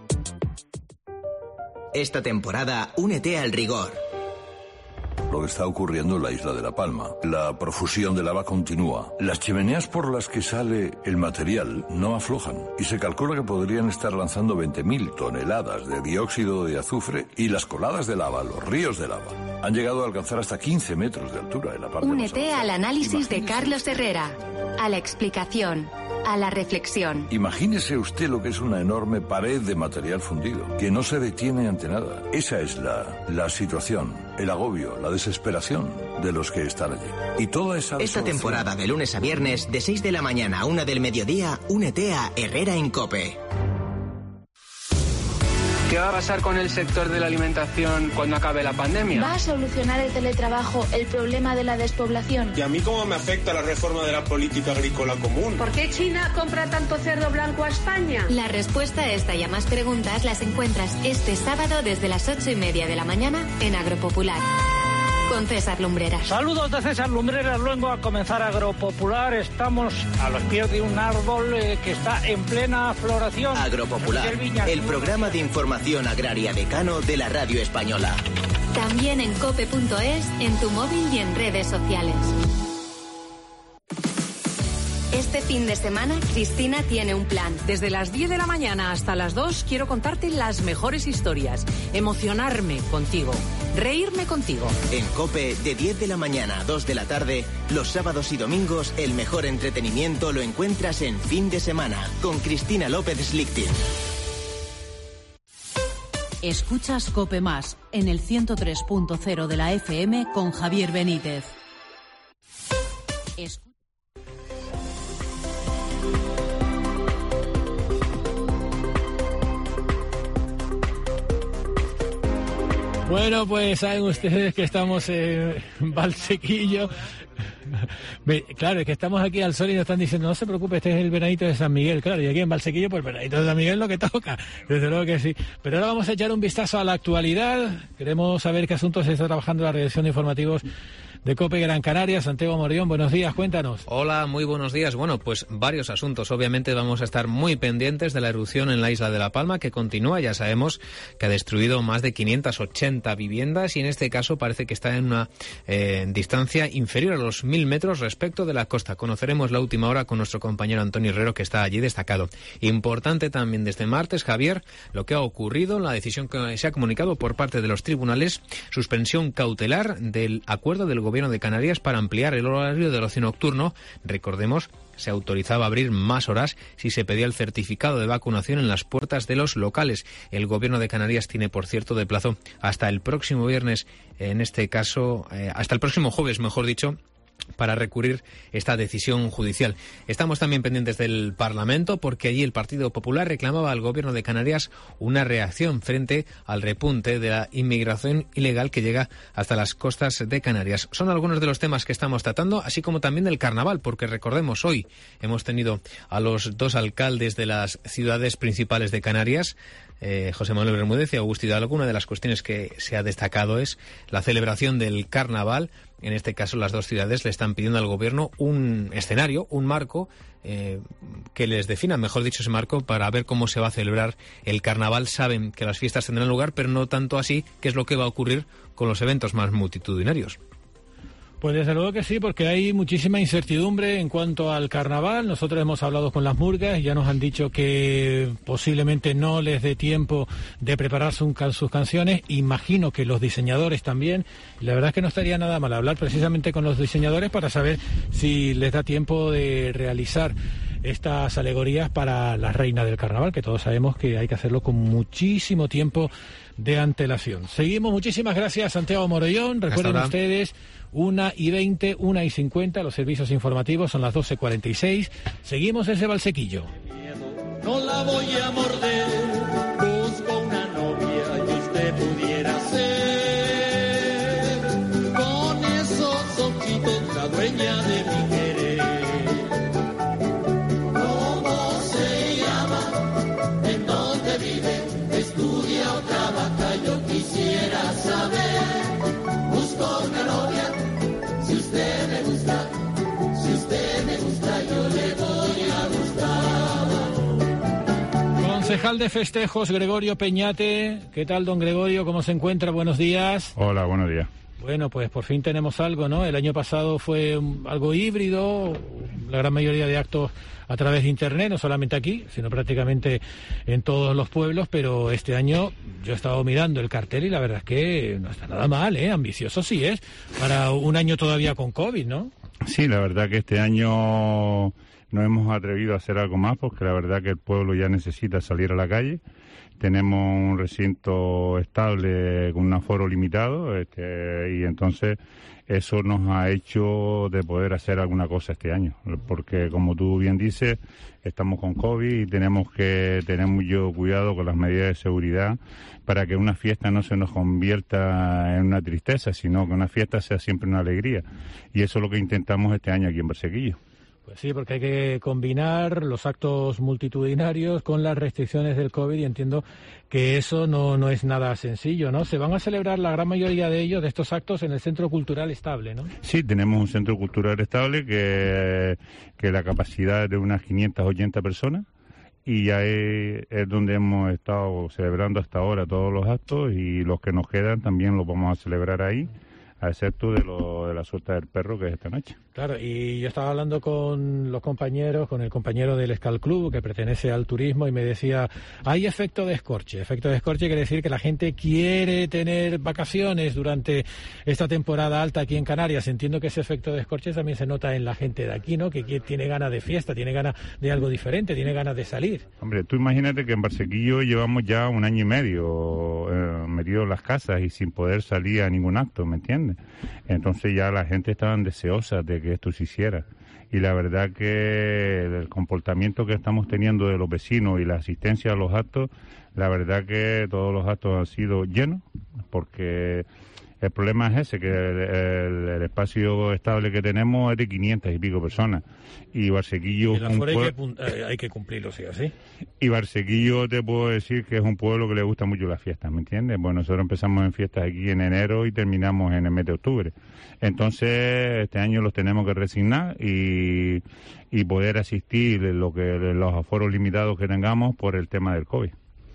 Esta temporada, únete al rigor. Lo que está ocurriendo en la isla de La Palma. La profusión de lava continúa. Las chimeneas por las que sale el material no aflojan. Y se calcula que podrían estar lanzando veinte mil toneladas de dióxido de azufre y las coladas de lava, los ríos de lava, han llegado a alcanzar hasta quince metros de altura en la parte Únete al análisis de Carlos Herrera, a la explicación, a la reflexión. Imagínese usted lo que es una enorme pared de material fundido, que no se detiene ante nada. Esa es la, la situación, el agobio, la desesperación de los que están allí. Y toda esa Esta temporada, de lunes a viernes, de seis de la mañana a una del mediodía, únete a Herrera en COPE. ¿Qué va a pasar con el sector de la alimentación cuando acabe la pandemia? ¿Va a solucionar el teletrabajo el problema de la despoblación? ¿Y a mí cómo me afecta la reforma de la política agrícola común? ¿Por qué China compra tanto cerdo blanco a España? La respuesta a esta y a más preguntas las encuentras este sábado desde las ocho y media de la mañana en Agropopular. con César Lumbreras. Saludos de César Lumbreras, luego a comenzar Agropopular. Estamos a los pies de un árbol eh, que está en plena floración. Agropopular, el programa de información agraria decano de la radio española. También en cope punto es, en tu móvil y en redes sociales. Este fin de semana, Cristina tiene un plan. Desde las diez de la mañana hasta las dos quiero contarte las mejores historias, emocionarme contigo, reírme contigo. En COPE, de diez de la mañana a dos de la tarde, los sábados y domingos, el mejor entretenimiento lo encuentras en Fin de Semana, con Cristina López Slichting. Escuchas COPE Más, en el ciento tres punto cero de la F M con Javier Benítez. Es... Bueno, pues saben ustedes que estamos en Valsequillo. Claro, es que estamos aquí al sol y nos están diciendo, no se preocupe, este es el veranito de San Miguel. Claro, y aquí en Valsequillo, pues el veranito de San Miguel es lo que toca. Desde luego que sí. Pero ahora vamos a echar un vistazo a la actualidad. Queremos saber qué asuntos se está trabajando en la redacción de informativos de COPE Gran Canaria. Santiago Morillón, buenos días, cuéntanos. Hola, muy buenos días. Bueno, pues varios asuntos. Obviamente vamos a estar muy pendientes de la erupción en la isla de La Palma, que continúa. Ya sabemos que ha destruido más de quinientas ochenta viviendas y en este caso parece que está en una eh, distancia inferior a los mil metros respecto de la costa. Conoceremos la última hora con nuestro compañero Antonio Herrero, que está allí destacado. Importante también desde martes, Javier, lo que ha ocurrido, la decisión que se ha comunicado por parte de los tribunales, suspensión cautelar del acuerdo del Gobierno de Canarias para ampliar el horario del ocio nocturno. Recordemos, se autorizaba a abrir más horas si se pedía el certificado de vacunación en las puertas de los locales. El Gobierno de Canarias tiene, por cierto, de plazo hasta el próximo viernes, en este caso, eh, hasta el próximo jueves, mejor dicho, para recurrir esta decisión judicial. Estamos también pendientes del Parlamento porque allí el Partido Popular reclamaba al Gobierno de Canarias una reacción frente al repunte de la inmigración ilegal que llega hasta las costas de Canarias. Son algunos de los temas que estamos tratando, así como también del carnaval, porque recordemos, hoy hemos tenido a los dos alcaldes de las ciudades principales de Canarias, Eh, José Manuel Bermúdez y Agustí Hidalgo. Una de las cuestiones que se ha destacado es la celebración del carnaval. En este caso, las dos ciudades le están pidiendo al gobierno un escenario, un marco eh, que les defina, mejor dicho, ese marco para ver cómo se va a celebrar el carnaval. Saben que las fiestas tendrán lugar, pero no tanto así qué es lo que va a ocurrir con los eventos más multitudinarios. Pues desde luego que sí, porque hay muchísima incertidumbre en cuanto al carnaval. Nosotros hemos hablado con las murgas y ya nos han dicho que posiblemente no les dé tiempo de preparar sus, sus canciones. Imagino que los diseñadores también. Y la verdad es que no estaría nada mal hablar precisamente con los diseñadores para saber si les da tiempo de realizar estas alegorías para la reina del carnaval, que todos sabemos que hay que hacerlo con muchísimo tiempo de antelación. Seguimos, muchísimas gracias, Santiago Morellón. Recuerden ustedes, una y veinte, una y cincuenta, los servicios informativos son las doce cuarenta y seis. Seguimos desde Valsequillo. No la voy a morder, busco una novia y usted pudiera ser, con esos ojitos la dueña de mi querer. ¿Cómo se llama? ¿En dónde vive? ¿Estudia o trabaja? Yo quisiera saber. Busco una novia. Si usted me gusta, si usted me gusta, yo le voy a gustar. Concejal de festejos, Gregorio Peñate. ¿Qué tal, don Gregorio? ¿Cómo se encuentra? Buenos días. Hola, buenos días. Bueno, pues por fin tenemos algo, ¿no? El año pasado fue algo híbrido, la gran mayoría de actos a través de Internet, no solamente aquí, sino prácticamente en todos los pueblos, pero este año yo he estado mirando el cartel y la verdad es que no está nada mal, ¿eh? Ambicioso sí es, para un año todavía con COVID, ¿no? Sí, la verdad que este año nos hemos atrevido a hacer algo más porque la verdad que el pueblo ya necesita salir a la calle. Tenemos un recinto estable con un aforo limitado este, y entonces eso nos ha hecho de poder hacer alguna cosa este año, porque como tú bien dices, estamos con COVID y tenemos que tener mucho cuidado con las medidas de seguridad para que una fiesta no se nos convierta en una tristeza, sino que una fiesta sea siempre una alegría. Y eso es lo que intentamos este año aquí en Valsequillo. Pues sí, porque hay que combinar los actos multitudinarios con las restricciones del COVID y entiendo que eso no, no es nada sencillo, ¿no? Se van a celebrar la gran mayoría de ellos, de estos actos, en el Centro Cultural Estable, ¿no? Sí, tenemos un Centro Cultural Estable que, que la capacidad es de unas quinientas ochenta personas y ya es, es donde hemos estado celebrando hasta ahora todos los actos y los que nos quedan también los vamos a celebrar ahí, a excepto de, lo, de la suelta del perro que es esta noche. Claro, y yo estaba hablando con los compañeros, con el compañero del Escal Club, que pertenece al turismo, y me decía, hay efecto de escorche. Efecto de escorche quiere decir que la gente quiere tener vacaciones durante esta temporada alta aquí en Canarias. Entiendo que ese efecto de escorche también se nota en la gente de aquí, ¿no? Que, que tiene ganas de fiesta, tiene ganas de algo diferente, tiene ganas de salir. Hombre, tú imagínate que en Barsequillo llevamos ya un año y medio eh, metidos en las casas y sin poder salir a ningún acto, ¿me entiendes? Entonces ya la gente estaba deseosa de que esto se hiciera. Y la verdad que el comportamiento que estamos teniendo de los vecinos y la asistencia a los actos, la verdad que todos los actos han sido llenos, porque el problema es ese, que el, el, el espacio estable que tenemos es de quinientas y pico personas. Y Barsequillo... El aforo hay, que, hay que cumplirlo, sí, así. Y Barsequillo te puedo decir que es un pueblo que le gusta mucho las fiestas, ¿me entiendes? Bueno, nosotros empezamos en fiestas aquí en enero y terminamos en el mes de octubre. Entonces, este año los tenemos que resignar y, y poder asistir lo que los aforos limitados que tengamos por el tema del COVID.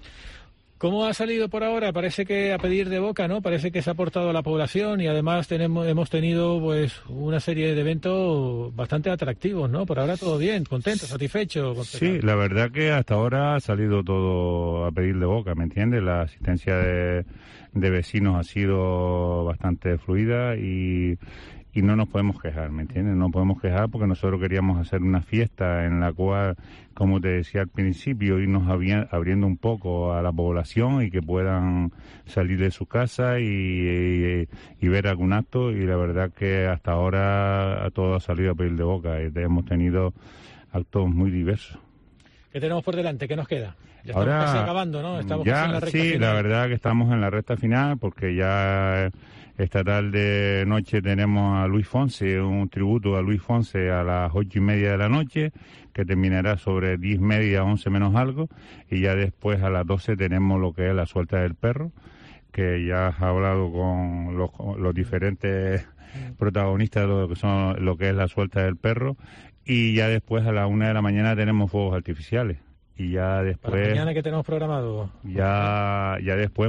¿Cómo ha salido por ahora? Parece que a pedir de boca, ¿no? Parece que se ha aportado a la población y además tenemos hemos tenido pues una serie de eventos bastante atractivos, ¿no? Por ahora todo bien, contento, satisfecho. Sí, la verdad que hasta ahora ha salido todo a pedir de boca, ¿me entiendes? La asistencia de, de vecinos ha sido bastante fluida y... y no nos podemos quejar, ¿me entiendes? No podemos quejar porque nosotros queríamos hacer una fiesta en la cual, como te decía al principio, irnos abriendo un poco a la población y que puedan salir de su casa y, y, y ver algún acto, y la verdad que hasta ahora todo ha salido a pedir de boca y hemos tenido actos muy diversos. ¿Qué tenemos por delante? ¿Qué nos queda? Ya estamos ahora, casi acabando, ¿no? Estamos ya, casi en la recta sí, final. La verdad que estamos en la recta final porque ya... Esta tarde noche tenemos a Luis Fonse, un tributo a Luis Fonse a las ocho y media de la noche, que terminará sobre diez media, once menos algo, y ya después a las doce tenemos lo que es la suelta del perro, que ya has hablado con los, los diferentes protagonistas de lo que son lo que es la suelta del perro, y ya después a las una de la mañana tenemos fuegos artificiales. Y ya después... ¿Para mañana qué tenemos programado? Ya, ya después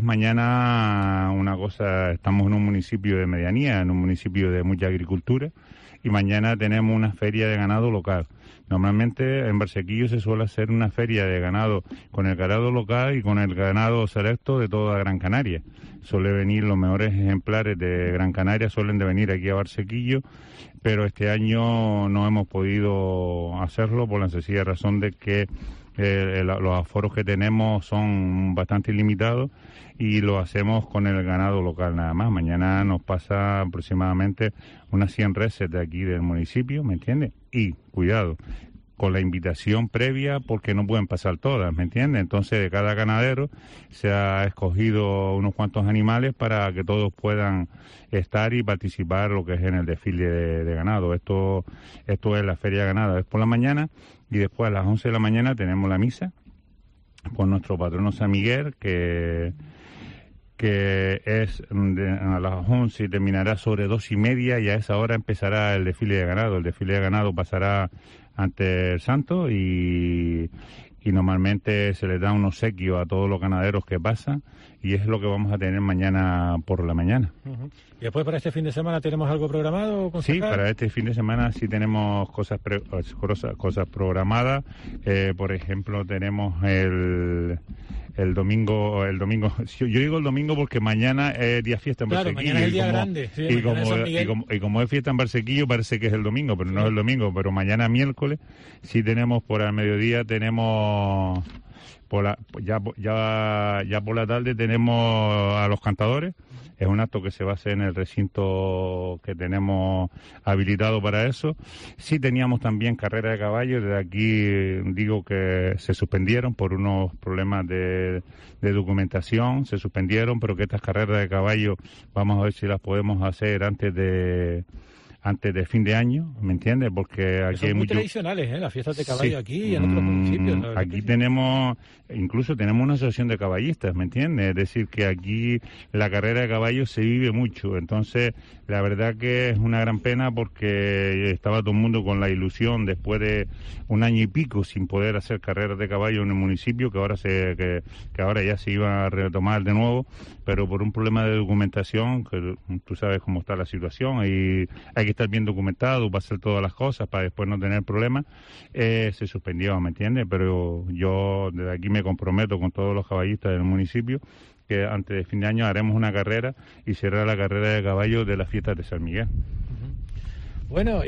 mañana una cosa, estamos en un municipio de medianía, en un municipio de mucha agricultura, y mañana tenemos una feria de ganado local. Normalmente en Barsequillo se suele hacer una feria de ganado con el ganado local y con el ganado selecto de toda Gran Canaria. Suele venir los mejores ejemplares de Gran Canaria, suelen de venir aquí a Barsequillo, pero este año no hemos podido hacerlo por la sencilla razón de que Eh, los aforos que tenemos son bastante limitados y lo hacemos con el ganado local nada más. Mañana nos pasa aproximadamente unas cien reses de aquí del municipio, ¿me entiendes? Y, cuidado, con la invitación previa porque no pueden pasar todas, ¿me entiendes? Entonces, de cada ganadero se ha escogido unos cuantos animales para que todos puedan estar y participar lo que es en el desfile de, de ganado. Esto, esto es la feria de ganado, es por la mañana. Y después a las once de la mañana tenemos la misa con nuestro patrono San Miguel, que, que es de, a las once y terminará sobre dos y media, y a esa hora empezará el desfile de ganado. El desfile de ganado pasará ante el santo y, y normalmente se les da un obsequio a todos los ganaderos que pasan, y es lo que vamos a tener mañana por la mañana. Uh-huh. ¿Y después para este fin de semana tenemos algo programado? Sí, para este fin de semana sí tenemos cosas pre- cosas, cosas programadas. Eh, por ejemplo, tenemos el el domingo, el domingo, yo digo el domingo porque mañana es día fiesta en claro, Barsequillo. Mañana es el día y como, grande. Sí, y, como, y, como, y como es fiesta en Barsequillo, parece que es el domingo, pero sí. No es el domingo. Pero mañana miércoles sí tenemos por al mediodía, tenemos por la, ya, ya, ya por la tarde tenemos a los cantadores. Es un acto que se va a hacer en el recinto que tenemos habilitado para eso. Sí teníamos también carrera de caballos. Desde aquí digo que se suspendieron por unos problemas de, de documentación. Se suspendieron, pero que estas carreras de caballos vamos a ver si las podemos hacer antes de antes de fin de año, ¿me entiendes? Porque aquí son hay muy mucho... tradicionales, ¿eh? Las fiestas de caballo Sí. aquí y en otros Mm, municipios. Aquí tenemos, incluso tenemos una asociación de caballistas, ¿me entiendes? Es decir, que aquí la carrera de caballos se vive mucho. Entonces, la verdad que es una gran pena porque estaba todo el mundo con la ilusión después de un año y pico sin poder hacer carreras de caballo en el municipio, que ahora se que, que ahora ya se iba a retomar de nuevo, pero por un problema de documentación, que tú sabes cómo está la situación, y hay que estar bien documentado para hacer todas las cosas para después no tener problemas, eh, se suspendió, ¿me entiendes? Pero yo desde aquí me comprometo con todos los caballistas del municipio que antes de fin de año haremos una carrera y será la carrera de caballos de las fiestas de San Miguel. Bueno,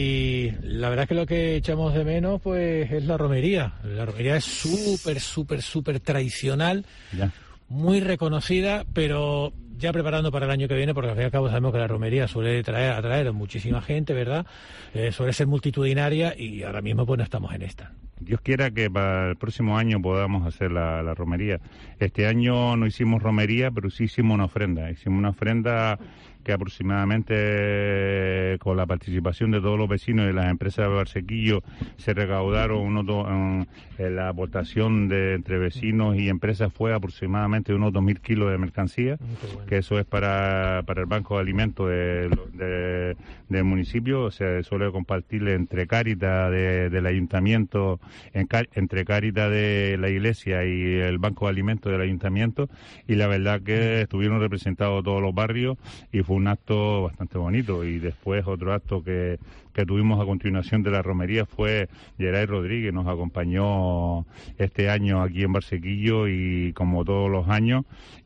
y la verdad es que lo que echamos de menos pues es la romería. La romería es súper, súper, súper tradicional, ya. muy reconocida, pero ya preparando para el año que viene, porque al fin y al cabo sabemos que la romería suele traer, atraer a muchísima gente, ¿verdad? Eh, suele ser multitudinaria y ahora mismo pues no estamos en esta. Dios quiera que para el próximo año podamos hacer la, la romería. Este año no hicimos romería, pero sí hicimos una ofrenda. Hicimos una ofrenda que aproximadamente, con la participación de todos los vecinos y las empresas de Barsequillo, se recaudaron unos do, um, en la aportación de entre vecinos y empresas fue aproximadamente unos dos mil kilos de mercancía, bueno. que eso es para, para el Banco de Alimentos de, de, del municipio. Se suele compartir entre Cáritas de, del Ayuntamiento, en, entre Cáritas de la Iglesia y el Banco de Alimentos del Ayuntamiento, y la verdad que estuvieron representados todos los barrios y fue un acto bastante bonito. Y después otro acto que, que tuvimos a continuación de la romería fue Geray Rodríguez, nos acompañó este año aquí en Barsequillo y como todos los años,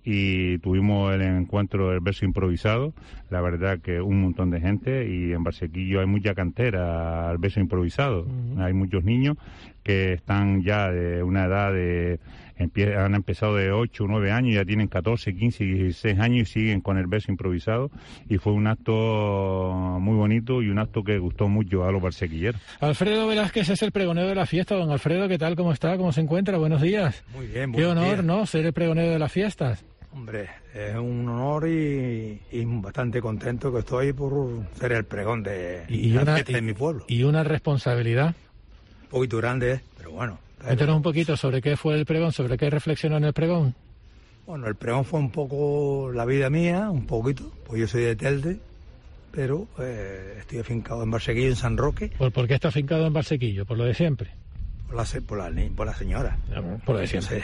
y tuvimos el encuentro del verso improvisado. La verdad que un montón de gente, y en Barsequillo hay mucha cantera al verso improvisado. Uh-huh. Hay muchos niños que están ya de una edad de... han empezado de ocho o nueve años, ya tienen catorce, quince, dieciséis años y siguen con el verso improvisado, y fue un acto muy bonito y un acto que gustó mucho a los barsequilleros. Alfredo Velázquez es el pregonero de la fiesta. Don Alfredo, ¿qué tal? ¿Cómo está? ¿Cómo se encuentra? Buenos días. Muy bien, Qué honor, días. ¿no? Ser el pregonero de las fiestas. Hombre, es un honor y, y bastante contento que estoy por ser el pregón de, y la una, fiesta y, de mi pueblo. Y una responsabilidad. Un poquito grande, pero bueno. Cuéntanos un poquito sobre qué fue el pregón, sobre qué reflexionó en el pregón. Bueno, el pregón fue un poco la vida mía, un poquito, pues yo soy de Telde, pero eh, estoy afincado en Barsequillo, en San Roque. ¿Por, ¿Por qué está afincado en Barsequillo? ¿Por lo de siempre? Por la, por la, por la señora. No, por lo de siempre.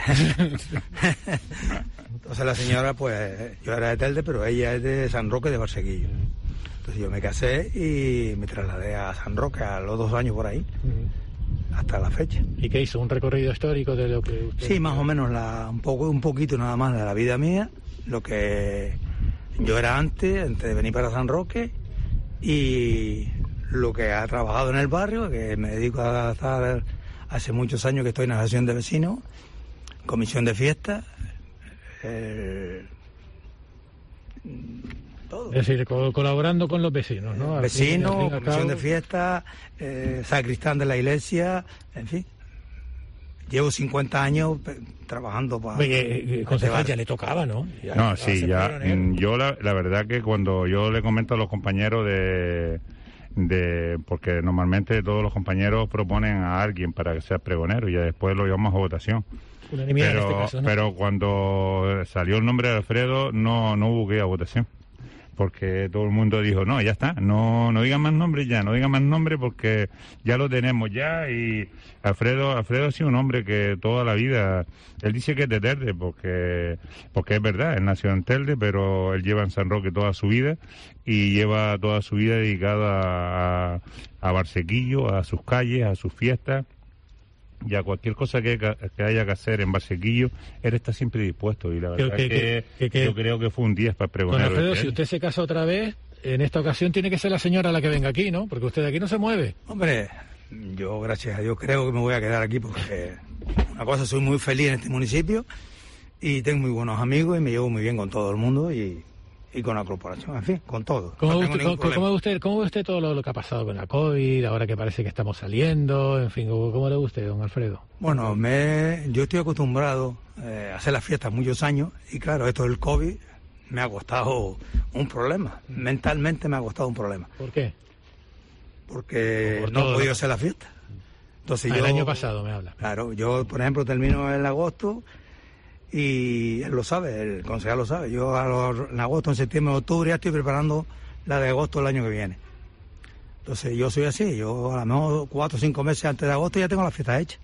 Entonces la señora, pues yo era de Telde, pero ella es de San Roque, de Barsequillo. Entonces yo me casé y me trasladé a San Roque a los dos años por ahí. Uh-huh. Hasta la fecha. ¿Y qué hizo? ¿Un recorrido histórico de lo que usted... Sí, más o menos, la, un poco un poquito nada más de la vida mía, lo que yo era antes, antes de venir para San Roque, y lo que ha trabajado en el barrio, que me dedico a estar hace muchos años que estoy en la asociación de vecinos, comisión de fiestas, eh, todo. Es decir, co- colaborando con los vecinos, ¿no? Vecinos, comisión de fiestas, eh, sacristán de la iglesia, en fin. Llevo cincuenta años pe- trabajando para... Oye, eh, concejal, ya le tocaba, ¿no? Ya no, sí, ya. Yo la, la verdad que cuando yo le comento a los compañeros de... de porque normalmente todos los compañeros proponen a alguien para que sea pregonero y ya después lo llevamos a votación. Unanimidad Pero, en este caso, ¿no? pero cuando salió el nombre de Alfredo no, no hubo que ir a votación. Porque todo el mundo dijo, no, ya está, no no digan más nombres ya, no digan más nombres porque ya lo tenemos ya. Y Alfredo Alfredo ha sido un hombre que toda la vida, él dice que es de Telde, porque porque es verdad, él nació en Telde, pero él lleva en San Roque toda su vida y lleva toda su vida dedicada a, a Barsequillo, a sus calles, a sus fiestas. Y a cualquier cosa que, que haya que hacer en Barsequillo, él está siempre dispuesto. Y la verdad que, es que, que, que, que yo creo que fue un diez para el Don pregonero. Alfredo, si usted se casa otra vez, en esta ocasión tiene que ser la señora la que venga aquí, ¿no? Porque usted de aquí no se mueve. Hombre, yo gracias a Dios creo que me voy a quedar aquí porque una cosa, soy muy feliz en este municipio y tengo muy buenos amigos y me llevo muy bien con todo el mundo y, y con la corporación, en fin, con todo. ¿Cómo, no ve tengo usted, ningún cómo, problema. cómo ve usted, ¿Cómo ve usted todo lo, lo que ha pasado con la COVID, ahora que parece que estamos saliendo, en fin, ¿cómo, cómo le ve usted, don Alfredo? Bueno, me, yo estoy acostumbrado eh, a hacer las fiestas muchos años y claro, esto del COVID me ha costado un problema, mentalmente me ha costado un problema. ¿Por qué? porque Por no todo he podido lo- hacer la fiesta. Entonces Ah, yo, el año pasado me habla. Claro, yo, por ejemplo, termino en agosto y él lo sabe, el concejal lo sabe. Yo a los- en agosto, en septiembre, en octubre ya estoy preparando la de agosto del año que viene. Entonces yo soy así, yo a lo mejor cuatro o cinco meses antes de agosto ya tengo la fiesta hecha.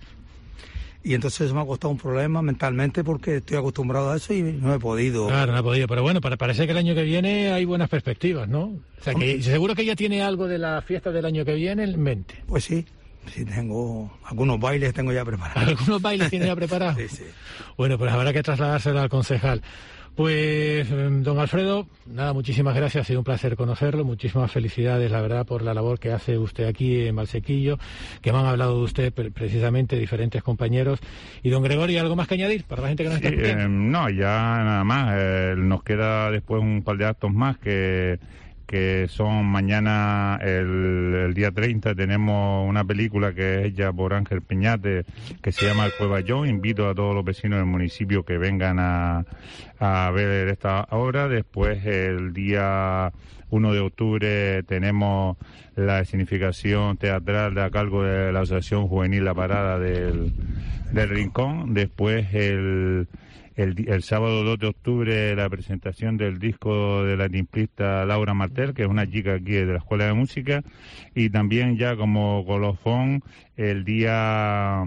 Y entonces eso me ha costado un problema mentalmente porque estoy acostumbrado a eso y no he podido. Claro, no ha podido, pero bueno, para- parece que el año que viene hay buenas perspectivas, ¿no? O sea, que seguro que ya tiene algo de la fiesta del año que viene en mente. Pues sí, sí tengo algunos bailes tengo ya preparados. ¿Algunos bailes tiene ya preparados? Sí, sí. Bueno, pues habrá que trasladárselo al concejal. Pues, eh, don Alfredo, nada, muchísimas gracias, ha sido un placer conocerlo, muchísimas felicidades, la verdad, por la labor que hace usted aquí en Valsequillo, que me han hablado de usted pre- precisamente diferentes compañeros. Y don Gregorio, ¿algo más que añadir para la gente que nos está Sí, escuchando? eh, no, ya nada más. Eh, nos queda después un par de actos más que, que son mañana, el, el día treinta, tenemos una película que es hecha por Ángel Peñate, que se llama El Cuevallón. Invito a todos los vecinos del municipio que vengan a, a ver esta obra. Después, el día uno de octubre, tenemos la escenificación teatral a cargo de la Asociación Juvenil La Parada del, del Rincón. Después, el, el, di- el sábado dos de octubre, la presentación del disco de la timplista Laura Martel, que es una chica aquí de la Escuela de Música. Y también ya como colofón, el día...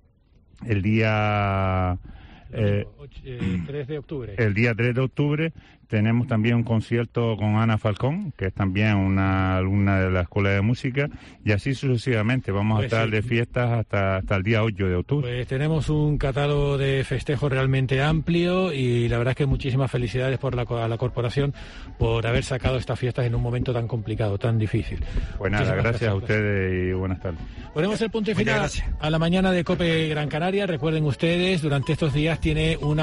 El día... eh, Eh, tres de octubre. el día tres de octubre tenemos también un concierto con Ana Falcón, que es también una alumna de la Escuela de Música, y así sucesivamente. Vamos Pues a estar sí. de fiestas hasta, hasta el día ocho de octubre. Pues tenemos un catálogo de festejos realmente amplio y la verdad es que muchísimas felicidades por la, co- a la corporación por haber sacado estas fiestas en un momento tan complicado, tan difícil. Pues nada, Muchísimas gracias a ustedes y buenas tardes. Ponemos el punto y Muchas final gracias. a la mañana de COPE Gran Canaria. Recuerden ustedes, durante estos días tiene una